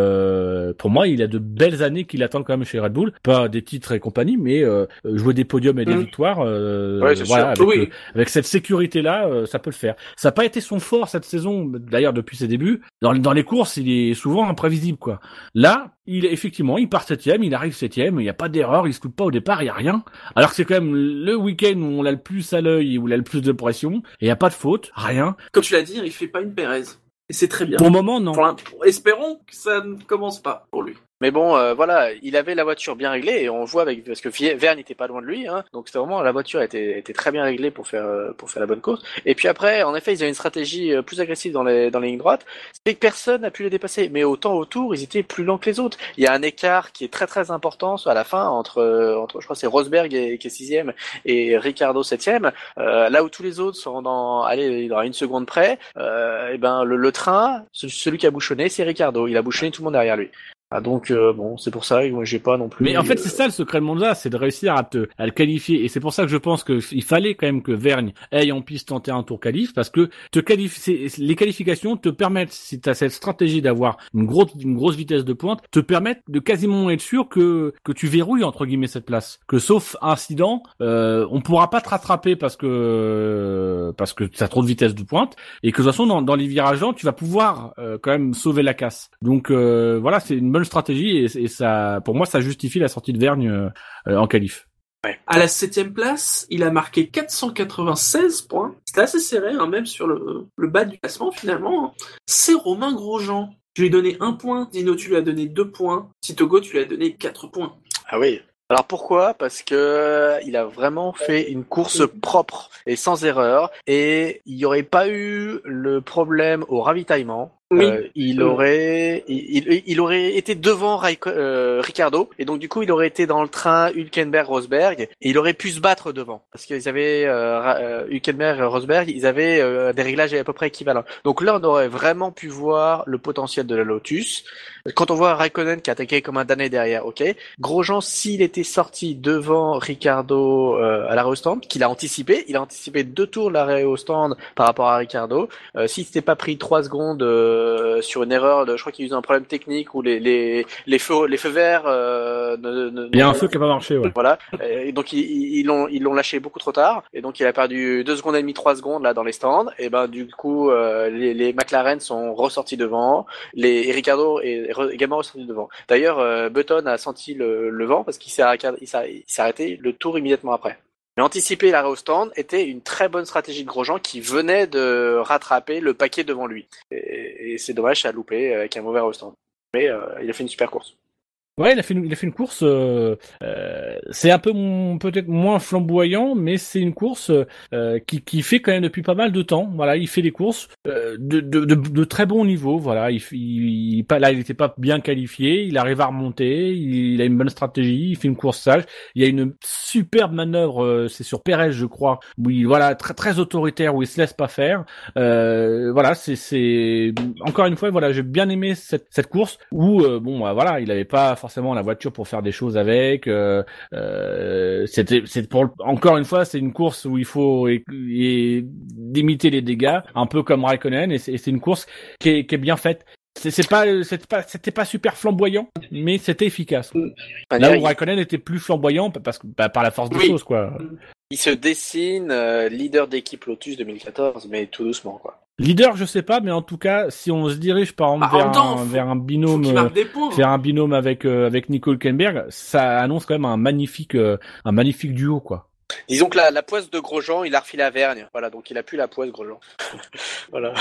euh, pour moi, il a de belles années qui l'attendent quand même chez Red Bull. Pas des titres et compagnie, mais euh, jouer des podiums et des Mm. victoires. Euh, Ouais, c'est voilà, sûr. avec, Oui. euh, avec cette sécurité-là, euh, ça peut le faire. Ça n'a pas été son fort cette saison, d'ailleurs depuis ses débuts. Dans, dans les courses, il est souvent imprévisible, quoi. Là, il est effectivement, il part septième, il arrive septième, il n'y a pas d'erreur, il se coupe pas au départ, il y a rien. Alors que c'est quand même le week-end où on l'a le plus à l'œil et où il a le plus de pression, et il n'y a pas de faute, rien. Comme tu l'as dit, il fait pas une Pérez. Et c'est très bien. Pour le moment, non. Pour l'in- espérons que ça ne commence pas pour lui. Mais bon, euh, voilà, il avait la voiture bien réglée et on voit avec parce que Vie- Verne n'était pas loin de lui, hein, donc c'était vraiment la voiture était, était très bien réglée pour faire euh, pour faire la bonne course. Et puis après, en effet, ils avaient une stratégie euh, plus agressive dans les dans les lignes droites, c'est que personne n'a pu les dépasser. Mais autant autour, ils étaient plus lents que les autres. Il y a un écart qui est très très important à la fin entre euh, entre je crois que c'est Rosberg et, qui est sixième et Ricciardo septième. Euh, là où tous les autres sont dans allez dans une seconde près, euh, et ben le, le train, celui qui a bouchonné, c'est Ricciardo. Il a bouchonné tout le monde derrière lui. Ah, donc euh, bon, c'est pour ça que moi j'ai pas non plus. Mais en fait, euh, c'est ça le secret de Monza, c'est de réussir à te à le qualifier. Et c'est pour ça que je pense que il fallait quand même que Vergne aille en piste tenter un tour qualif, parce que te qualifier, les qualifications te permettent, si tu as cette stratégie d'avoir une grosse une grosse vitesse de pointe, te permettent de quasiment être sûr que que tu verrouilles entre guillemets cette place. Que sauf incident, euh, on pourra pas te rattraper parce que parce que tu as trop de vitesse de pointe, et que de toute façon dans, dans les virages lents, tu vas pouvoir euh, quand même sauver la casse. Donc euh, voilà, c'est une bonne stratégie et, et ça, pour moi, ça justifie la sortie de Vergne euh, euh, en qualif. À la septième place, il a marqué quatre cent quatre-vingt-seize points. C'était assez serré, hein, même sur le, le bas du classement finalement. C'est Romain Grosjean. Je lui ai donné un point. Dino, tu lui as donné deux points. Titogo, tu lui as donné quatre points. Ah oui. Alors pourquoi ? Parce que il a vraiment fait une course propre et sans erreur, et il n'y aurait pas eu le problème au ravitaillement. Oui. Euh, il aurait, il, il, il aurait été devant Raiko, euh, Ricciardo, et donc du coup il aurait été dans le train Hülkenberg-Rosberg, et il aurait pu se battre devant, parce qu'ils avaient euh, euh, Hülkenberg et Rosberg, ils avaient euh, des réglages à peu près équivalents. Donc là on aurait vraiment pu voir le potentiel de la Lotus. Quand on voit Raikkonen qui a attaqué comme un damné derrière, ok. Grosjean, s'il était sorti devant Ricciardo euh, à l'arrêt au stand, qu'il a anticipé, il a anticipé deux tours l'arrêt au stand par rapport à Ricciardo. Euh, s'il s'était pas pris trois secondes euh, euh, sur une erreur, de, je crois qu'il y a eu un problème technique où les les les feux les feux verts. Euh, ne, ne, Il y a un ne, feu qui a pas marché, ouais. Voilà. Et donc ils ils l'ont ils l'ont lâché beaucoup trop tard. Et donc il a perdu deux secondes et demie, trois secondes là dans les stands. Et ben du coup euh, les, les McLaren sont ressortis devant. Les et Ricciardo est également ressorti devant. D'ailleurs euh, Button a senti le, le vent parce qu'il s'est il s'est, il s'est arrêté le tour immédiatement après. Mais anticiper l'arrêt au stand était une très bonne stratégie de Grosjean qui venait de rattraper le paquet devant lui. Et, et c'est dommage, ça a loupé avec un mauvais arrêt au stand. Mais euh, il a fait une super course. Ouais, il a fait une, il a fait une course. Euh, euh, c'est un peu mon, peut-être moins flamboyant, mais c'est une course euh, qui, qui fait quand même depuis pas mal de temps. Voilà, il fait des courses euh, de, de, de, de très bon niveau. Voilà, il, il, il pas là, il était pas bien qualifié. Il arrive à remonter. Il, il a une bonne stratégie. Il fait une course sage. Il y a une superbe manœuvre. Euh, c'est sur Pérez, je crois. Où il, voilà, très très autoritaire, où il se laisse pas faire. Euh, voilà, c'est c'est encore une fois, voilà, j'ai bien aimé cette cette course où euh, bon, bah, voilà, il avait pas forcément la voiture pour faire des choses avec. Euh, euh, c'était, c'est pour encore une fois, c'est une course où il faut et, et limiter les dégâts, un peu comme Raikkonen, et c'est, et c'est une course qui est, qui est bien faite. C'est, c'est pas, c'était pas, c'était pas super flamboyant, mais c'était efficace. Là où Raikkonen était plus flamboyant parce que bah, par la force des oui. choses, quoi. Il se dessine euh, leader d'équipe Lotus deux mille quatorze, mais tout doucement, quoi. Leader, je sais pas, mais en tout cas, si on se dirige par exemple bah, vers, temps, un, faut, vers un binôme, vers un binôme avec euh, avec Nico Hülkenberg, ça annonce quand même un magnifique, euh, un magnifique duo, quoi. Disons que la, la poisse de Grosjean, il a refilé à Vergne, voilà, donc il a plus la poisse Grosjean. Voilà.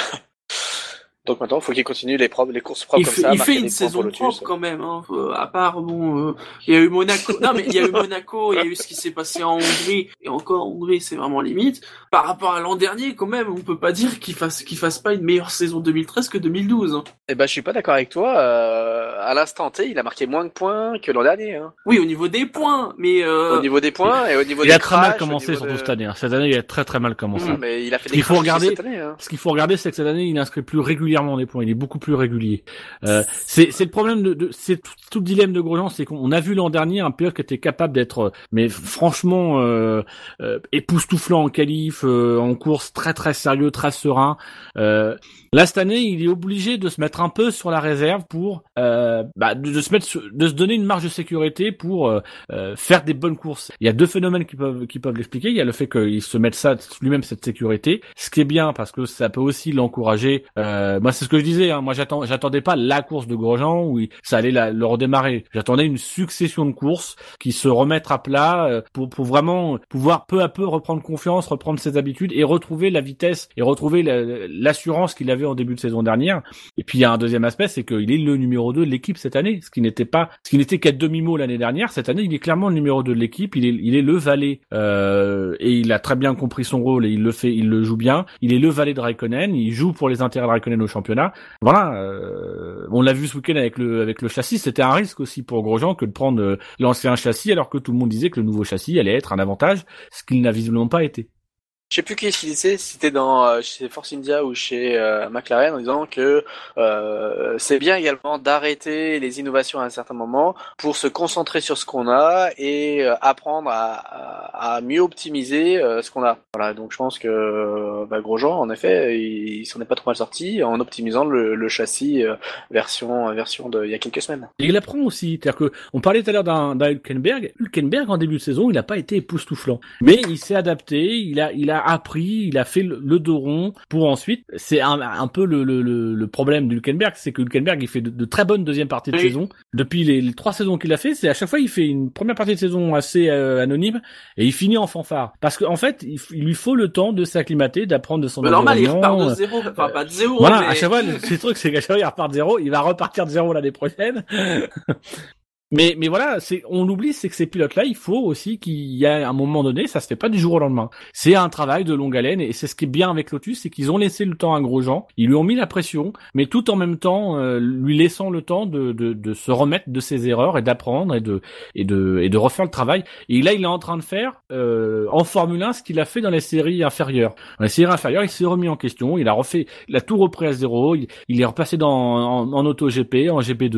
Donc maintenant, il faut qu'il continue les, pro- les courses propres il comme fait, ça. Il fait une saison propre quand même, hein. Euh, à part bon, il euh, y a eu Monaco. Non mais il y a eu Monaco, il y a eu ce qui s'est passé en Hongrie et encore en Hongrie, c'est vraiment limite. Par rapport à l'an dernier, quand même, on peut pas dire qu'il fasse qu'il fasse pas une meilleure saison deux mille treize que deux mille douze. Hein. Eh ben, je suis pas d'accord avec toi. Euh, à l'instant T, il a marqué moins de points que l'an dernier. Hein. Oui, au niveau des points, mais euh... au niveau des points et au niveau il des a crashs, très mal commencé surtout de... cette année. Hein. Cette année, il a très très mal commencé. Mmh, mais il a fait des il faut regarder. Cette année, hein. Ce qu'il faut regarder, c'est que cette année, il inscrit plus régulièrement des points. Il est beaucoup plus régulier. Euh, c'est, c'est le problème de, de c'est tout, tout le dilemme de Grosjean, c'est qu'on a vu l'an dernier un pilote qui était capable d'être, mais franchement, euh, euh, époustouflant en qualif, euh, en course, très très sérieux, très serein. Euh, là cette année, il est obligé de se mettre un peu sur la réserve pour, euh, bah, de, de se mettre, sur, de se donner une marge de sécurité pour euh, euh, faire des bonnes courses. Il y a deux phénomènes qui peuvent qui peuvent l'expliquer. Il y a le fait qu'il se mette ça lui-même cette sécurité, ce qui est bien parce que ça peut aussi l'encourager. Euh, moi, c'est ce que je disais. Hein, moi, j'attends, j'attendais pas la course de Grosjean où ça allait la, le redémarrer. J'attendais une succession de courses qui se remettent à plat euh, pour, pour vraiment pouvoir peu à peu reprendre confiance, reprendre ses habitudes et retrouver la vitesse et retrouver la, l'assurance qu'il avait en début de saison dernière. Et puis il y a un deuxième aspect, c'est qu'il est le numéro deux de l'équipe cette année, ce qui n'était pas, ce qui n'était qu'à demi-mot l'année dernière. Cette année, il est clairement le numéro deux de l'équipe. Il est, il est le valet euh, et il a très bien compris son rôle et il le fait, il le joue bien. Il est le valet de Raikkonen. Il joue pour les intérêts de Raikkonen au championnat. Voilà. Euh, on l'a vu ce week-end avec le avec le châssis, c'était un risque aussi pour Grosjean que de prendre euh, l'ancien châssis alors que tout le monde disait que le nouveau châssis allait être un avantage, ce qu'il n'a visiblement pas été. Je sais plus qui disait, si c'était dans euh, chez Force India ou chez euh, McLaren, en disant que euh, c'est bien également d'arrêter les innovations à un certain moment pour se concentrer sur ce qu'on a et euh, apprendre à, à, à mieux optimiser euh, ce qu'on a. Voilà, donc je pense que euh, bah, Grosjean, en effet, il, il s'en est pas trop mal sorti en optimisant le, le châssis euh, version version de il y a quelques semaines. Et il apprend aussi, c'est-à-dire que on parlait tout à l'heure d'un, d'un Hülkenberg. Hülkenberg en début de saison, il n'a pas été époustouflant, mais il s'est adapté, il a il a appris, il a fait le, le dos rond pour ensuite, c'est un, un peu le, le, le problème de Hülkenberg, c'est que Hülkenberg il fait de, de très bonnes deuxième parties de oui. saison. Depuis les, les trois saisons qu'il a fait, c'est à chaque fois il fait une première partie de saison assez euh, anonyme et il finit en fanfare. Parce qu'en en fait, il, il lui faut le temps de s'acclimater, d'apprendre de son mais environnement. Normal, il repart de zéro, enfin pas de zéro. Voilà, mais... à chaque fois, le, le truc c'est qu'à chaque fois il repart de zéro, il va repartir de zéro l'année prochaine. Mais, mais voilà, c'est, on l'oublie, c'est que ces pilotes-là, il faut aussi qu'il y ait un moment donné, ça se fait pas du jour au lendemain. C'est un travail de longue haleine et c'est ce qui est bien avec Lotus, c'est qu'ils ont laissé le temps à Grosjean, ils lui ont mis la pression, mais tout en même temps, euh, lui laissant le temps de, de, de se remettre de ses erreurs et d'apprendre et de, et de, et de refaire le travail. Et là, il est en train de faire, euh, en Formule un, ce qu'il a fait dans les séries inférieures. Dans les séries inférieures, il s'est remis en question, il a refait, il a tout repris à zéro, il, il est repassé dans, en, en auto G P, en G P deux.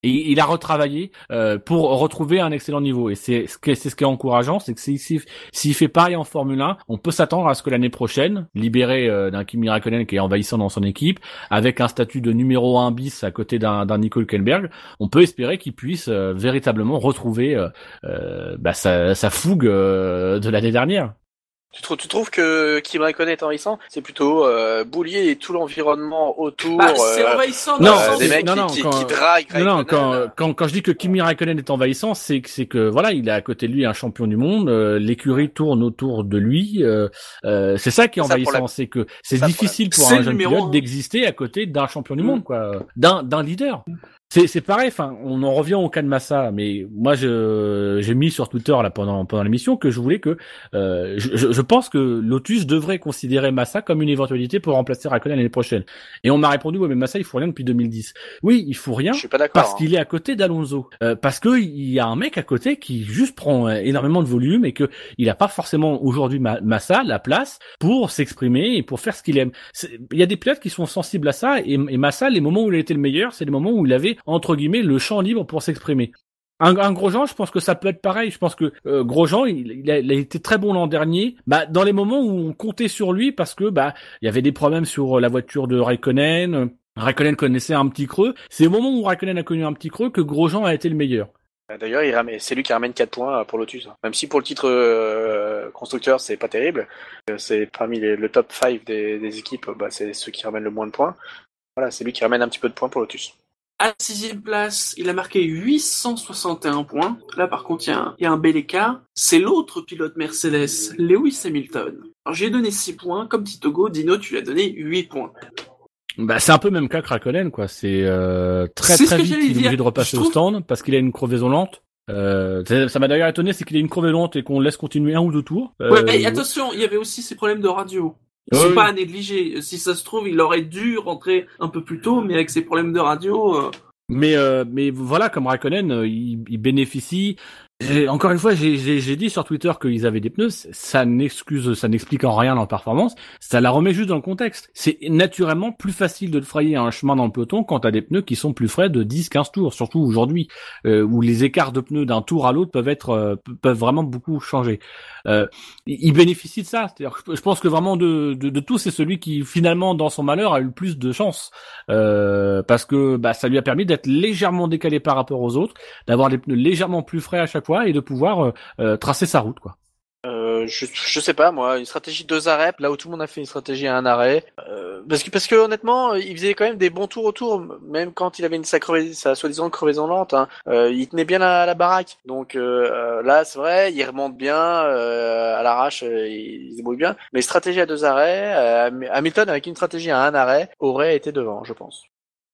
Et il a retravaillé euh, pour retrouver un excellent niveau. Et c'est ce qui c'est ce qui est encourageant, c'est que s'il, s'il fait pareil en Formule un, on peut s'attendre à ce que l'année prochaine, libéré euh, d'un Kimi Räikkönen qui est envahissant dans son équipe, avec un statut de numéro un bis à côté d'un, d'un Nico Hülkenberg, on peut espérer qu'il puisse euh, véritablement retrouver euh, euh, bah, sa, sa fougue euh, de l'année dernière. Tu trouves, tu trouves que Kimi Räikkönen est envahissant? C'est plutôt euh, Boulier et tout l'environnement autour. Bah, c'est euh, envahissant non, dans le euh, sens des où- mecs non, qui, non, qui, quand- qui draguent Non, non, Räikkönen. quand, quand, quand je dis que Kimi Räikkönen est envahissant, c'est que, c'est que voilà, il est à côté de lui un champion du monde, euh, l'écurie tourne autour de lui, euh, euh, c'est ça qui est C'est ça envahissant, problème. c'est que c'est ça difficile pour C'est un le jeune numéro pilote un. d'exister à côté d'un champion du Mm. monde, quoi, d'un, d'un leader. C'est, c'est pareil, enfin, on en revient au cas de Massa, mais moi, je, j'ai mis sur Twitter, là, pendant, pendant l'émission, que je voulais que, euh, je, je, je pense que Lotus devrait considérer Massa comme une éventualité pour remplacer Räikkönen l'année prochaine. Et on m'a répondu, ouais, mais Massa, il faut rien depuis deux mille dix. Oui, il faut rien. Je suis pas d'accord. Parce hein. qu'il est à côté d'Alonso, euh, parce que il y a un mec à côté qui juste prend euh, énormément de volume et que il a pas forcément aujourd'hui Ma- Massa la place pour s'exprimer et pour faire ce qu'il aime. C'est- Il y a des pilotes qui sont sensibles à ça et, et Massa, les moments où il a été le meilleur, c'est les moments où il avait entre guillemets le champ libre pour s'exprimer. Un, un Grosjean, je pense que ça peut être pareil. Je pense que euh, Grosjean, il, il, a, il a été très bon l'an dernier. Bah, dans les moments où on comptait sur lui, parce que bah, il y avait des problèmes sur la voiture de Räikkönen. euh, Räikkönen connaissait un petit creux. C'est au moment où Räikkönen a connu un petit creux que Grosjean a été le meilleur. D'ailleurs, il ramène, c'est lui qui ramène quatre points pour Lotus. hein. Même si pour le titre euh, constructeur, c'est pas terrible. euh, C'est parmi les, le top cinq des, des équipes, bah, c'est ceux qui ramènent le moins de points. Voilà, c'est lui qui ramène un petit peu de points pour Lotus. À la sixième place, il a marqué huit cent soixante et un points. Là, par contre, il y, a un- il y a un bel écart. C'est l'autre pilote Mercedes, Lewis Hamilton. Alors, j'ai donné six points. Comme dit Togo, Dino, tu lui as donné huit points. Bah, c'est un peu même cas que Räikkönen, quoi. C'est euh, très C'est ce très que vite j'allais il est dire. obligé de repasser Je au trouve- stand parce qu'il a une crevaison lente. Euh, ça ça m'a d'ailleurs étonné, c'est qu'il ait une crevaison lente et qu'on le laisse continuer un ou deux tours. Euh, Ouais, mais attention, il y avait aussi ces problèmes de radio. Ils Ouais, sont oui. pas à négliger. Si ça se trouve, il aurait dû rentrer un peu plus tôt, mais avec ses problèmes de radio... euh, Mais euh, mais voilà, comme Räikkönen, euh, il, il bénéficie. Et encore une fois, j'ai, j'ai, j'ai dit sur Twitter qu'ils avaient des pneus. Ça n'excuse, ça n'explique en rien leur performance. Ça la remet juste dans le contexte. C'est naturellement plus facile de te frayer un chemin dans le peloton quand t'as des pneus qui sont plus frais de dix, quinze tours, surtout aujourd'hui, euh, où les écarts de pneus d'un tour à l'autre peuvent être, euh, peuvent vraiment beaucoup changer. Euh, il bénéficie de ça. C'est-à-dire, je pense que vraiment de, de, de tous, c'est celui qui finalement, dans son malheur, a eu le plus de chance, euh, parce que bah, ça lui a permis d'être légèrement décalé par rapport aux autres, d'avoir des pneus légèrement plus frais à chaque fois et de pouvoir euh, euh, tracer sa route, quoi. Euh, je, je sais pas moi, une stratégie de deux arrêts, là où tout le monde a fait une stratégie à un arrêt, euh, parce que parce que honnêtement, il faisait quand même des bons tours autour, même quand il avait une sa, crevais, sa soi-disant crevaison lente, hein, euh, il tenait bien la, la baraque. Donc euh, là, c'est vrai, il remonte bien euh, à l'arrache, euh, il, il se débrouille bien. Mais stratégie à deux arrêts, euh, Hamilton avec une stratégie à un arrêt aurait été devant, je pense.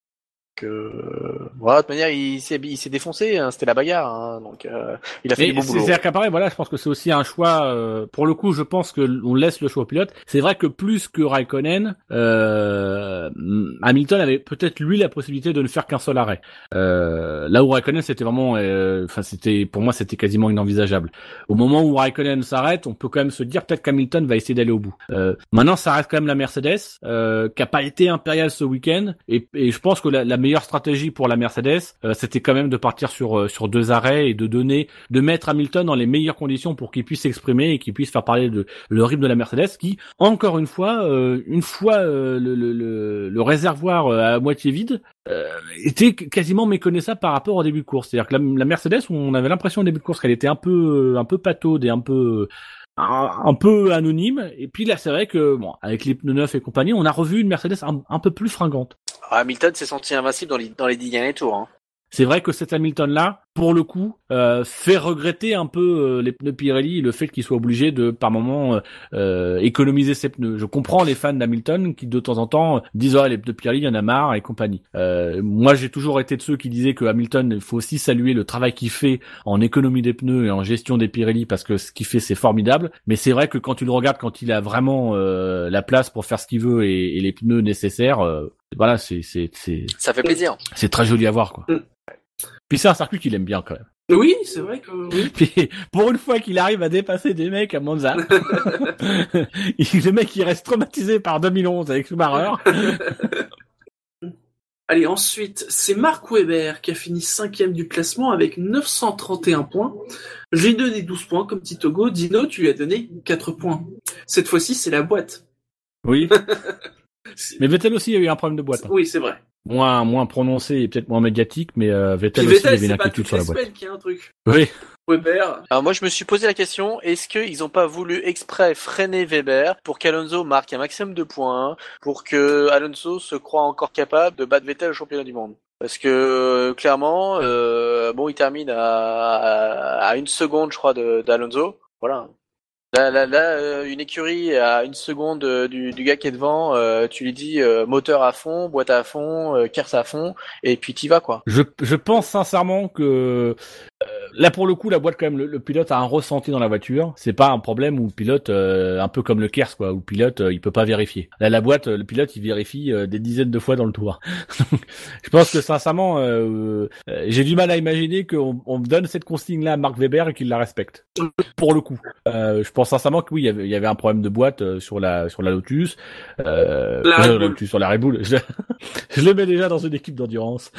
Que voilà, de toute manière, il s'est il s'est défoncé, hein, c'était la bagarre, hein, donc euh, il a fait Mais du bon c'est- boulot. C'est-à-dire qu'apparaît, voilà, je pense que c'est aussi un choix. Euh, pour le coup, je pense que on laisse le choix au pilote. C'est vrai que plus que Räikkönen, euh, Hamilton avait peut-être lui la possibilité de ne faire qu'un seul arrêt. Euh, là où Räikkönen, c'était vraiment, euh, enfin, c'était pour moi, c'était quasiment inenvisageable. Au moment où Räikkönen s'arrête, on peut quand même se dire peut-être qu'Hamilton va essayer d'aller au bout. Euh, maintenant, ça reste quand même la Mercedes, euh, qui a pas été impériale ce week-end, et, et je pense que la, la meilleure stratégie pour la Mercedes, euh, c'était quand même de partir sur euh, sur deux arrêts et de donner, de mettre Hamilton dans les meilleures conditions pour qu'il puisse s'exprimer et qu'il puisse faire parler de le rythme de la Mercedes, qui encore une fois, euh, une fois euh, le, le, le, le réservoir euh, à moitié vide, euh, était quasiment méconnaissable par rapport au début de course. C'est-à-dire que la, la Mercedes, on avait l'impression au début de course qu'elle était un peu un peu pataude et un peu un, un peu anonyme. Et puis là, c'est vrai que bon, avec les pneus neufs et compagnie, on a revu une Mercedes un, un peu plus fringante. Hamilton s'est senti invincible dans les, dans les dix derniers tours. Hein. C'est vrai que cet Hamilton-là, pour le coup, euh, fait regretter un peu euh, les pneus Pirelli et le fait qu'ils soient obligés de, par moment, euh, euh, économiser ses pneus. Je comprends les fans d'Hamilton qui, de temps en temps, disent « Oh, les pneus Pirelli, il y en a marre » et compagnie. Euh, moi, j'ai toujours été de ceux qui disaient que Hamilton, il faut aussi saluer le travail qu'il fait en économie des pneus et en gestion des Pirelli parce que ce qu'il fait, c'est formidable. Mais c'est vrai que quand tu le regardes, quand il a vraiment euh, la place pour faire ce qu'il veut et, et les pneus nécessaires, euh, voilà, c'est, c'est, c'est, Ça fait plaisir. c'est très joli à voir, quoi. Mm. Puis c'est un circuit qu'il aime bien quand même. Oui, c'est vrai que... Oui. Puis pour une fois qu'il arrive à dépasser des mecs à Monza, il- le mec il reste traumatisé par deux mille onze avec Schumacher. Allez, ensuite, c'est Mark Webber qui a fini cinquième du classement avec neuf cent trente et un points. Je lui ai donné douze points comme petit Togo. Dino, tu lui as donné quatre points. Cette fois-ci, c'est la boîte. Oui. Mais Vettel aussi a eu un problème de boîte. Hein. Oui, c'est vrai. Moins, moins prononcé et peut-être moins médiatique, mais euh, Vettel Puis aussi Vettel, avait une c'est pas inquiétude toutes sur les la boîte. semaines qu'il y a un truc. Oui. Weber. Alors moi je me suis posé la question, est-ce qu'ils ont pas voulu exprès freiner Weber pour qu'Alonso marque un maximum de points, pour que Alonso se croit encore capable de battre Vettel au championnat du monde? Parce que euh, clairement, euh, bon, il termine à, à, à une seconde, je crois, de, d'Alonso. Voilà. Là, là, là, euh, une écurie à une seconde euh, du, du gars qui est devant, euh, tu lui dis euh, moteur à fond, boîte à fond, euh, Kers à fond, et puis t'y vas quoi. Je, je pense sincèrement que euh, là pour le coup la boîte quand même le, le pilote a un ressenti dans la voiture. C'est pas un problème où le pilote euh, un peu comme le Kers quoi, où le pilote euh, il peut pas vérifier. Là la boîte le pilote il vérifie euh, des dizaines de fois dans le tour. Donc, je pense que sincèrement euh, euh, j'ai du mal à imaginer qu'on on donne cette consigne là à Mark Webber et qu'il la respecte. Pour le coup, euh, je pense sincèrement que oui il y avait, il y avait un problème de boîte euh, sur la sur la Lotus, euh, La Red euh, Bull. Lotus sur la Red Bull. Je, je le mets déjà dans une équipe d'endurance.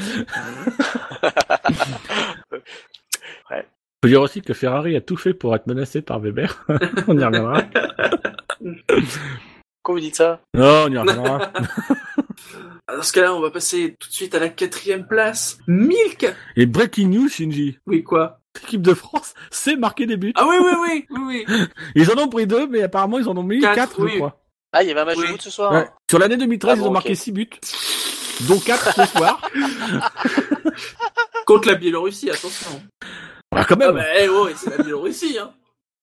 Ouais. Faut dire aussi que Ferrari a tout fait pour être menacé par Weber. On y reviendra. Quand vous dites ça? Non, on y reviendra. Dans ce cas-là, on va passer tout de suite à la quatrième place. mille quatre... Et breaking news, Shinji. Oui, quoi? L'équipe de France sait marquer des buts. Ah oui, oui, oui, oui, oui. Ils en ont pris deux, mais apparemment ils en ont mis Quatre, quatre, oui. je crois. Ah, il y avait un match Oui. de foot ce soir. Ouais. Sur l'année deux mille treize, Ah bon, ils ont marqué ok. six buts, dont quatre ce soir. Contre la Biélorussie, attention. Ah, quand Ah même. bah, eh, oh, et c'est la Biélorussie, hein.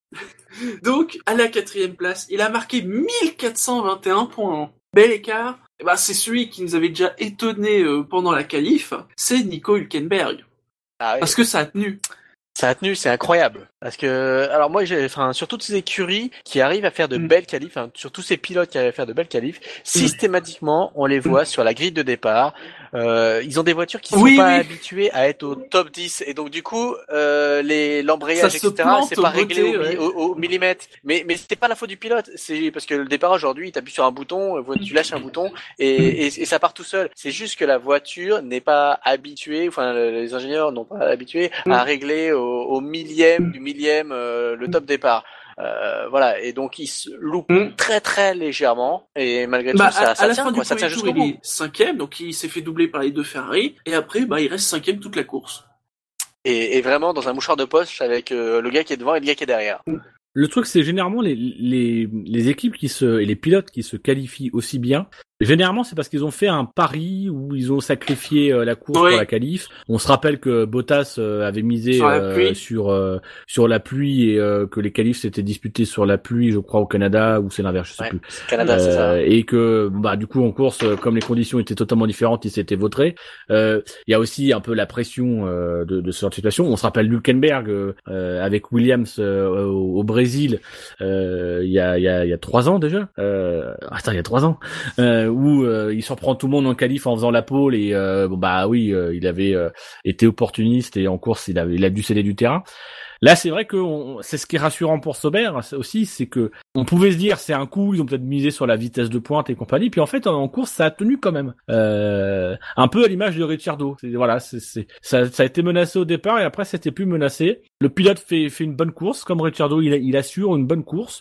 Donc, à la quatrième place, il a marqué mille quatre cent vingt et un points. Bel écart. Eh ben, c'est celui qui nous avait déjà étonné euh, pendant la qualif. C'est Nico Hülkenberg. Ah oui. Parce que ça a tenu. Ça a tenu, c'est incroyable. Parce que, alors moi, j'ai, enfin, sur toutes ces écuries qui arrivent à faire de Mm. belles qualifs, hein, sur tous ces pilotes qui arrivent à faire de belles qualifs, systématiquement, on les voit sur la grille de départ. Euh, ils ont des voitures qui sont Oui, pas oui. habituées à être au top dix, et donc du coup, euh, les l'embrayage, Ça se et cetera, plante c'est au pas réglé beauté, au, mi- ouais. au, au millimètre. Mais mais c'était pas la faute du pilote, c'est parce que le départ aujourd'hui, t'appuies sur un bouton, tu lâches un bouton et, et, et ça part tout seul. C'est juste que la voiture n'est pas habituée, enfin les ingénieurs n'ont pas habitué à régler au, au millième du millième euh, le top départ. Euh, voilà, et donc il se loupe Mm. très très légèrement, et malgré Bah, tout ça, à, ça à la tient fin quoi, du ça premier tient tour, jusqu'au il bout. est cinquième, donc il s'est fait doubler par les deux Ferrari. Et après, bah, il reste cinquième toute la course. Et, et vraiment dans un mouchoir de poche avec euh, le gars qui est devant et le gars qui est derrière. Le truc, c'est généralement les, les, les équipes qui se, et les pilotes qui se qualifient aussi bien. Généralement, c'est parce qu'ils ont fait un pari où ils ont sacrifié euh, la course Oui. pour la qualif. On se rappelle que Bottas euh, avait misé Sur la euh, pluie. sur euh, sur la pluie et euh, que les qualifs s'étaient disputés sur la pluie, je crois au Canada, ou c'est l'inverse, je sais Ouais, plus. c'est Canada, c'est ça. Euh, et que bah du coup en course, euh, comme les conditions étaient totalement différentes, ils s'étaient vautrés. Euh, Il y a aussi un peu la pression euh, de, de cette situation. On se rappelle Hülkenberg euh, euh, avec Williams euh, au, au Brésil euh, il y a il y a il y a trois ans déjà. Euh, attends, il y a trois ans euh, où euh, il surprend tout le monde en qualif en faisant la pole et euh, bon, bah oui, euh, il avait euh, été opportuniste et en course il avait il a dû céder du terrain. Là, c'est vrai que on, c'est ce qui est rassurant pour Sauber aussi, c'est que on pouvait se dire c'est un coup, ils ont peut-être misé sur la vitesse de pointe et compagnie, puis en fait en course ça a tenu quand même, euh, un peu à l'image de Ricciardo. C'est, voilà, c'est, c'est ça, ça a été menacé au départ et après c'était plus menacé. Le pilote fait fait une bonne course, comme Ricciardo, il, il assure une bonne course.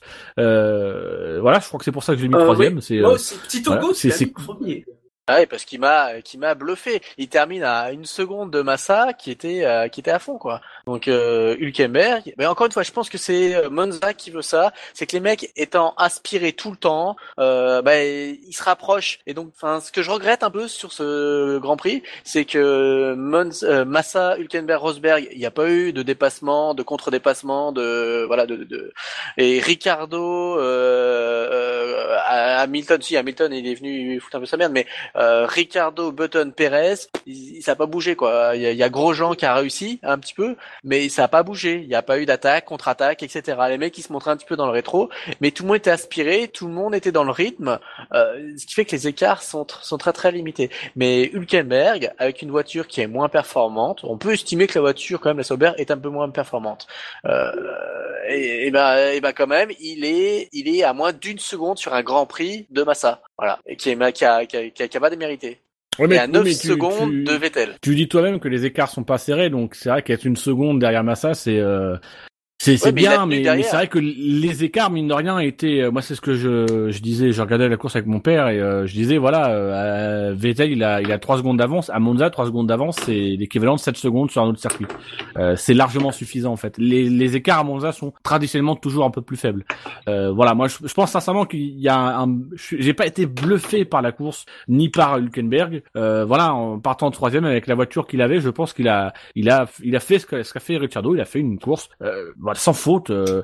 Euh, voilà, je crois que c'est pour ça que je l'ai mis Euh, troisième. oui. C'est Moi euh, aussi, petit Togo, voilà, tu c'est- l'as c'est- mis premier. Ah oui, parce qu'il m'a, qu'il m'a bluffé. Il termine à une seconde de Massa, qui était, euh, qui était à fond, quoi. Donc euh, Hülkenberg. Mais encore une fois, je pense que c'est euh, Monza qui veut ça. C'est que les mecs étant aspirés tout le temps, euh, bah, ils se rapprochent. Et donc, enfin, ce que je regrette un peu sur ce Grand Prix, c'est que Monza, euh, Massa, Hülkenberg, Rosberg, il n'y a pas eu de dépassement, de contre-dépassement, de voilà, de, de... et Ricardo, euh, euh, Hamilton, si Hamilton, il est venu foutre un peu sa merde, mais Euh, Ricardo, Button, Perez, il, ça a pas bougé quoi. Il y a, il y a Grosjean qui a réussi un petit peu, mais ça a pas bougé. Il y a pas eu d'attaque, contre-attaque, et cetera. Les mecs ils se montraient un petit peu dans le rétro, mais tout le monde était aspiré, tout le monde était dans le rythme, euh, ce qui fait que les écarts sont tr- sont très très limités. Mais Hülkenberg, avec une voiture qui est moins performante, on peut estimer que la voiture quand même la Sauber est un peu moins performante. Euh, et, et ben et ben quand même, il est il est à moins d'une seconde sur un Grand Prix de Massa, voilà, et qui est qui a qui a, qui a, qui a pas démérité. Ouais, mais, et à neuf oui, mais tu- secondes tu- de Vettel. Tu dis toi-même que les écarts sont pas serrés, donc c'est vrai qu'être une seconde derrière Massa, c'est euh, c'est c'est Ouais, mais il a bien, tenu mais, derrière. mais c'est vrai que les écarts mine de rien étaient. euh, Moi, c'est ce que je je disais. Je regardais la course avec mon père et euh, je disais voilà, euh, Vettel il a il a trois secondes d'avance. À Monza, trois secondes d'avance, c'est l'équivalent de sept secondes sur un autre circuit. Euh, c'est largement suffisant en fait. Les les écarts à Monza sont traditionnellement toujours un peu plus faibles. Euh, voilà, moi je, je pense sincèrement qu'il y a un, un je- j'ai pas été bluffé par la course ni par Hülkenberg. Euh, voilà, en partant de troisième avec la voiture qu'il avait, je pense qu'il a il a il a fait ce qu'a ce qu'a fait Ricciardo. Il a fait une course euh, voilà, sans faute. Euh,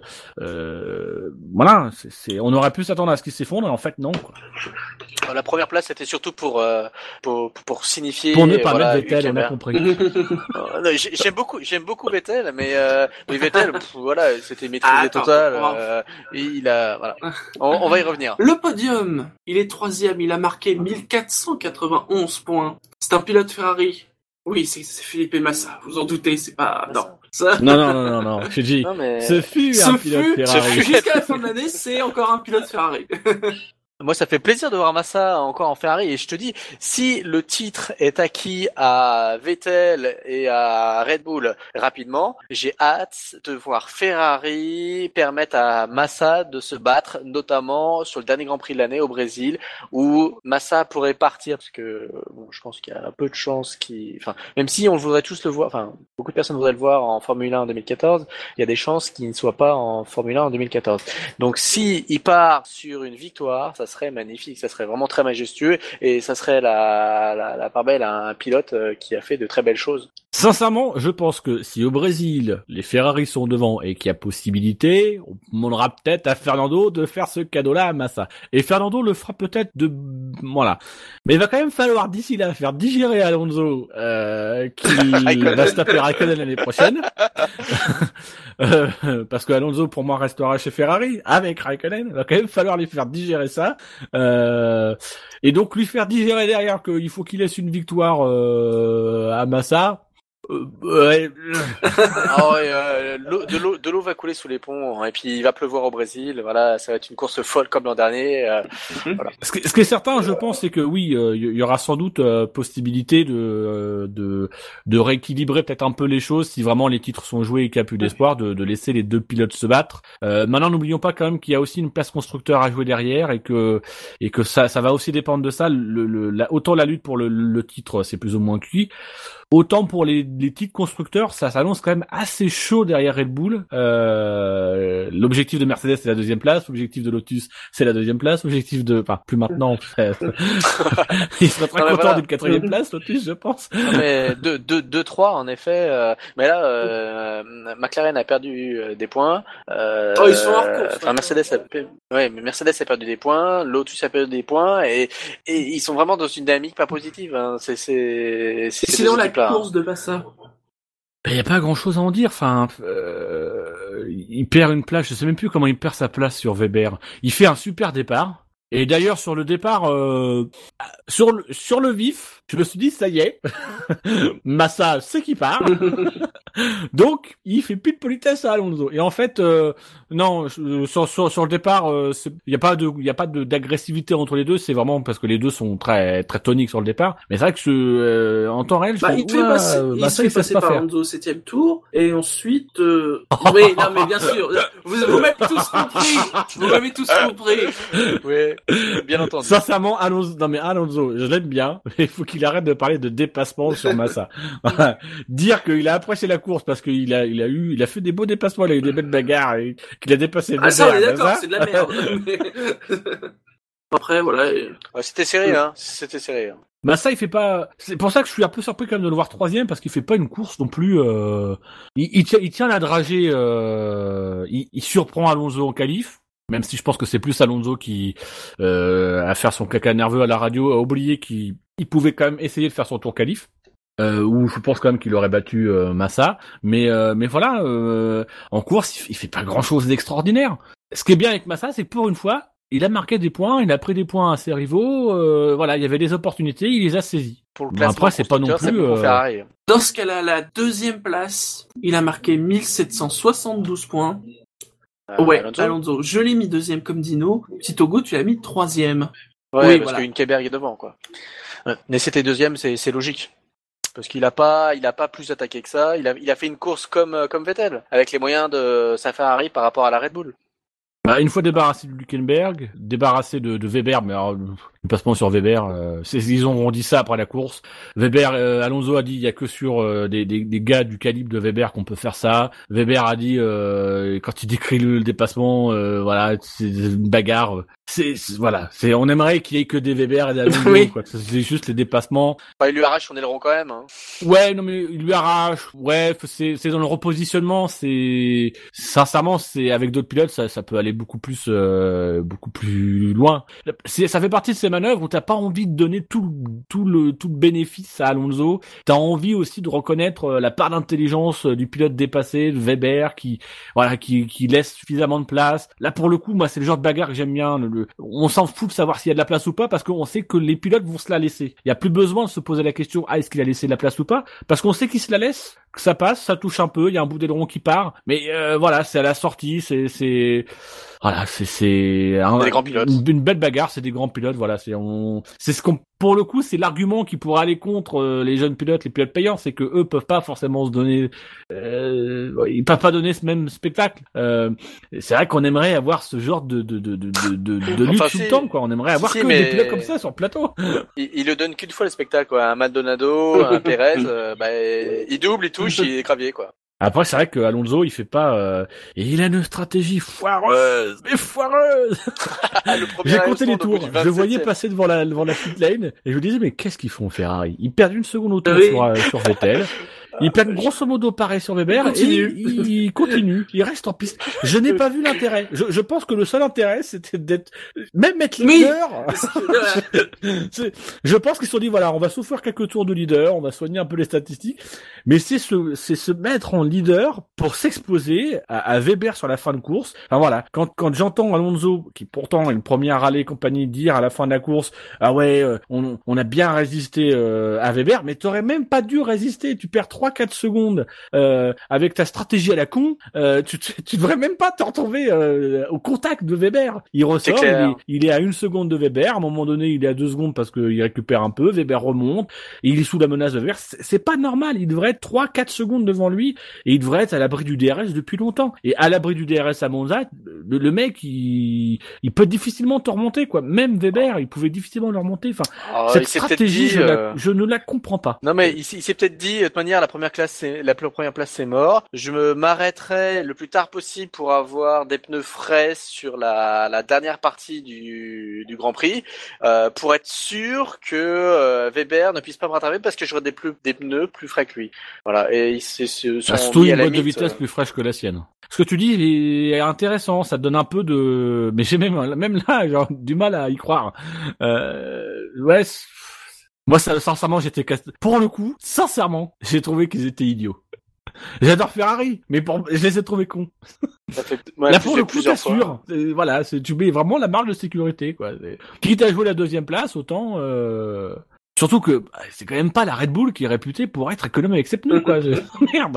euh, voilà, c'est, c'est on aurait pu s'attendre à ce qu'il s'effondre et en fait non. Quoi. La première place, c'était surtout pour euh, pour, pour signifier. Pour ne pas voilà, mettre Vettel, on a Hülkenberg. compris. Euh, non, j'ai- j'aime beaucoup, j'aime beaucoup Vettel, mais, euh, mais Vettel, pff, voilà, c'était maîtrisé Ah, attends, total. on va- Euh, il a, voilà. On, on va y revenir. Le podium, il est troisième, il a marqué mille quatre cent quatre-vingt-onze points. C'est un pilote Ferrari. Oui, c'est, c'est Felipe Massa, vous en doutez, c'est pas... Non, ça... Non non non non non, je dis. Non, mais Ce fut Ce un fut- pilote ce Ferrari. fut- Jusqu'à la fin de l'année, c'est encore un pilote Ferrari. moi, ça fait plaisir de voir Massa encore en Ferrari. Et je te dis, si le titre est acquis à Vettel et à Red Bull rapidement, j'ai hâte de voir Ferrari permettre à Massa de se battre, notamment sur le dernier Grand Prix de l'année au Brésil, où Massa pourrait partir, parce que bon, je pense qu'il y a un peu de chance qu'il, enfin, même si on voudrait tous le voir, enfin, beaucoup de personnes voudraient le voir en Formule un en deux mille quatorze, il y a des chances qu'il ne soit pas en Formule un en deux mille quatorze. Donc, si il part sur une victoire, ça serait magnifique, ça serait vraiment très majestueux, et ça serait la, la, la part belle à un pilote euh, qui a fait de très belles choses. Sincèrement, je pense que si au Brésil, les Ferrari sont devant et qu'il y a possibilité, on demandera peut-être à Fernando de faire ce cadeau-là à Massa. Et Fernando le fera peut-être de... Voilà. Mais il va quand même falloir d'ici là faire digérer Alonso, euh, qui va se taper Raikkonen l'année prochaine. euh, parce que Alonso, pour moi, restera chez Ferrari avec Raikkonen. Il va quand même falloir lui faire digérer ça. Euh, et donc lui faire digérer derrière qu'il faut qu'il laisse une victoire euh, à Massa. Euh, ouais. Ah ouais, euh, l'eau- de l'eau, de l'eau va couler sous les ponts, hein, et puis il va pleuvoir au Brésil. Voilà, ça va être une course folle comme l'an dernier. Euh, voilà. Ce, qui, ce qui est certain, je pense, c'est que oui, il euh, y, y aura sans doute euh, possibilité de, euh, de de rééquilibrer peut-être un peu les choses si vraiment les titres sont joués et qu'il n'y a plus d'espoir, de, de laisser les deux pilotes se battre. Euh, maintenant, n'oublions pas quand même qu'il y a aussi une place constructeur à jouer derrière et que et que ça ça va aussi dépendre de ça. Le, le, la, autant la lutte pour le, le titre, c'est plus ou moins cuit. Autant pour les, les titres constructeurs, ça s'annonce quand même assez chaud derrière Red Bull. Euh, l'objectif de Mercedes, c'est la deuxième place. L'objectif de Lotus, c'est la deuxième place. L'objectif de... Enfin, plus maintenant. Il serait très Non, mais content voilà. d'une quatrième place, Lotus, je pense. Non, mais deux, deux, deux, trois en effet. Euh, mais là, euh, McLaren a perdu euh, des points. Euh, Oh, ils sont hors course, Enfin, hein. Mercedes a, pe- ouais, mais Mercedes a perdu des points. Lotus a perdu des points, et, et ils sont vraiment dans une dynamique pas positive. Hein. C'est, c'est, c'est ces Sinon, deux la équipes-là, hein. course de Massa. Il y a pas grand chose à en dire. Enfin, euh, il perd une place. Je sais même plus comment il perd sa place sur Weber. Il fait un super départ. Et d'ailleurs, sur le départ, euh, sur le, sur le vif, je me suis dit, ça y est, Massa, c'est qui part. Donc, il fait plus de politesse à Alonso. Et en fait, euh, non, je- sur, sur, sur le départ, euh, il y a pas de, il y a pas de, d'agressivité entre les deux. C'est vraiment parce que les deux sont très, très toniques sur le départ. Mais c'est vrai que je, euh, en temps réel, je Bah, fais, il te fait ouah, passer, il Massa, se fait il sait passer pas par faire. Alonso au septième tour, et ensuite, euh... oui, non, mais bien sûr, vous, vous m'avez tous compris, vous m'avez tous compris. Ouais, bien entendu. Sincèrement, Alonso, non mais Alonso, je l'aime bien, mais il faut qu'il arrête de parler de dépassement sur Massa. Dire qu'il a apprécié la course parce qu'il a, il a eu, il a fait des beaux dépassements, il a eu des belles bagarres, et qu'il a dépassé Ah, ça, on est Weber, d'accord, Massa. c'est de la merde. Mais- Après, voilà. et- Ouais, c'était serré, hein. C'était serré. Hein. Massa, il fait pas, c'est pour ça que je suis un peu surpris quand même de le voir troisième parce qu'il fait pas une course non plus, euh... il, il tient, il tient la dragée, euh... il, il surprend Alonso en qualif. Même si je pense que c'est plus Alonso qui, euh, à faire son caca nerveux à la radio, a oublié qu'il il pouvait quand même essayer de faire son tour qualif. Euh, où je pense quand même qu'il aurait battu euh, Massa, mais euh, mais voilà, euh, en course, il fait, il fait pas grand chose d'extraordinaire. Ce qui est bien avec Massa, c'est que pour une fois, il a marqué des points, il a pris des points à ses rivaux. Euh, voilà, il y avait des opportunités, il les a saisis. Pour le Bon, classement après, c'est pas non constructeur, plus, c'est bon pour euh, Ferrari. Dans ce cas-là, la deuxième place, il a marqué mille sept cent soixante-douze points. Euh, Ouais, Alonso. Alonso, je l'ai mis deuxième comme Dino. Petit Togo, tu l'as mis troisième. Ouais, Oui, parce voilà. que Hülkenberg est devant, quoi. Ouais. Mais c'était deuxième, c'est, c'est logique. Parce qu'il a pas, il a pas plus attaqué que ça. Il a, il a fait une course comme, comme Vettel, avec les moyens de sa Ferrari par rapport à la Red Bull. Bah, une fois débarrassé de Hülkenberg, débarrassé de, de Weber, mais alors, le placement sur Weber, euh, c'est, ils ont dit ça après la course. Weber, euh, Alonso a dit il y a que sur euh, des, des, des gars du calibre de Weber qu'on peut faire ça. Weber a dit euh, quand il décrit le, le dépassement, euh, voilà, c'est une bagarre. C'est, c'est voilà, c'est on aimerait qu'il y ait que des Weber et des Alonso, Oui. quoi. C'est juste les dépassements. Enfin, il lui arrache son aileron quand même. Hein. Ouais, non mais il lui arrache. Ouais, c'est c'est dans le repositionnement. C'est sincèrement, c'est avec d'autres pilotes, ça ça peut aller beaucoup plus euh, beaucoup plus loin. C'est ça fait partie de ces manœuvres où t'as pas envie de donner tout tout le tout le bénéfice à Alonso. T'as envie aussi de reconnaître la part d'intelligence du pilote dépassé, de Weber, qui voilà qui qui laisse suffisamment de place. Là pour le coup, moi c'est le genre de bagarre que j'aime bien. Le, le, on s'en fout de savoir s'il y a de la place ou pas parce qu'on sait que les pilotes vont se la laisser. Il y a plus besoin de se poser la question ah est-ce qu'il a laissé de la place ou pas parce qu'on sait qu'il se la laisse, que ça passe, ça touche un peu, il y a un bout d'aileron qui part, mais euh, voilà, c'est à la sortie, c'est c'est voilà, c'est c'est un, des grands pilotes. Une, une belle bagarre, c'est des grands pilotes, voilà, c'est on c'est ce qu'on pour le coup, c'est l'argument qui pourrait aller contre euh, les jeunes pilotes, les pilotes payants, c'est que eux peuvent pas forcément se donner euh, ils peuvent pas donner ce même spectacle. Euh, c'est vrai qu'on aimerait avoir ce genre de de de de de, de, de lutte Enfin, tout si, le temps quoi, on aimerait avoir si, que mais... des pilotes comme ça sur le plateau. Il, il le donne qu'une fois le spectacle, quoi. Un Maldonado, un Perez, euh, bah, il double, il touche, il est gravier, quoi. Après, c'est vrai que Alonso, il fait pas. Euh... Et il a une stratégie foireuse, mais foireuse. J'ai compté les tours. Je le voyais passer devant la devant la pit lane et je me disais mais qu'est-ce qu'ils font Ferrari? Ils perdent une seconde au tour Oui. sur euh, sur Vettel. Ils perdent grosso modo pareil sur Weber et ils il continuent. Ils restent en piste. Je n'ai pas vu l'intérêt. Je, je pense que le seul intérêt c'était d'être même mettre leader. C'est... Je pense qu'ils se sont dit voilà on va souffrir quelques tours de leader, on va soigner un peu les statistiques, mais c'est se c'est se mettre en leader pour s'exposer à, à Weber sur la fin de course. Enfin voilà, quand quand j'entends Alonso qui pourtant est le premier à râler et compagnie dire à la fin de la course ah ouais euh, on on a bien résisté euh, à Weber, mais t'aurais même pas dû résister, tu perds trois quatre secondes euh, avec ta stratégie à la con, euh, tu tu devrais même pas te retrouver euh, au contact de Weber. Il ressort, il est, il est à une seconde de Weber, à un moment donné il est à deux secondes parce qu'il récupère un peu, Weber remonte, et il est sous la menace de Weber, c'est, c'est pas normal, il devrait être trois quatre secondes devant lui, et il devrait être à l'abri du D R S depuis longtemps. Et à l'abri du D R S à Monza, le, le mec, il, il peut difficilement te remonter, quoi. Même Weber, il pouvait difficilement le remonter. Enfin, oh, cette stratégie, dit, je, euh... la, je ne la comprends pas. Non, mais il, il s'est peut-être dit, de toute manière, la première classe, c'est, la première place, c'est mort. Je me m'arrêterai le plus tard possible pour avoir des pneus frais sur la, la dernière partie du, du Grand Prix, euh, pour être sûr que euh, Weber ne puisse pas me rattraper parce que j'aurai des, plus, des pneus plus frais que lui. Voilà. Et il s'est Ah, surtout une boîte de vitesse euh... plus fraîche que la sienne. Ce que tu dis est intéressant, ça te donne un peu de, mais j'ai même même là genre du mal à y croire. Euh... Ouais, moi ça, sincèrement j'étais cassé. Pour le coup, sincèrement, j'ai trouvé qu'ils étaient idiots. J'adore Ferrari, mais pour... je les ai trouvés cons. Ça fait... ouais, là pour le coup, t'assures. Voilà, c'est... tu mets vraiment la marge de sécurité, quoi. C'est... Quitte à jouer la deuxième place, autant. Euh... Surtout que c'est quand même pas la Red Bull qui est réputée pour être économe avec ses pneus, quoi. Je... Merde.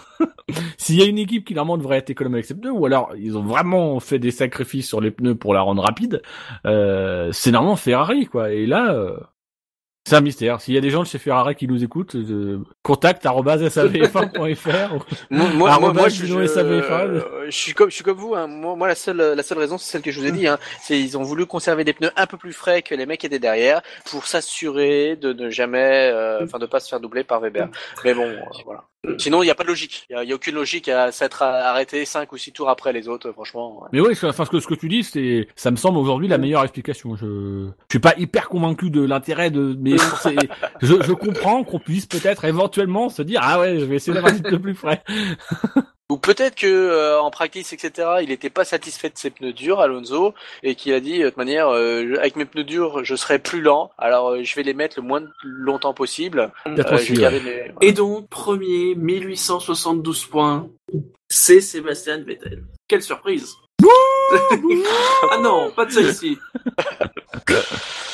S'il y a une équipe qui normalement devrait être économe avec ses pneus, ou alors ils ont vraiment fait des sacrifices sur les pneus pour la rendre rapide, euh... c'est normalement Ferrari, quoi. Et là. Euh... C'est un mystère. S'il y a des gens de chez Ferrari qui nous écoutent, euh, contact arobase s a v f un point f r. Moi, moi, moi, moi je, je, euh, je suis comme, je suis comme vous. Hein. Moi, moi, la seule, la seule raison, c'est celle que je vous ai dit. Hein. C'est ils ont voulu conserver des pneus un peu plus frais que les mecs étaient derrière pour s'assurer de ne jamais, enfin, euh, de pas se faire doubler par Weber. Mais bon, euh, voilà. Sinon, il n'y a pas de logique. Il n'y a, a aucune logique à s'être arrêté cinq ou six tours après les autres, franchement. Ouais. Mais oui, enfin, ce que, ce que tu dis, c'est, ça me semble aujourd'hui la meilleure explication. Je, je suis pas hyper convaincu de l'intérêt de, mais c'est, je, je comprends qu'on puisse peut-être éventuellement se dire, ah ouais, je vais essayer d'avoir un petit peu plus frais. Ou peut-être que euh, en practice, et cetera, il n'était pas satisfait de ses pneus durs, Alonso, et qu'il a dit de toute manière, euh, avec mes pneus durs, je serai plus lent, alors euh, je vais les mettre le moins longtemps possible. Euh, je vais mes... voilà. Et donc, premier, mille huit cent soixante-douze points, c'est Sébastien Vettel. Quelle surprise. Ah non, pas de celle-ci.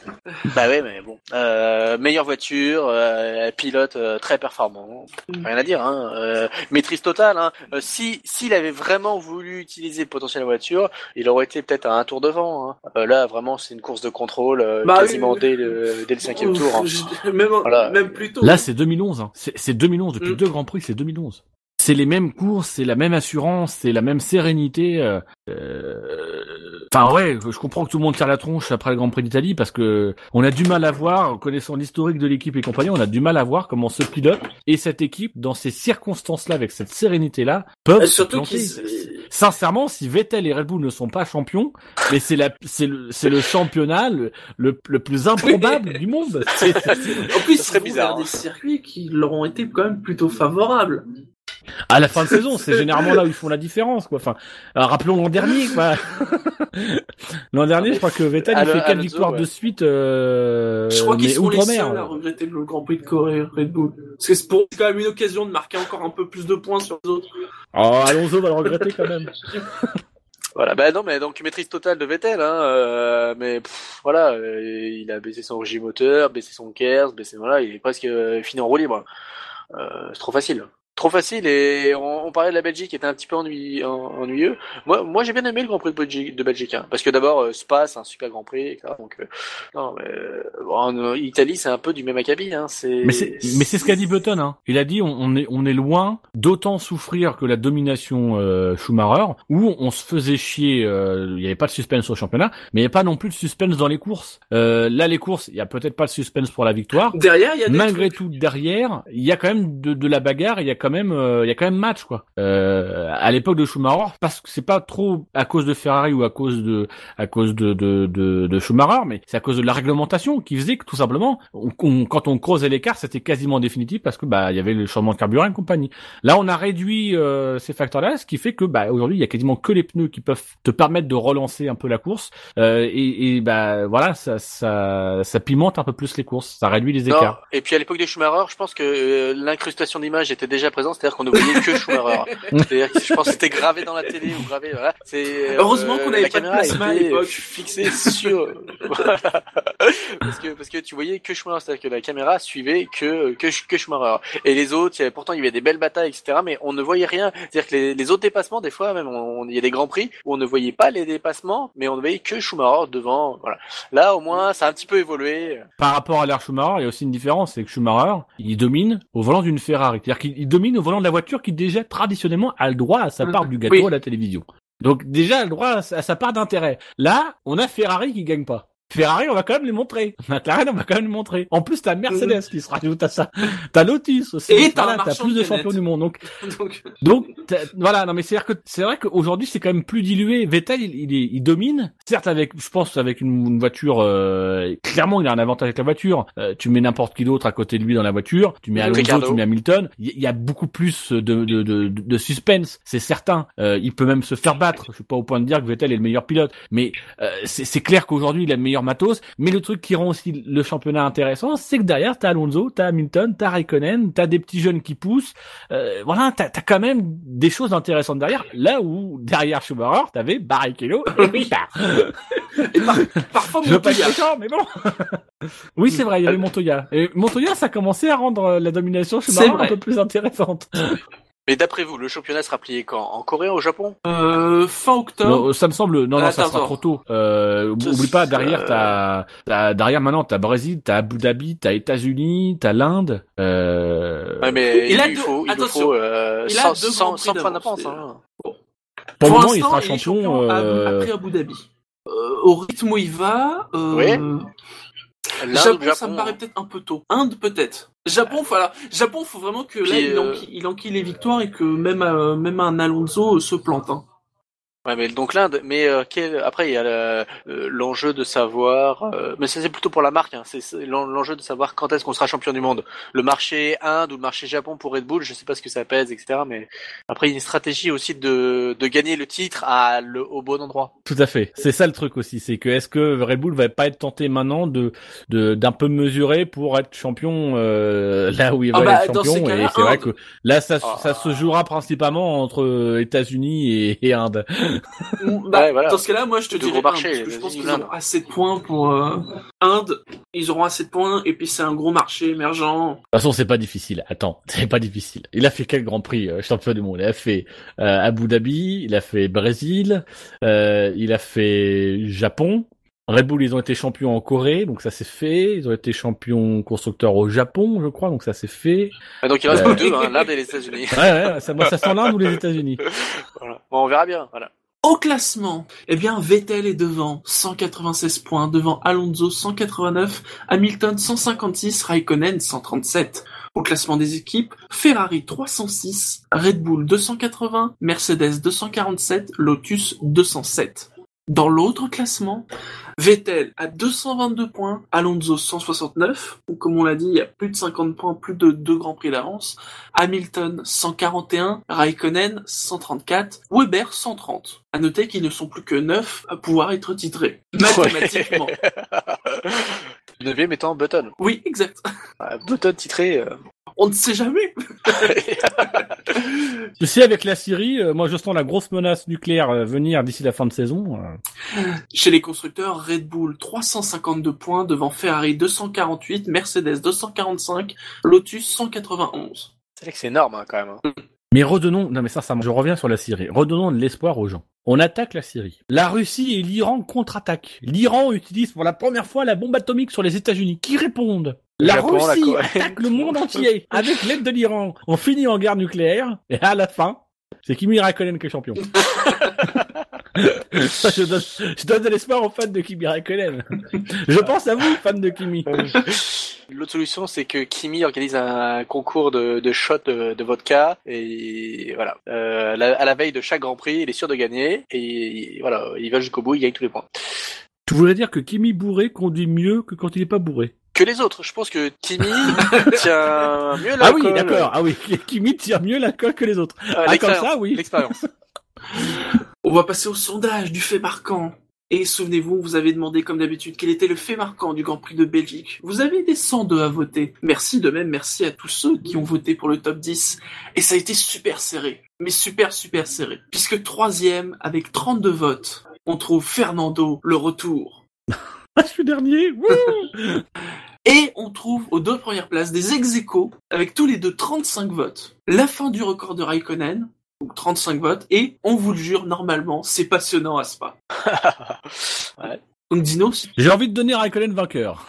Bah ouais, mais bon. Euh, meilleure voiture, euh, pilote euh, très performant. Rien à dire, hein. Euh, maîtrise totale, hein. Euh, si s'il avait vraiment voulu utiliser le potentiel de la voiture, il aurait été peut-être à un tour devant. Hein. Euh, là, vraiment, c'est une course de contrôle euh, Bah, quasiment oui, dès le dès le cinquième Ouf, tour. Hein. je- Même, Voilà. même plus tôt. Là, c'est deux mille onze. Hein. C'est, c'est deux mille onze. Depuis Mm. deux Grands Prix, c'est deux mille onze. C'est les mêmes courses, c'est la même assurance, c'est la même sérénité. Euh, euh... Enfin ouais, je comprends que tout le monde tire la tronche après le Grand Prix d'Italie parce que on a du mal à voir, connaissant l'historique de l'équipe et compagnie, on a du mal à voir comment ce pilote et cette équipe, dans ces circonstances-là, avec cette sérénité-là, peuvent Et se surtout planter. qu'ils... Sincèrement, si Vettel et Red Bull ne sont pas champions, mais c'est la, c'est le, c'est le championnat le, le, le plus improbable du monde. C'est, c'est- En plus, Ça serait ils vont bizarre, vers hein. des circuits qui leur ont été quand même plutôt favorables. À la fin de saison, c'est généralement là où ils font la différence, quoi. Enfin, alors, rappelons l'an dernier, quoi. L'an dernier, je crois que Vettel, il Alonso, fait quatre Alonso, victoires ouais. de suite, euh, Je crois qu'ils mais sont les outre-mer. seuls à regretter le Grand Prix de Corée, Red Bull. Parce que c'est pour c'est quand même une occasion de marquer encore un peu plus de points sur les autres. Oh, Alonso va le regretter quand même. Voilà, bah non, mais donc maîtrise totale de Vettel, hein, euh, mais pff, voilà, euh, il a baissé son régime moteur, baissé son K E R S, baissé voilà, il est presque euh, fini en roue libre. Euh, c'est trop facile. Trop facile et on, on parlait de la Belgique qui était un petit peu ennui, en, ennuyeux. Moi, moi j'ai bien aimé le Grand Prix de Belgique, de Belgique hein, parce que d'abord euh, Spa c'est un super Grand Prix, et cetera. Donc euh, non, mais euh, en Italie c'est un peu du même acabit. Hein, c'est. Mais c'est, mais c'est ce qu'a dit Button, hein. Il a dit, on, on est, on est loin d'autant souffrir que la domination euh, Schumacher, où on se faisait chier. euh, Il n'y avait pas de suspense au championnat, mais il n'y avait pas non plus de suspense dans les courses. Euh, là, les courses, il y a peut-être pas de suspense pour la victoire. Derrière, il y a des Malgré trucs. tout, derrière, il y a quand même de, de la bagarre, il y a quand même, euh, il y a quand même match, quoi. Euh, à l'époque de Schumacher, parce que c'est pas trop à cause de Ferrari ou à cause de, à cause de, de, de, de Schumacher, mais c'est à cause de la réglementation qui faisait que tout simplement, on, on, quand on creusait l'écart, c'était quasiment définitif parce que bah il y avait le changement de carburant et compagnie. Là, on a réduit euh, ces facteurs-là, ce qui fait que bah aujourd'hui, il y a quasiment que les pneus qui peuvent te permettre de relancer un peu la course. Euh, et, et bah voilà, ça, ça, ça pimente un peu plus les courses, ça réduit les Non, écarts. et puis à l'époque des Schumacher, je pense que euh, l'incrustation d'image était déjà présente, c'est-à-dire qu'on ne voyait que Schumacher. C'est-à-dire que je pense que c'était gravé dans la télé ou gravé, voilà. C'est, euh, Heureusement qu'on la n'avait pas de caméra plasma à était l'époque. fixée sur, voilà. Parce que, parce que tu voyais que Schumacher, c'est-à-dire que la caméra suivait que, que, que Schumacher. Et les autres, il y avait, pourtant il y avait des belles batailles, et cetera, mais on ne voyait rien. C'est-à-dire que les, les autres dépassements, des fois, même, on, il y a des grands prix où on ne voyait pas les dépassements, mais on ne voyait que Schumacher devant, voilà. Là, au moins, ça a un petit peu évolué. Par rapport à l'ère Schumacher, il y a aussi une différence, c'est que Schumacher, il domine au volant d'une Ferrari. C'est-à-dire qu'il il domine au volant de la voiture qui déjà traditionnellement a le droit à sa part du gâteau Oui. à la télévision. Donc déjà a le droit à sa, à sa part d'intérêt. Là, on a Ferrari qui gagne pas. Ferrari, on va quand même les montrer. McLaren, on va quand même les montrer. En plus, t'as Mercedes qui se rajoute à ça. T'as Lotus aussi. Et t'as un voilà, t'as marchand plus de de canettes. champions du monde. Donc, Donc, donc t'as- voilà. Non, mais c'est-à-dire que c'est vrai qu'aujourd'hui, c'est quand même plus dilué. Vettel, il, il, est- il domine. Certes, avec, je pense, avec une, une voiture. Euh, clairement, il a un avantage avec la voiture. Euh, tu mets n'importe qui d'autre à côté de lui dans la voiture. Tu mets Alonso, Ricardo. tu mets Hamilton. Il y, il y a beaucoup plus de, de, de, de, de suspense. C'est certain. Euh, il peut même se faire battre. Je suis pas au point de dire que Vettel est le meilleur pilote, mais euh, c'est, c'est clair qu'aujourd'hui, il a le meilleur matos. Mais le truc qui rend aussi le championnat intéressant, c'est que derrière, t'as Alonso, t'as Hamilton, t'as Raikkonen, t'as des petits jeunes qui poussent. Euh, voilà, t'as, t'as quand même des choses intéressantes derrière. Là où, derrière Schumacher, t'avais Barrichello et Ricard. et par- parfois, Je veux pas être Montoya. méchant, mais bon. Oui, c'est vrai, il y avait Montoya. Et Montoya, ça a commencé à rendre la domination Schumacher C'est vrai. un peu plus intéressante. Mais d'après vous, le championnat sera plié quand? En Corée, au Japon? Euh, fin octobre. Non, ça me semble, non, non, ça Attends, sera attends. trop tôt. Euh, oublie pas, derrière, Euh, t'as, t'as, derrière maintenant, t'as Brésil, t'as Abu Dhabi, t'as États-Unis, t'as l'Inde, euh, Ouais, mais Il il, a lui deux- faut, il lui attention. faut, euh, Il a cent, deux cent, grands prix cent points d'avance, d'avance, hein. pour le moment, il l'instant, sera est champion, à- euh, après Abu Dhabi. Euh, au rythme où il va, euh, Oui. L'Inde, Japon, le Japon, ça me paraît peut-être un peu tôt. Inde, peut-être. Japon, voilà. Japon, faut vraiment que là, Puis, il, euh, enquille, il enquille les victoires et que même, euh, même un Alonso euh, se plante. Hein. Ouais, mais donc l'Inde, mais euh, quel... après il y a le- euh, l'enjeu de savoir, euh, mais ça c'est plutôt pour la marque, hein, c'est c'est l'en- l'enjeu de savoir quand est-ce qu'on sera champion du monde. Le marché Inde ou le marché Japon pour Red Bull, je sais pas ce que ça pèse, et cetera. Mais après il y a une stratégie aussi de de gagner le titre à le au bon endroit. tout à fait. C'est ça le truc aussi, c'est que est-ce que Red Bull va pas être tenté maintenant de, de, d'un peu mesurer pour être champion, euh, là où il va Ah bah, être dans ces champion, et cas-là, c'est vrai Inde. que là, ça, Ah. ça se jouera principalement entre États-Unis et, et Inde. Bah, Ouais, voilà. Dans ce cas-là, moi, je te De dirais gros Inde, marchés, parce que les je pense qu'ils États-Unis, auront assez de points pour euh, Inde. Ils auront assez de points, et puis c'est un gros marché émergent. De toute façon, c'est pas difficile. Attends, c'est pas difficile. Il a fait quel Grand Prix euh, champion du monde? Il a fait euh, Abu Dhabi, il a fait Brésil, euh, il a fait Japon. Red Bull, ils ont été champions en Corée, donc ça c'est fait. Ils ont été champions constructeurs au Japon, je crois, donc ça c'est fait. Et donc il reste Euh. que deux, hein, l'Inde et les États-Unis. Ouais, ouais, ça, moi, ça sent l'Inde ou les États-Unis. Voilà. Bon, on verra bien. Voilà. Au classement, eh bien, Vettel est devant, cent quatre-vingt-seize points, devant Alonso, cent quatre-vingt-neuf, Hamilton, cent cinquante-six, Raikkonen, cent trente-sept. Au classement des équipes, Ferrari, trois cent six, Red Bull, deux cent quatre-vingts, Mercedes, deux cent quarante-sept, Lotus, deux cent sept. Dans l'autre classement, Vettel a deux cent vingt-deux points, Alonso cent soixante-neuf, donc comme on l'a dit, il y a plus de cinquante points, plus de deux grands prix d'avance, Hamilton cent quarante et un, Raikkonen cent trente-quatre, Weber cent trente. À noter qu'ils ne sont plus que neuf à pouvoir être titrés, mathématiquement. Le neuvième étant Button. Oui, exact. Ah, Button titré. Euh... On ne sait jamais. Tu sais, avec la Syrie, euh, moi je sens la grosse menace nucléaire euh, venir d'ici la fin de saison. Euh. Chez les constructeurs, Red Bull trois cent cinquante-deux points devant Ferrari deux cent quarante-huit, Mercedes deux cent quarante-cinq, Lotus cent quatre-vingt-onze. C'est vrai que c'est énorme hein, quand même. Hein. Mais redonnons, non mais ça, ça, je reviens sur la Syrie. Redonnons de l'espoir aux gens. On attaque la Syrie. La Russie et l'Iran contre-attaquent. L'Iran utilise pour la première fois la bombe atomique sur les États-Unis. Qui répondent? La Japon, la Russie Corée. attaque le monde entier avec l'aide de l'Iran. On finit en guerre nucléaire et à la fin, c'est Kimi Raikkonen qui est champion. Ça, je donne, je donne de l'espoir aux fans de Kimi Raikkonen. Je pense à vous, fans de Kimi. L'autre solution, c'est que Kimi organise un concours de, de shots de, de vodka et voilà. Euh, la, à la veille de chaque Grand Prix, il est sûr de gagner et voilà, il va jusqu'au bout, il gagne tous les points. Tu voudrais dire que Kimi bourré conduit mieux que quand il est pas bourré? Que les autres, je pense que Kimi tient mieux l'alcool. Ah oui, d'accord. Ah oui, Kimi tire mieux l'alcool que les autres. Euh, Ah, comme l'expérience, ça, oui. L'expérience. On va passer au sondage du fait marquant. Et souvenez-vous, vous avez demandé comme d'habitude quel était le fait marquant du Grand Prix de Belgique. Vous avez des cent deux à voter. Merci de même, merci à tous ceux qui ont voté pour le top dix. Et ça a été super serré. Mais super super serré. Puisque troisième, avec trente-deux votes, on trouve Fernando, le retour. Ah, je suis dernier. Wouh. Et on trouve aux deux premières places des ex-aequo, avec tous les deux trente-cinq votes. La fin du record de Raikkonen, donc trente-cinq votes, et on vous le jure, normalement, c'est passionnant à Spa. Ouais. Donc Dino, si J'ai envie de donner Raikkonen vainqueur.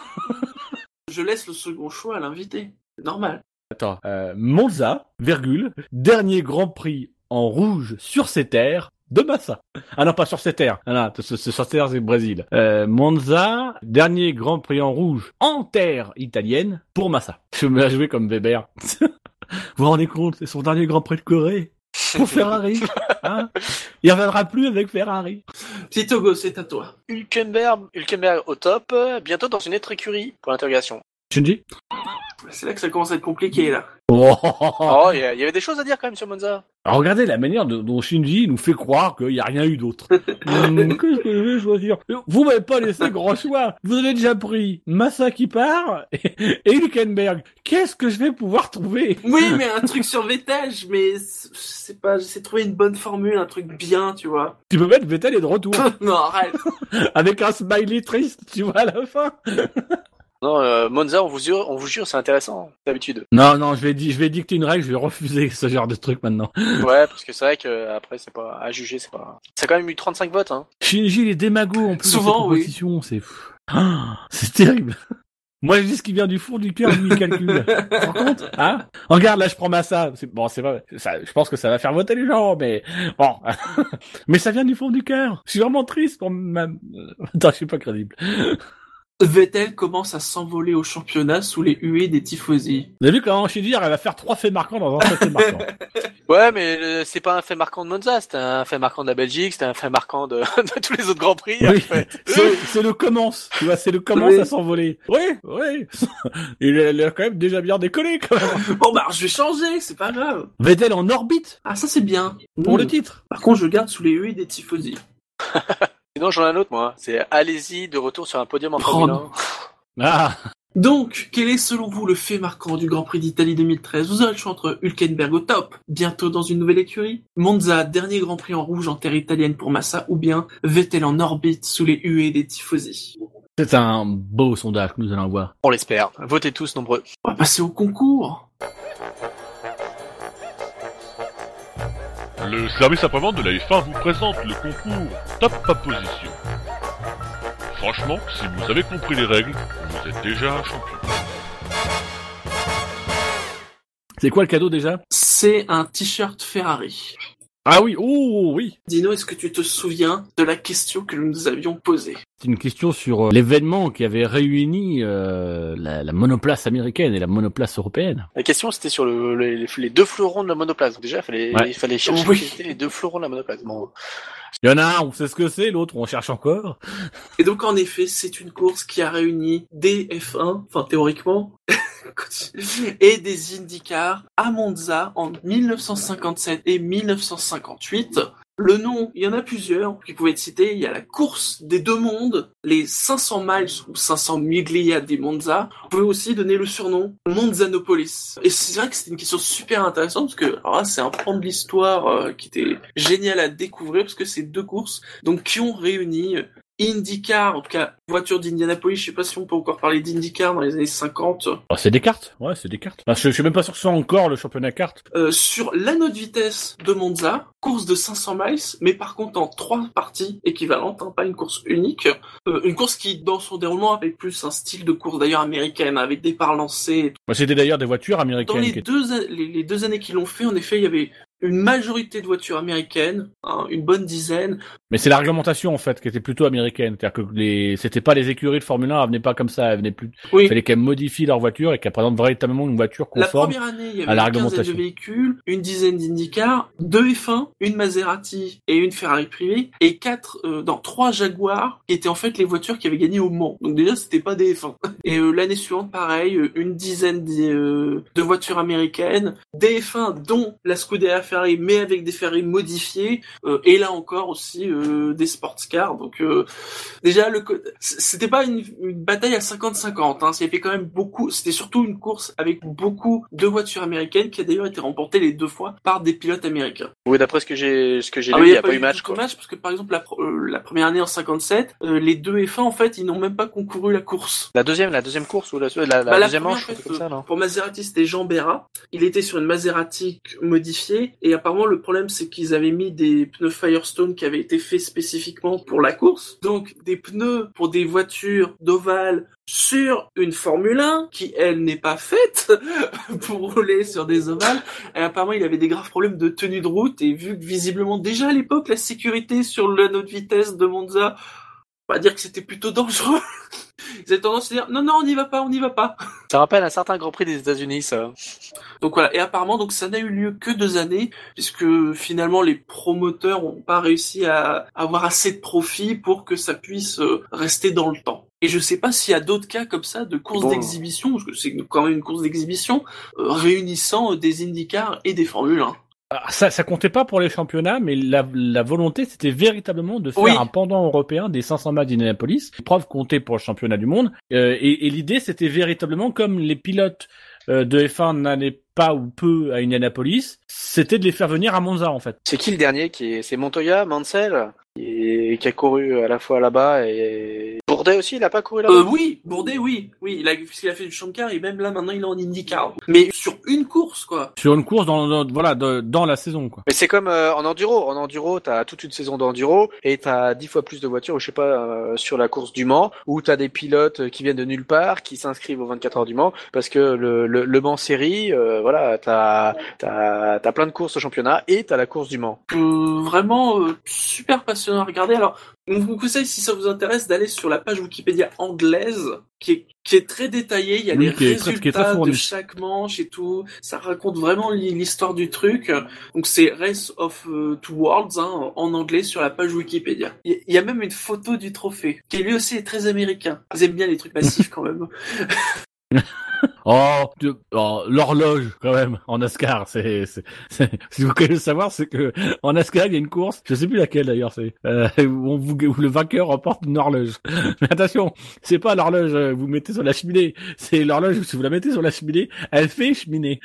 je laisse le second choix à l'invité, c'est normal. Attends, euh, Monza, virgule, dernier Grand Prix en rouge sur ces terres de Massa. Ah non, pas sur ces terres. Ah non, ce, ce, sur ces terres, c'est Brésil. Euh, Monza, dernier Grand Prix en rouge en terre italienne pour Massa. Je me la jouer comme Weber. Vous vous rendez compte, c'est son dernier Grand Prix de Corée pour Ferrari. Hein, il reviendra plus avec Ferrari. Petit Togo, c'est à toi. Hülkenberg, Hülkenberg au top, bientôt dans une autre écurie, pour l'interrogation. Shinji. C'est là que ça commence à être compliqué, là. Oh. Oh, il y, a- il y avait des choses à dire quand même sur Monza. Alors regardez la manière de- dont Shinji nous fait croire qu'il n'y a rien eu d'autre. Hum, Qu'est-ce que je vais choisir? Vous m'avez pas laissé grand choix. Vous avez déjà pris Massa qui part et, et Hülkenberg. Qu'est-ce que je vais pouvoir trouver? Oui, mais un truc sur Vettel, mais c'est pas, j'essaie de trouver une bonne formule, un truc bien, tu vois. Tu peux mettre Vettel est de retour Non, arrête. avec un smiley triste, tu vois, à la fin. Non, euh, Monza, on vous jure, on vous jure, c'est intéressant, d'habitude. Non, non, je vais, di- je vais dicter une règle, je vais refuser ce genre de truc maintenant. Ouais, parce que c'est vrai que euh, après, c'est pas à juger, c'est pas. Ça a quand même eu trente-cinq votes, hein. Shinji, il est démago en plus. Souvent, dans ses propositions, c'est ah, c'est terrible. Moi, je dis ce qui vient du fond du cœur, lui, il calcule. Tu te rends compte? Hein? Regarde, là, je prends Massa. C'est, bon, c'est vrai. Ça, je pense que ça va faire voter les gens, mais bon. Mais ça vient du fond du cœur. Je suis vraiment triste pour ma... Attends, je suis pas crédible. Vettel commence à s'envoler au championnat sous les huées des tifosi. Vous avez vu comment Shinji arrive à faire trois faits marquants dans un seul fait marquant? Ouais, mais euh, c'est pas un fait marquant de Monza, c'était un fait marquant de la Belgique, c'était un fait marquant de, de tous les autres Grands Prix. Oui, en fait. c'est, c'est le commence, tu vois, c'est le commence Oui. à s'envoler. Oui, oui. Il a, il a quand même déjà bien décollé, quand même. Bon, bah, alors, je vais changer, c'est pas grave. Vettel en orbite Ah, ça, c'est bien. pour Mmh. le titre. Par contre, je garde sous les huées des tifosi. Sinon, j'en ai un autre, moi. C'est allez-y de retour sur un podium en Oh, Formule non. un. Ah, Donc, quel est selon vous le fait marquant du Grand Prix d'Italie deux mille treize? Vous aurez le choix entre Hülkenberg au top, bientôt dans une nouvelle écurie, Monza, dernier Grand Prix en rouge en terre italienne pour Massa, ou bien Vettel en orbite sous les huées des tifosi. C'est un beau sondage que nous allons voir. On l'espère. Votez tous nombreux. On va passer au concours. Le service après-vente de la F un vous présente le concours Top Position. Franchement, si vous avez compris les règles, vous êtes déjà un champion. C'est quoi le cadeau déjà? C'est un t-shirt Ferrari. Ah oui, oh oui. Dino, est-ce que tu te souviens de la question que nous nous avions posée? C'est une question sur euh, l'événement qui avait réuni euh, la, la monoplace américaine et la monoplace européenne. La question, c'était sur le, les, les deux fleurons de la monoplace. Donc déjà, il fallait, Ouais. il fallait chercher Oui. quels étaient les deux fleurons de la monoplace. Bon. Il y en a un, on sait ce que c'est, l'autre, on cherche encore. Et donc, en effet, c'est une course qui a réuni des F un, enfin théoriquement, et des IndyCar à Monza en dix-neuf cent cinquante-sept et dix-neuf cent cinquante-huit. Le nom, il y en a plusieurs qui pouvaient être cités. Il y a la course des deux mondes, les cinq cents miles ou cinq cents miglia di Monza. Vous pouvez aussi donner le surnom Monzanopolis. Et c'est vrai que c'est une question super intéressante parce que alors là, c'est un pan de l'histoire euh, qui était génial à découvrir parce que c'est deux courses donc qui ont réuni IndyCar, en tout cas voiture d'Indianapolis. Je sais pas si on peut encore parler d'IndyCar dans les années cinquante. Oh, c'est des cartes, ouais, c'est des cartes. Enfin, je, je suis même pas sûr que ce soit encore le championnat cartes. Euh, sur l'anneau de vitesse de Monza, course de cinq cents miles, mais par contre en trois parties équivalentes, hein, pas une course unique. Euh, une course qui, dans son déroulement, avait plus un style de course d'ailleurs américaine, avec des parts lancées. et tout. Moi, c'était d'ailleurs des voitures Dans américaines. les qui étaient- deux, a- les, les deux années qu'ils l'ont fait, en effet, il y avait une majorité de voitures américaines, hein, une bonne dizaine. Mais c'est la réglementation en fait qui était plutôt américaine, c'est-à-dire que les, c'était pas les écuries de Formule un, elles venaient pas comme ça, elles venaient plus. Oui. Il fallait qu'elles modifient leur voiture et qu'elles présentent véritablement une voiture La conforme. première année, il y à avait la une quinzaine de réglementation. véhicules, une dizaine d'IndyCar, deux F un, une Maserati et une Ferrari privée, et quatre, euh, dans trois Jaguars, qui étaient en fait les voitures qui avaient gagné au Mans. Donc déjà, c'était pas des F un. Et euh, l'année suivante, pareil, euh, une dizaine de, euh, de voitures américaines, des F un, dont la Scuderia Ferrari, mais avec des Ferrari modifiés, euh, et là encore aussi euh, des sports cars. Donc euh, déjà, le co- c'était pas une, une bataille à cinquante cinquante, hein. C'était quand même beaucoup. C'était surtout une course avec beaucoup de voitures américaines qui a d'ailleurs été remportée les deux fois par des pilotes américains. Oui, d'après ce que j'ai, ce que j'ai Ah lu, oui, il n'y a pas eu match, beaucoup quoi. de match parce que par exemple la, pro- euh, la première année en cinquante-sept, euh, les deux F un en fait, ils n'ont même pas concouru la course. La deuxième, la deuxième course ou la, la, la Bah, la deuxième première, manche, en un fait, truc comme ça, euh, non? pour Maserati, c'était Jean Berra. Il était sur une Maserati modifiée et apparemment le problème c'est qu'ils avaient mis des pneus Firestone qui avaient été faits spécifiquement pour la course. Donc des pneus pour des voitures d'ovale sur une Formule un qui elle n'est pas faite pour rouler sur des ovales. Et apparemment il avait des graves problèmes de tenue de route et vu que visiblement déjà à l'époque la sécurité sur l'anneau de vitesse de Monza, on va dire que c'était plutôt dangereux. Ils avaient tendance à dire non non on n'y va pas, on n'y va pas. Ça rappelle un certain Grand Prix des États-Unis, ça. Donc voilà, et apparemment donc ça n'a eu lieu que deux années puisque finalement les promoteurs n'ont pas réussi à avoir assez de profit pour que ça puisse euh, rester dans le temps. Et je sais pas s'il y a d'autres cas comme ça de courses Bon. d'exhibition, parce que c'est quand même une course d'exhibition euh, réunissant euh, des IndyCar et des Formule un. Alors, ça, ça comptait pas pour les championnats, mais la, la volonté c'était véritablement de faire Oui. un pendant européen des cinq cents miles d'Indianapolis. L'épreuve comptait pour le championnat du monde, euh, et, et l'idée c'était véritablement comme les pilotes euh, de F un n'allaient pas ou peu à Indianapolis, c'était de les faire venir à Monza en fait. C'est qui le dernier qui est, c'est Montoya, Mansell, qui, est- qui a couru à la fois là-bas et Bourdet aussi, il a pas couru là-bas? Euh, oui, Bourdet, oui, oui, il a, puisqu'il a fait du champ de car et même là maintenant il est en IndyCar. Mais sur une course quoi. Sur une course dans, dans voilà de- dans la saison quoi. Mais c'est comme euh, en enduro. En enduro, t'as toute une saison d'enduro et t'as dix fois plus de voitures, ou je sais pas, euh, sur la course du Mans, où t'as des pilotes qui viennent de nulle part, qui s'inscrivent aux vingt-quatre heures du Mans, parce que le, le, le Mans série, euh, voilà, t'as, t'as, t'as plein de courses au championnat et t'as la course du Mans. Euh, vraiment euh, super passionnant à regarder. Alors, on vous conseille, si ça vous intéresse, d'aller sur la page Wikipédia anglaise, qui est, qui est très détaillée. Il y a Oui, les qui est très- qui est très résultats de fournie. chaque manche et tout. Ça raconte vraiment l'histoire du truc. Donc, c'est Race of euh, Two Worlds, hein, en anglais, sur la page Wikipédia. Il y a même une photo du trophée, qui lui aussi est très américain. Ils aiment bien les trucs massifs quand même. Oh, tu- oh, l'horloge quand même en NASCAR, c'est, c'est, c'est, si vous voulez le savoir, c'est que en NASCAR il y a une course, je sais plus laquelle d'ailleurs, c'est euh, où, on vous, où le vainqueur remporte une horloge. Mais attention, c'est pas l'horloge euh, vous mettez sur la cheminée, c'est l'horloge où si vous la mettez sur la cheminée, elle fait cheminée.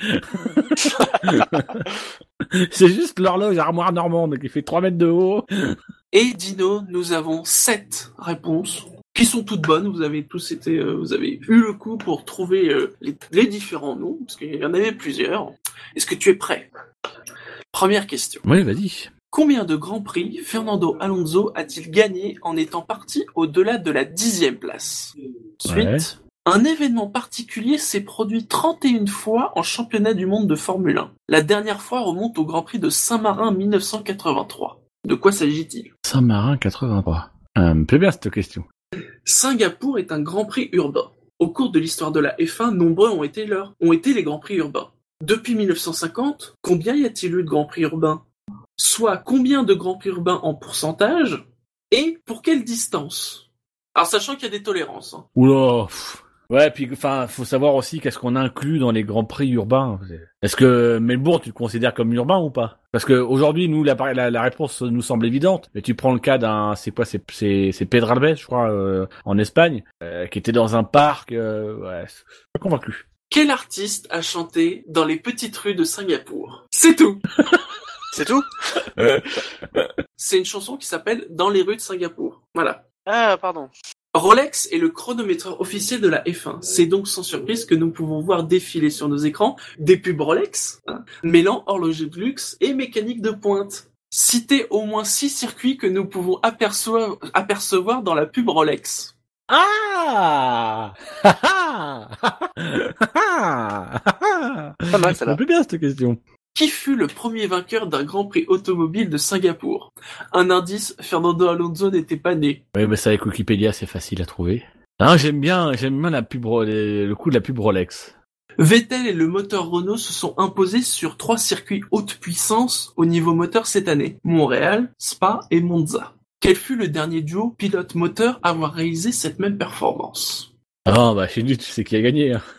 C'est juste l'horloge armoire normande qui fait trois mètres de haut. Et Dino, nous avons sept réponses qui sont toutes bonnes. Vous avez tous été, euh, vous avez eu le coup pour trouver euh, les, les différents noms, parce qu'il y en avait plusieurs. Est-ce que tu es prêt? Première question. Oui, vas-y. Combien de grands prix Fernando Alonso a-t-il gagné en étant parti au-delà de la dixième place? Ensuite, Ouais. un événement particulier s'est produit trente et une fois en championnat du monde de Formule un. La dernière fois remonte au Grand Prix de Saint-Marin mille neuf cent quatre-vingt-trois. De quoi s'agit-il? Saint-Marin quatre-vingt-trois. Euh, me plaît bien cette question. Singapour est un Grand Prix urbain. Au cours de l'histoire de la F un, nombreux ont été, leurs, ont été les Grands Prix urbains. Depuis mille neuf cent cinquante, combien y a-t-il eu de Grands Prix urbains? Soit combien de Grands Prix urbains en pourcentage et pour quelle distance? Alors sachant qu'il y a des tolérances. Hein. Oula. Pff. Ouais, puis enfin, faut savoir aussi qu'est-ce qu'on inclut dans les grands prix urbains. Est-ce que Melbourne, tu le considères comme urbain ou pas? Parce que aujourd'hui, nous, la, la, la réponse nous semble évidente. Mais tu prends le cas d'un, c'est quoi, c'est c'est, c'est Pedralbes, je crois, euh, en Espagne, euh, qui était dans un parc. Euh, ouais, je suis pas convaincu. Quel artiste a chanté dans les petites rues de Singapour? C'est tout. C'est tout? C'est une chanson qui s'appelle Dans les rues de Singapour. Voilà. Ah, pardon. Rolex est le chronométreur officiel de la F un. C'est donc sans surprise que nous pouvons voir défiler sur nos écrans des pubs Rolex, hein, mêlant horloger de luxe et mécanique de pointe. Citez au moins six circuits que nous pouvons apercevoir, apercevoir dans la pub Rolex. Ah Pas mal, Ça celle-là. me plaît bien cette question. Qui fut le premier vainqueur d'un Grand Prix automobile de Singapour? Un indice, Fernando Alonso n'était pas né. Oui, mais ça avec Wikipédia, c'est facile à trouver. Non, j'aime bien, j'aime bien la pub, le coup de la pub Rolex. Vettel et le moteur Renault se sont imposés sur trois circuits haute puissance au niveau moteur cette année. Montréal, Spa et Monza. Quel fut le dernier duo pilote-moteur à avoir réalisé cette même performance? Ah, bah, chez lui, tu sais qui a gagné, hein.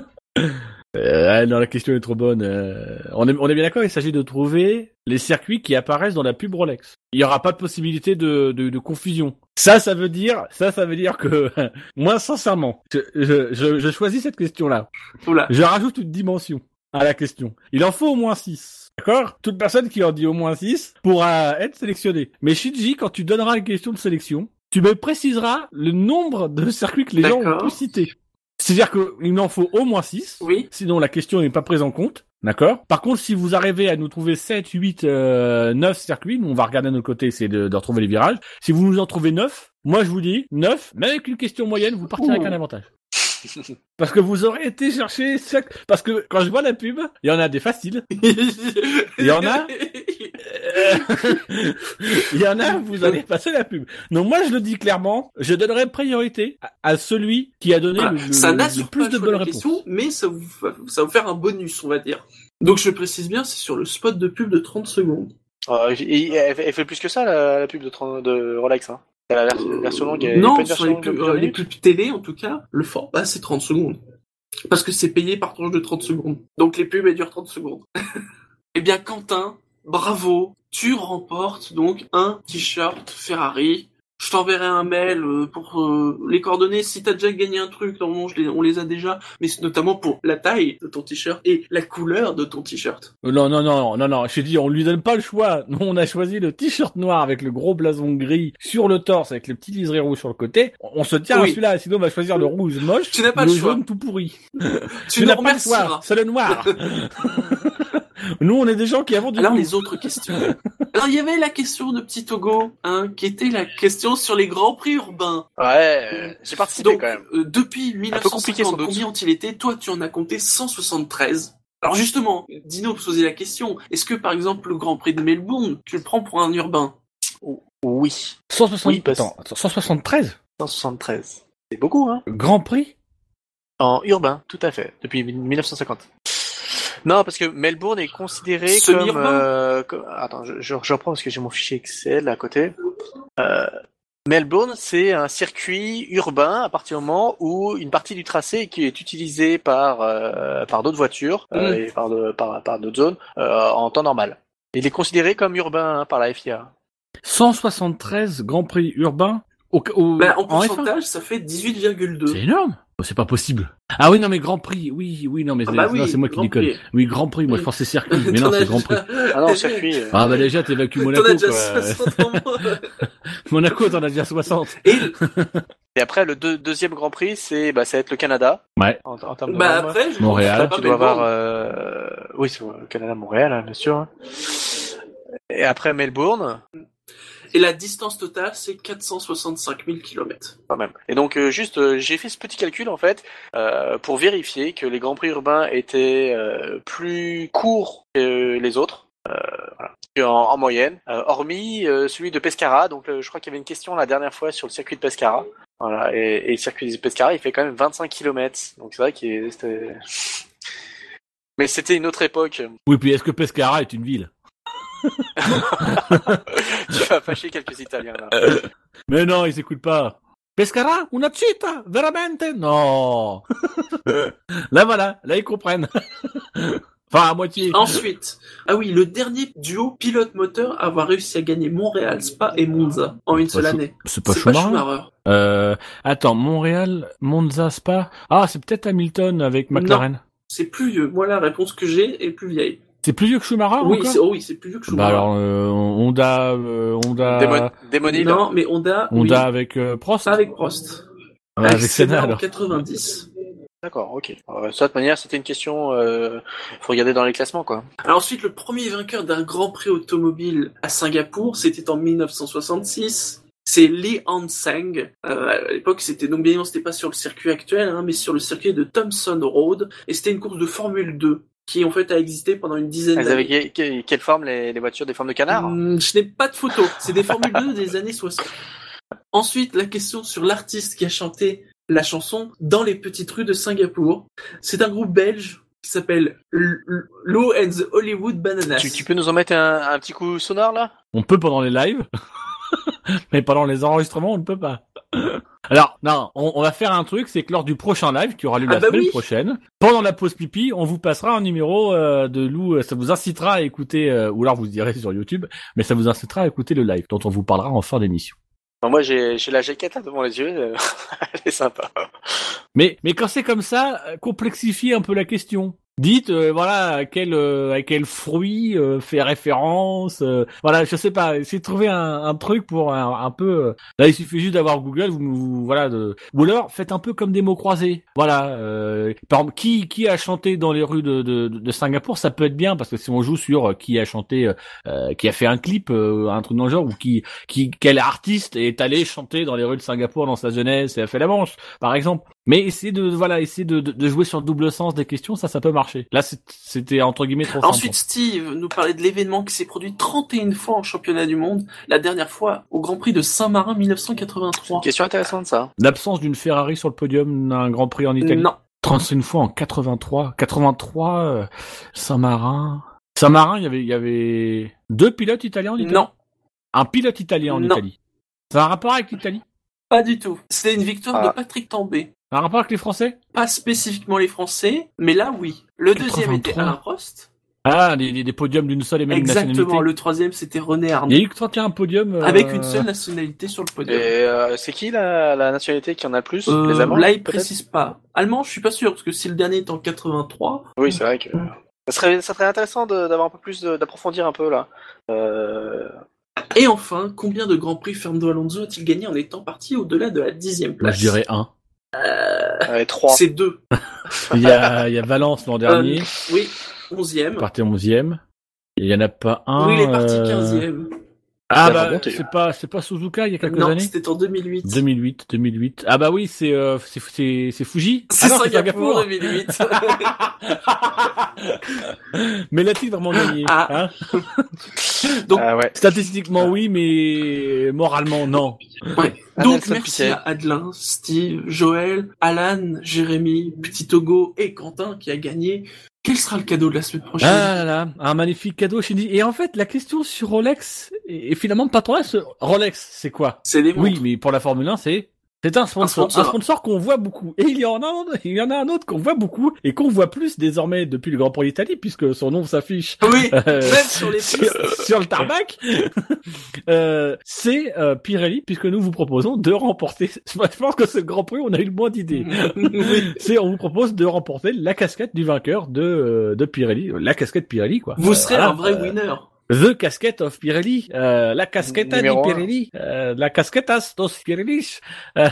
Euh, non, la question est trop bonne. Euh, on, est, on est bien d'accord, il s'agit de trouver les circuits qui apparaissent dans la pub Rolex. Il n'y aura pas de possibilité de, de, de confusion. Ça, ça veut dire, ça, ça veut dire que, moi, sincèrement, je, je, je, je choisis cette question-là. Oula. Je rajoute une dimension à la question. Il en faut au moins six. D'accord? Toute personne qui en dit au moins six pourra être sélectionnée. Mais Shinji, quand tu donneras une question de sélection, tu me préciseras le nombre de circuits que les gens D'accord. ont pu citer. C'est-à-dire qu'il en faut au moins six, Oui. sinon la question n'est pas prise en compte, d'accord? Par contre, si vous arrivez à nous trouver sept, huit, euh, neuf circuits, nous on va regarder de notre côté, essayer de, de retrouver les virages. Si vous nous en trouvez neuf, moi je vous dis neuf, même avec une question moyenne, vous partirez Ouh. avec un avantage. Parce que vous aurez été chercher chaque... Parce que quand je vois la pub, il y en a des faciles. Il y en a Euh, Il y en a, vous allez passer la pub. Donc moi je le dis clairement, je donnerai priorité à, à celui qui a donné Voilà. le, le, Ça le n'assure plus pas de le choix bonnes la réponses. question, mais ça vous, va- ça va vous faire un bonus, on va dire. Donc je précise bien, c'est sur le spot de pub de trente secondes. Euh, et- et elle, fait- elle fait plus que ça, la, la pub de, trente de Rolex. Hein. C'est la ver- version longue. il y a pas Non, une sur version les longue de pubs, plusieurs euh, les minutes pubs télé, en tout cas, le format, c'est trente secondes. Parce que c'est payé par tranche de trente secondes. Donc les pubs, elles durent trente secondes. Eh bien, Quentin, bravo. Tu remportes donc un t-shirt Ferrari. Je t'enverrai un mail euh, pour euh, les coordonnées. Si t'as déjà gagné un truc, normalement, je les, on les a déjà. Mais c'est notamment pour la taille de ton t-shirt et la couleur de ton t-shirt. Euh, Non, non, non, non, non, je t'ai dit, on lui donne pas le choix. Nous, on a choisi le t-shirt noir avec le gros blason gris sur le torse avec le petit liseré rouge sur le côté. On se tient à Oui. celui-là, sinon on va choisir le rouge moche, Tu n'as pas le le choix. jaune tout pourri. Tu, Tu nous n'as pas le remercieras. choix, c'est le noir. Nous, on est des gens qui avons du Alors goût. les autres questions. Alors il y avait la question de Petit Togo, hein, qui était la question sur les grands prix urbains. Ouais, euh, j'ai participé Donc quand même. euh, depuis Un peu compliqué, sans mille neuf cent cinquante, doute. combien ont-ils été? Toi, tu en as compté cent soixante-treize. Alors justement, Dino posait la question. Est-ce que par exemple le Grand Prix de Melbourne, tu le prends pour un urbain? Oui, cent soixante... Oui, parce- Attends, cent soixante-treize cent soixante-treize. C'est beaucoup, hein. Grand Prix? En urbain, tout à fait, depuis mille neuf cent cinquante. Non, parce que Melbourne est considéré comme, Semi-urbain. euh, comme... Attends, je, je, je reprends parce que j'ai mon fichier Excel à côté. Euh, Melbourne, c'est un circuit urbain à partir du moment où une partie du tracé qui est utilisée par euh, par d'autres voitures euh, Mm. et par de, par par d'autres zones euh, en temps normal. Il est considéré comme urbain hein, par la F I A. cent soixante-treize Grands Prix urbains au, au, Bah, en en F un. pourcentage, ça fait dix-huit virgule deux. C'est énorme. Oh, c'est pas possible. Ah oui, non, mais Grand Prix, oui, oui, non, mais Ah c'est, bah non, oui, c'est moi qui Grand déconne. Prix. Oui, Grand Prix, moi Oui. je pensais circuit, mais non, T'en as c'est Grand Prix. déjà- Ah non, circuit. euh, Ah bah déjà, t'évacues T'en Monaco, as déjà quoi. soixante en moins. Monaco, t'en as déjà soixante. Et Et après, le deux- deuxième Grand Prix, c'est bah ça va être le Canada. Ouais. En, en termes de bah nombre. après, je Montréal. je sais Tu pas, dois Melbourne. avoir euh... oui, c'est le Canada, Montréal, hein, bien sûr. hein. Et après Melbourne, Et la distance totale, c'est quatre cent soixante-cinq mille kilomètres. quand même. Et donc euh, juste, euh, j'ai fait ce petit calcul en fait euh, pour vérifier que les grands prix urbains étaient euh, plus courts que les autres. Euh, voilà. En, en moyenne, euh, hormis euh, celui de Pescara. Donc euh, je crois qu'il y avait une question la dernière fois sur le circuit de Pescara. Voilà. Et, et le circuit de Pescara, il fait quand même vingt-cinq kilomètres. Donc c'est vrai qu'il est- c'était... Mais c'était une autre époque. Oui, puis est-ce que Pescara est une ville? Tu vas fâcher quelques Italiens là. Mais non, ils écoutent pas. Pescara? Una città? Veramente? Non. Là, voilà. Là, ils comprennent. Enfin, à moitié. Ensuite, ah oui, le dernier duo pilote-moteur à avoir réussi à gagner Montréal, Spa et Monza en une seule Bah, année. C'est pas C'est pas Schumacher. Schumacher. Euh, attends, Montréal, Monza, Spa. Ah, c'est peut-être Hamilton avec McLaren. C'est plus vieux. Moi, la réponse que j'ai est plus vieille. C'est plus vieux que Schumacher oui, encore c'est, oh oui, c'est plus vieux que Bah Schumacher. alors, euh, Honda, euh, Honda, Démon... Démonide. non, mais Honda, Honda oui, avec euh, Prost, pas avec Prost. Ouais, avec Senna en alors. quatre-vingt-dix. D'accord, ok. Euh, de toute manière, c'était une question. Euh, faut regarder dans les classements, quoi. Alors ensuite, le premier vainqueur d'un Grand Prix automobile à Singapour, c'était en mille neuf cent soixante-six. C'est Lee Han-Seng. Euh, à l'époque, c'était donc bien évidemment, c'était pas sur le circuit actuel, hein, mais sur le circuit de Thompson Road, et c'était une course de Formule deux qui en fait a existé pendant une dizaine Elles avaient d'années. que- que- quelle forme les, les voitures, des formes de canard? Hum, je n'ai pas de photos. C'est des Formule deux des années soixante. Ensuite, la question sur l'artiste qui a chanté la chanson Dans les petites rues de Singapour. C'est un groupe belge qui s'appelle L- L- Low and the Hollywood Bananas. Tu, tu peux nous en mettre un, un petit coup sonore là? On peut pendant les lives, mais pendant les enregistrements, on ne peut pas. Alors, non, on, on va faire un truc, c'est que lors du prochain live, qui aura lieu Ah la bah semaine oui. prochaine, pendant la pause pipi, on vous passera un numéro euh, de Lou, euh, ça vous incitera à écouter, euh, ou alors vous direz sur YouTube, mais ça vous incitera à écouter le live, dont on vous parlera en fin d'émission. Bon, moi, j'ai, j'ai la jaquette là devant les yeux. euh, Elle est sympa. Mais, mais quand c'est comme ça, euh, complexifiez un peu la question. Dites, euh, voilà, à quel, euh, à quel fruit euh, fait référence. euh, voilà, je sais pas. Essayez de trouver un, un truc pour un, un peu. euh, là, il suffit juste d'avoir Google. Vous, vous- voilà. De, ou alors, faites un peu comme des mots croisés. Voilà. Euh, par exemple, qui, qui a chanté dans les rues de, de, de Singapour, ça peut être bien parce que si on joue sur euh, qui a chanté, euh, qui a fait un clip, euh, un truc dans le genre, ou qui, qui, quel artiste est allé chanter dans les rues de Singapour dans sa jeunesse et a fait la manche, par exemple. Mais essayez de, voilà, essayez de, de, de jouer sur le double sens des questions, ça, ça peut marcher. Là, c'est- c'était entre guillemets trop simple. Ensuite, Steve nous parlait de l'événement qui s'est produit trente et une fois en championnat du monde, la dernière fois au Grand Prix de Saint-Marin mille neuf cent quatre-vingt-trois. Question intéressante ça. L'absence d'une Ferrari sur le podium d'un Grand Prix en Italie. Non. trente-cinq fois en quatre-vingt-trois. quatre-vingt-trois, euh, Saint-Marin. Saint-Marin, il y avait, il y avait deux pilotes italiens en Italie. Non, Un pilote italien en Non. Italie. Ça a un rapport avec l'Italie? pas du tout. C'était une victoire Ah. de Patrick Tambay. Un rapport avec les Français? Pas spécifiquement les Français, mais là oui. Le deuxième était quatre-vingt-trois. Alain Prost. Ah, des, des, des podiums d'une seule et même Exactement. nationalité. Le troisième c'était René Il y Arnoux. a eu que trente et un podiums. euh, Avec une seule nationalité sur le Et podium. euh, c'est qui la, la nationalité qui en a le plus? Euh, Les Allemands? là, il peut-être précise pas. Allemand, je suis pas sûr, parce que si le dernier est en quatre-vingt-trois, Oui, c'est vrai que ça serait, ça serait intéressant de- d'avoir un peu plus de- d'approfondir un peu là. Euh... Et enfin, combien de Grands Prix Fernando Alonso a-t-il gagné en étant parti au-delà de la dixième Moi, place? je dirais un. Allez, trois. C'est deux. Il y a, il y a Valence l'an dernier. Euh, oui, onzième. Parti onzième. Il y en a pas un. Oui, il est parti euh, quinzième. Ah Il a bah remonté. c'est pas c'est pas Suzuka il y a quelques Non, années. c'était en deux mille huit. deux mille huit, deux mille huit. Ah bah oui, c'est euh, c'est c'est c'est Fuji. C'est Ah non, Singapour deux mille huit. Mais l'a-t-il vraiment gagné Ah. hein Donc, Ah ouais. Statistiquement oui, mais moralement non. ouais. Ah, Donc Nelson merci Piquet. à Adelin, Steve, Joël, Alan, Jérémy, Petit Togo et Quentin qui a gagné. Quel sera le cadeau de la semaine prochaine? Ah là là, un magnifique cadeau Shinji. Et en fait, la question sur Rolex et, et finalement, pas trop. Rolex, c'est quoi? C'est des montres. Oui, mais pour la Formule un, c'est c'est un sponsor, un sponsor, un sponsor qu'on voit beaucoup. Et il y en a, un, il y en a un autre qu'on voit beaucoup et qu'on voit plus désormais depuis le Grand Prix d'Italie, puisque son nom s'affiche. Oui, euh, même sur les pistes, sur, sur le tarmac. euh, c'est euh, Pirelli, puisque nous vous proposons de remporter. Je pense que ce Grand Prix, on a eu le moins d'idées. Oui. C'est, on vous propose de remporter la casquette du vainqueur de euh, de Pirelli, la casquette Pirelli, quoi. Vous euh, serez voilà, un vrai euh, winner. The Casquette of Pirelli, euh, la casquetta di Numéro un. Pirelli, euh, la casquetas dos Pirelli. Euh,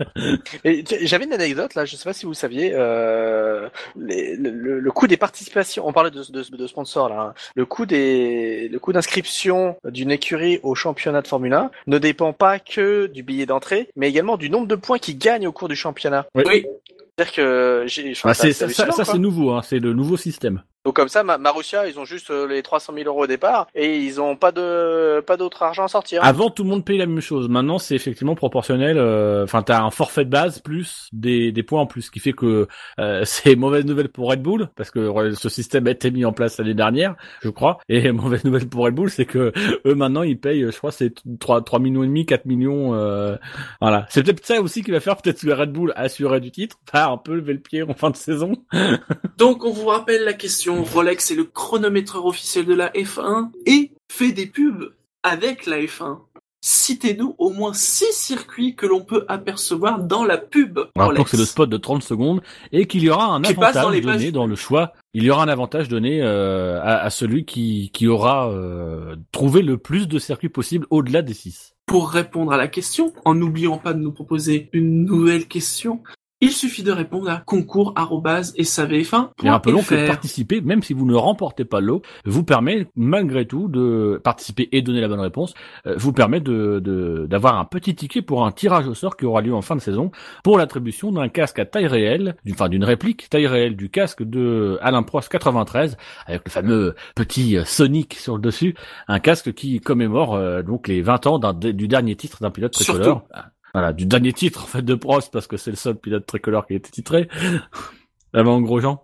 Et t- j'avais une anecdote là, je sais pas si vous saviez, euh, les, le, le, le coût des participations. On parlait de, de, de sponsors là. Hein. Le coût des, le coût d'inscription d'une écurie au championnat de Formule un ne dépend pas que du billet d'entrée, mais également du nombre de points qu'ils gagnent au cours du championnat. Oui. C'est-à-dire que j'ai. Enfin, bah, ça, c'est, ça, ça, ça c'est nouveau, hein, c'est le nouveau système. Donc comme ça, Ma- Marussia, ils ont juste euh, les trois cent mille euros au départ et ils ont pas de pas d'autre argent à sortir. Avant, tout le monde paye la même chose. Maintenant, c'est effectivement proportionnel. Enfin, euh, t'as un forfait de base plus des, des points en plus, ce qui fait que euh, c'est mauvaise nouvelle pour Red Bull parce que euh, ce système a été mis en place l'année dernière, je crois. Et mauvaise nouvelle pour Red Bull, c'est que eux maintenant ils payent, je crois, c'est trois trois millions et demi, quatre millions. Euh, voilà, c'est peut-être ça aussi qui va faire peut-être que Red Bull assurer du titre, va un peu lever le pied en fin de saison. Donc on vous rappelle la question. Rolex est le chronométreur officiel de la F un et fait des pubs avec la F un. Citez-nous au moins six circuits que l'on peut apercevoir dans la pub Alors Rolex. que c'est le spot de trente secondes et qu'il y aura un Qui passe dans avantage les donné pages. dans le choix. Il y aura un avantage donné euh, à, à celui qui, qui aura euh, trouvé le plus de circuits possibles au-delà des six. Pour répondre à la question, en n'oubliant pas de nous proposer une nouvelle question, il suffit de répondre à concours arobase s a v f un point f r. Et un peu long que participer, même si vous ne remportez pas le lot, vous permet malgré tout de participer et donner la bonne réponse, euh, vous permet de, de d'avoir un petit ticket pour un tirage au sort qui aura lieu en fin de saison pour l'attribution d'un casque à taille réelle, d'une, enfin d'une réplique taille réelle du casque de Alain Prost quatre-vingt-treize avec le fameux petit Sonic sur le dessus, un casque qui commémore euh, donc les vingt ans d'un, du dernier titre d'un pilote tricolore. Surtout. Voilà, du dernier titre en fait de Prost parce que c'est le seul pilote tricolore qui a été titré. Avant Grosjean.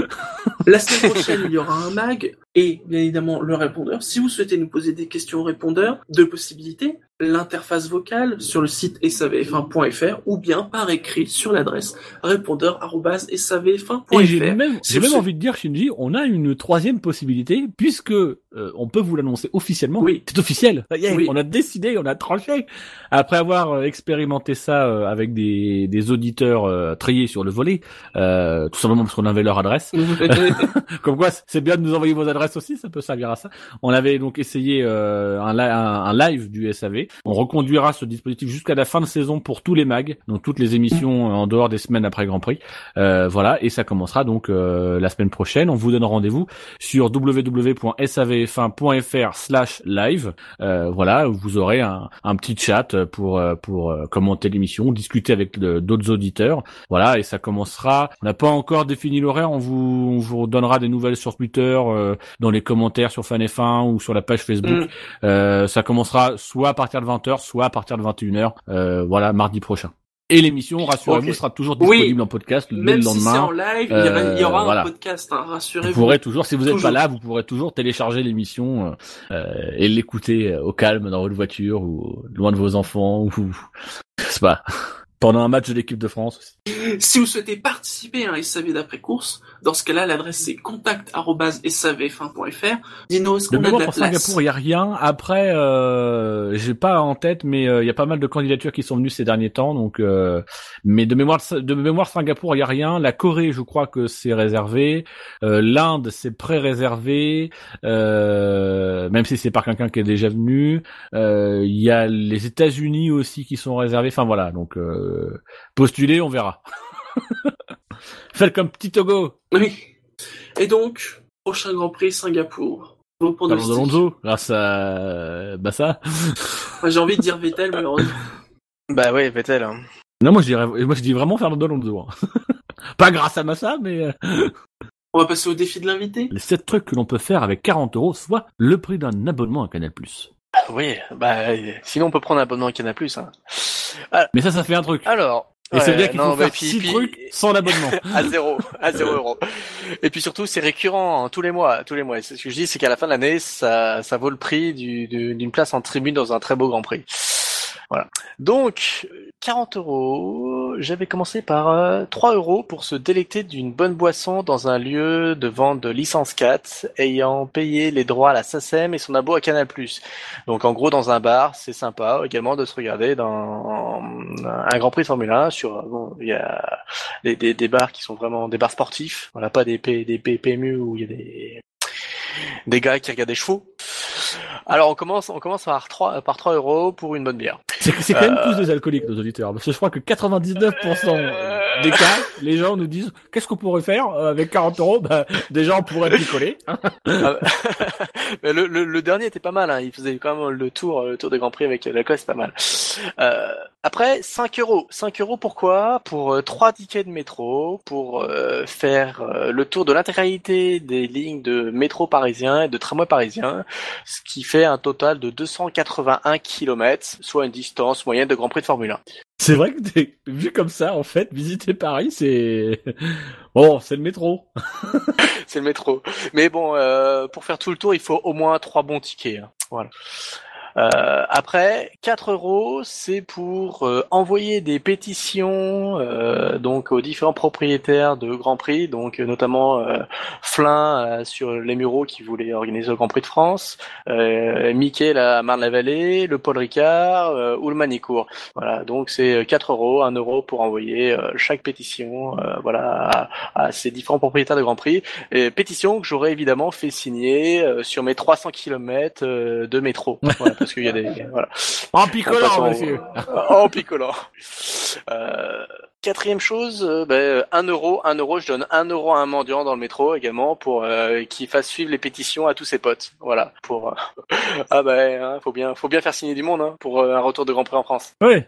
La semaine prochaine, il y aura un mag et bien évidemment le répondeur. Si vous souhaitez nous poser des questions au répondeur, deux possibilités. L'interface vocale sur le site s a v f un point f r ou bien par écrit sur l'adresse répondeur arobase s a v f un point f r. Et j'ai même, Si j'ai vous même souhaitez- envie de dire, Shinji, on a une troisième possibilité puisque euh, on peut vous l'annoncer officiellement. Oui. C'est officiel. Ça y est, Oui. on a décidé, on a tranché. Après avoir euh, expérimenté ça euh, avec des, des auditeurs euh, triés sur le volet, euh, tout simplement parce qu'on avait leur adresse. Comme quoi, c'est bien de nous envoyer vos adresses aussi, ça peut servir à ça. On avait donc essayé euh, un, li- un, un live du S A V. On reconduira ce dispositif jusqu'à la fin de saison pour tous les mags, donc toutes les émissions euh, en dehors des semaines après Grand Prix. Euh, voilà, et ça commencera donc euh, la semaine prochaine. On vous donne rendez-vous sur w w w point s a v f un point f r slash live. Euh, voilà, vous aurez un, un petit chat pour euh, pour euh, commenter l'émission, discuter avec le- d'autres auditeurs. Voilà, et ça commencera. On n'a pas encore défini l'horaire. On vous on vous donnera des nouvelles sur Twitter, euh, dans les commentaires sur Fan F un ou sur la page Facebook. Mm. Euh, ça commencera soit à partir de vingt heures, soit à partir de vingt et une heures. Euh, voilà, mardi prochain. Et l'émission, rassurez-vous, Ok. sera toujours Oui. disponible en podcast dès Même le si c'est en lendemain. live, il y aura, il y aura Euh, voilà. un podcast, hein, Vous rassurez-vous. pourrez toujours, si vous n'êtes Toujours. pas là, vous pourrez toujours télécharger l'émission euh, et l'écouter euh, au calme dans votre voiture ou loin de vos enfants ou je sais pas pendant un match de l'équipe de France aussi. Si vous souhaitez participer à un S A V d'après-course, dans ce cas-là, l'adresse c'est contact arobase s a v f un point f r. Dis-nous, est-ce De qu'on a de mémoire la pour place? Singapour, il y a rien. Après, euh, j'ai pas en tête, mais euh, il y a pas mal de candidatures qui sont venues ces derniers temps. Donc, euh, mais de mémoire, de mémoire Singapour, il y a rien. La Corée, je crois que c'est réservé. Euh, L'Inde, c'est pré-réservé, euh, même si c'est par quelqu'un qui est déjà venu. Euh, Il y a les États-Unis aussi qui sont réservés. Enfin voilà, donc euh, postulez, on verra. Faites comme petit Togo. Oui. Et donc, prochain Grand Prix Singapour. Vos Parlons pronostics. d'Alonso, grâce à Bassa. Enfin, j'ai envie de dire Vettel, malheureusement. Bah ouais, Vettel. Hein. Non, moi je dirais, moi je dis vraiment Fernando Alonso. Hein. Pas grâce à Massa, mais euh, On va passer au défi de l'invité. les sept trucs que l'on peut faire avec quarante euros, soit le prix d'un abonnement à Canal+. Oui, bah euh, sinon on peut prendre un abonnement à Canal+. Hein. Mais ça, ça fait un truc. Alors, Et ça veut dire qu'il non, faut bah, faire puis- six puis- trucs sans l'abonnement. à zéro, à zéro euro. Et puis surtout, c'est récurrent, hein, tous les mois, tous les mois. Et ce que je dis, c'est qu'à la fin de l'année, ça, ça vaut le prix du, du- d'une place en tribune dans un très beau Grand Prix. Voilà. Donc, quarante euros. J'avais commencé par euh, trois euros pour se délecter d'une bonne boisson dans un lieu de vente de licence quatre, ayant payé les droits à la S A C E M et son abo à Canal+. Donc, en gros, dans un bar, c'est sympa également de se regarder dans un Grand Prix de Formule un. Sur, bon, il y a des, des, des bars qui sont vraiment des bars sportifs. Voilà, pas des, P, des P M U où il y a des des gars qui regardent des chevaux. Alors on commence, on commence par trois, par trois euros pour une bonne bière. C'est, c'est quand même Euh, tous des alcooliques, nos auditeurs. Parce que je crois que quatre-vingt-dix-neuf pour cent des cas, les gens nous disent, qu'est-ce qu'on pourrait faire euh, avec quarante euros? Bah, déjà, on pourrait picoler. Ah, mais le, le, le dernier était pas mal, hein. Il faisait quand même le tour, le tour des Grands Prix avec l'alcool, c'est pas mal. Euh, après, cinq euros. cinq euros pourquoi? Pour euh, trois tickets de métro, pour euh, faire euh, le tour de l'intégralité des lignes de métro parisien et de tramway parisien, ce qui fait un total de deux cent quatre-vingt-un kilomètres, soit une distance moyenne de Grand Prix de Formule un. C'est vrai que t'es vu comme ça, en fait, visiter Paris, c'est... Bon, c'est le métro. C'est le métro. Mais bon, euh, pour faire tout le tour, il faut au moins trois bons tickets. Hein. Voilà. Euh, après, quatre euros, c'est pour euh, envoyer des pétitions euh, donc aux différents propriétaires de Grand Prix, donc euh, notamment euh, Flin euh, sur les Mureaux qui voulait organiser le Grand Prix de France, euh, Mickey à Marne-la-Vallée, le Paul Ricard euh, ou le Manicourt. Voilà, donc c'est quatre euros, un euro pour envoyer euh, chaque pétition, euh, voilà, à, à ces différents propriétaires de Grand Prix. Et pétition que j'aurais évidemment fait signer euh, sur mes trois cents kilomètres euh, de métro. Voilà, parce qu'il y a des voilà. En picolant, monsieur. En picolant. Euh, quatrième chose, euh, ben, un euro, un euro, je donne un euro à un mendiant dans le métro également pour euh, qu'il fasse suivre les pétitions à tous ses potes. Voilà. Pour euh, ah ben, hein, faut bien, faut bien faire signer du monde hein, pour euh, un retour de Grand Prix en France. Ouais.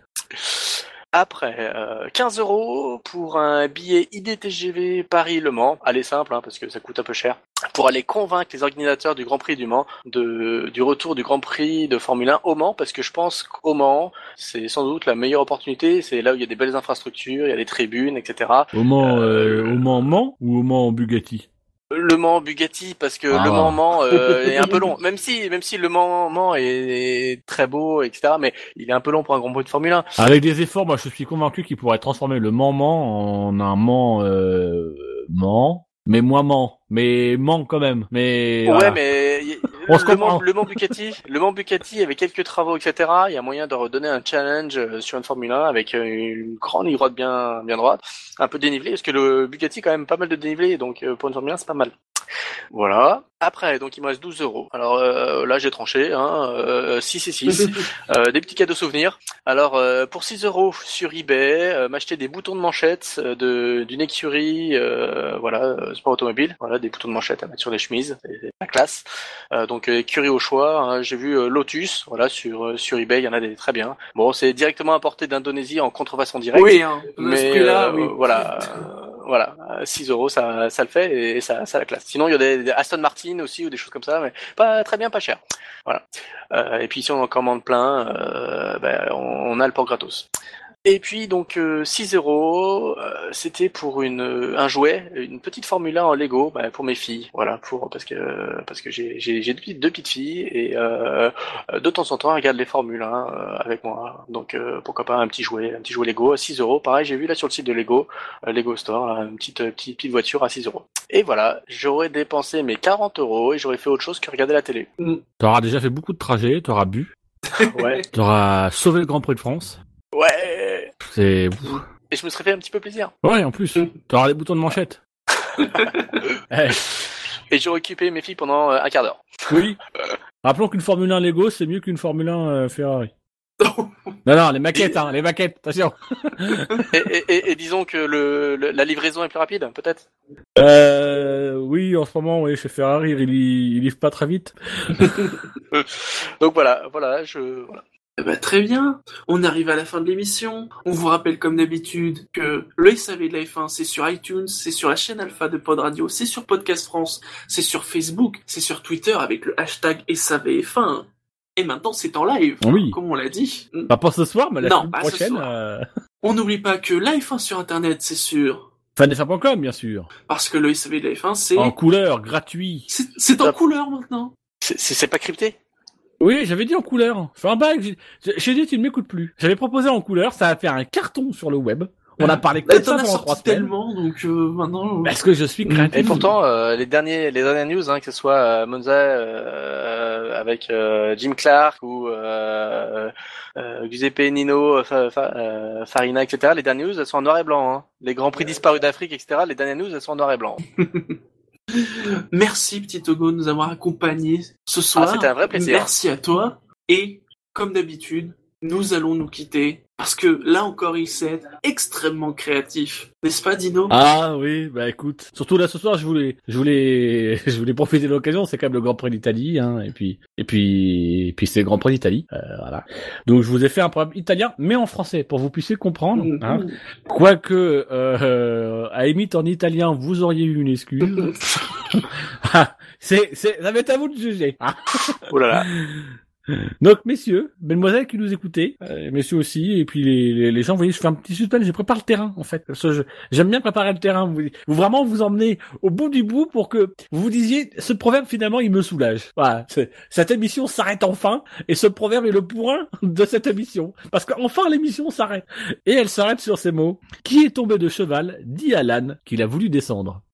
Après, euh, quinze euros pour un billet I D T G V Paris-Le Mans. Allez simple, hein, parce que ça coûte un peu cher. Pour aller convaincre les organisateurs du Grand Prix du Mans de, du retour du Grand Prix de Formule un au Mans, parce que je pense qu'au Mans, c'est sans doute la meilleure opportunité. C'est là où il y a des belles infrastructures, il y a des tribunes, et cetera. Au Mans, Euh, euh, au Mans Mans ou au Mans Bugatti? Le Mans Bugatti, parce que Ah. le Mans Mans euh, est un peu long. Même si, même si le Mans Mans est, est très beau, et cetera. Mais il est un peu long pour un Grand Prix de Formule un. Avec des efforts, moi je suis convaincu qu'il pourrait transformer le Mans Mans en un Mans euh, Mans, mais moins Mans, mais Mans quand même. Mais Ouais, voilà. mais y- On se le, comprend. Mans, le Mans Bugatti, le Mans Bugatti avec quelques travaux, et cetera. Il y a moyen de redonner un challenge euh, sur une Formule un avec euh, une grande ligne droite bien, bien droite, un peu dénivelé, parce que le Bugatti a quand même pas mal de dénivelé, donc euh, pour une Formule un c'est pas mal. Voilà. Après, donc il me reste douze euros. Alors euh, là j'ai tranché, hein, euh, six et six. Euh, des petits cadeaux souvenirs. Alors euh, pour six euros sur eBay, euh, m'acheter des boutons de manchette euh, de d'une écurie, euh, voilà, euh, sport automobile, voilà, des boutons de manchette à mettre sur les chemises, c'est c'est la classe. Euh, donc euh, écurie au choix. Hein, j'ai vu euh, Lotus, voilà, sur euh, sur eBay, il y en a des très bien. Bon, c'est directement importé d'Indonésie en contrefaçon directe. Oui, hein, de ce mais prix-là, euh, oui. voilà, euh, voilà, euh, six euros, ça, ça le fait et ça, ça la classe. Sinon, il y a des, des Aston Martin aussi ou des choses comme ça, mais pas très bien, pas cher. Voilà. Euh, et puis si on en commande plein, euh, ben, on, on a le port gratos. Et puis donc euh, six euros, euh, c'était pour une un jouet, une petite Formule un en Lego, bah, pour mes filles, voilà, pour parce que parce que j'ai j'ai j'ai deux, petites- deux petites filles et euh, de temps en temps elles regardent les Formules un euh, avec moi, donc euh, pourquoi pas un petit jouet, un petit jouet Lego à six euros. Pareil, j'ai vu là sur le site de Lego, euh, Lego Store, là, une petite petite petite voiture à six euros. Et voilà, j'aurais dépensé mes quarante euros et j'aurais fait autre chose que regarder la télé. T'auras déjà fait beaucoup de trajets, t'auras bu, Ouais, t'auras sauvé le Grand Prix de France. ouais. C'est Et je me serais fait un petit peu plaisir. ouais, en plus, t'auras des boutons de manchette. Eh, Et j'aurais occupé mes filles pendant euh, un quart d'heure. oui. Rappelons qu'une Formule un Lego, c'est mieux qu'une Formule un euh, Ferrari. Non, non, les maquettes, hein, les maquettes, attention. Et, et, et, et disons que le, le- la livraison est plus rapide, peut-être. Euh, oui, en ce moment, oui, chez Ferrari, il, il livre pas très vite. Donc voilà, voilà, je voilà. Eh ben, très bien, on arrive à la fin de l'émission. On vous rappelle comme d'habitude que le S A V de la F un, c'est sur iTunes, c'est sur la chaîne Alpha de Pod Radio, c'est sur Podcast France, c'est sur Facebook, c'est sur Twitter avec le hashtag S A V F un. Et maintenant, c'est en live, Oui. comme on l'a dit. Pas pour ce soir, mais la Non, semaine pas ce prochaine. soir. euh, On n'oublie pas que la F un sur Internet, c'est sûr. fan f un point com, bien sûr. Parce que le S A V de la F un, c'est... En couleur, gratuit. C'est, c'est en couleur maintenant. C'est, c'est, c'est pas crypté? Oui, j'avais dit en couleur. Je fais un bail. J'ai, j'ai dit, tu ne m'écoutes plus. J'avais proposé en couleur, ça a fait un carton sur le web. On a parlé que Bah, de ça t'en as pendant trois sorti semaines. tellement, donc euh, maintenant... euh, Parce que je suis créatif. Et pourtant, euh, les derniers, les dernières news, hein, que ce soit euh, Monza euh, avec euh, Jim Clark ou euh, euh, Giuseppe Nino, fa, fa, euh, Farina, et cetera. Les dernières news, elles sont en noir et blanc. Hein. Les grands prix disparus d'Afrique, et cetera. Les dernières news, elles sont en noir et blanc. Merci, petit Togo, de nous avoir accompagnés ce soir. Ah, c'était un vrai plaisir. Merci à toi. Et, comme d'habitude, nous allons nous quitter. Parce que, là encore, il s'est extrêmement créatif. N'est-ce pas, Dino? Ah oui, bah écoute, surtout là ce soir, je voulais, je voulais, je voulais profiter de l'occasion. C'est quand même le Grand Prix d'Italie, hein, et puis, et puis, et puis c'est le Grand Prix d'Italie, euh, voilà. Donc je vous ai fait un programme italien, mais en français, pour que vous puissiez comprendre. Hein. Quoique, euh, à limite en italien, vous auriez eu une excuse. c'est, c'est, ça va être à vous de juger. Hein. Oh là là. Donc, messieurs, mesdemoiselles qui nous écoutez, euh, messieurs aussi, et puis les, les, les gens, vous voyez, je fais un petit suspense, je prépare le terrain, en fait. Parce que je, j'aime bien préparer le terrain. Vous, vous vraiment vous emmenez au bout du bout pour que vous vous disiez, ce proverbe, finalement, il me soulage. Voilà. C'est, cette émission s'arrête enfin, et ce proverbe est le point de cette émission. Parce qu'enfin, l'émission s'arrête. Et elle s'arrête sur ces mots. Qui est tombé de cheval, dit à l'âne qu'il a voulu descendre.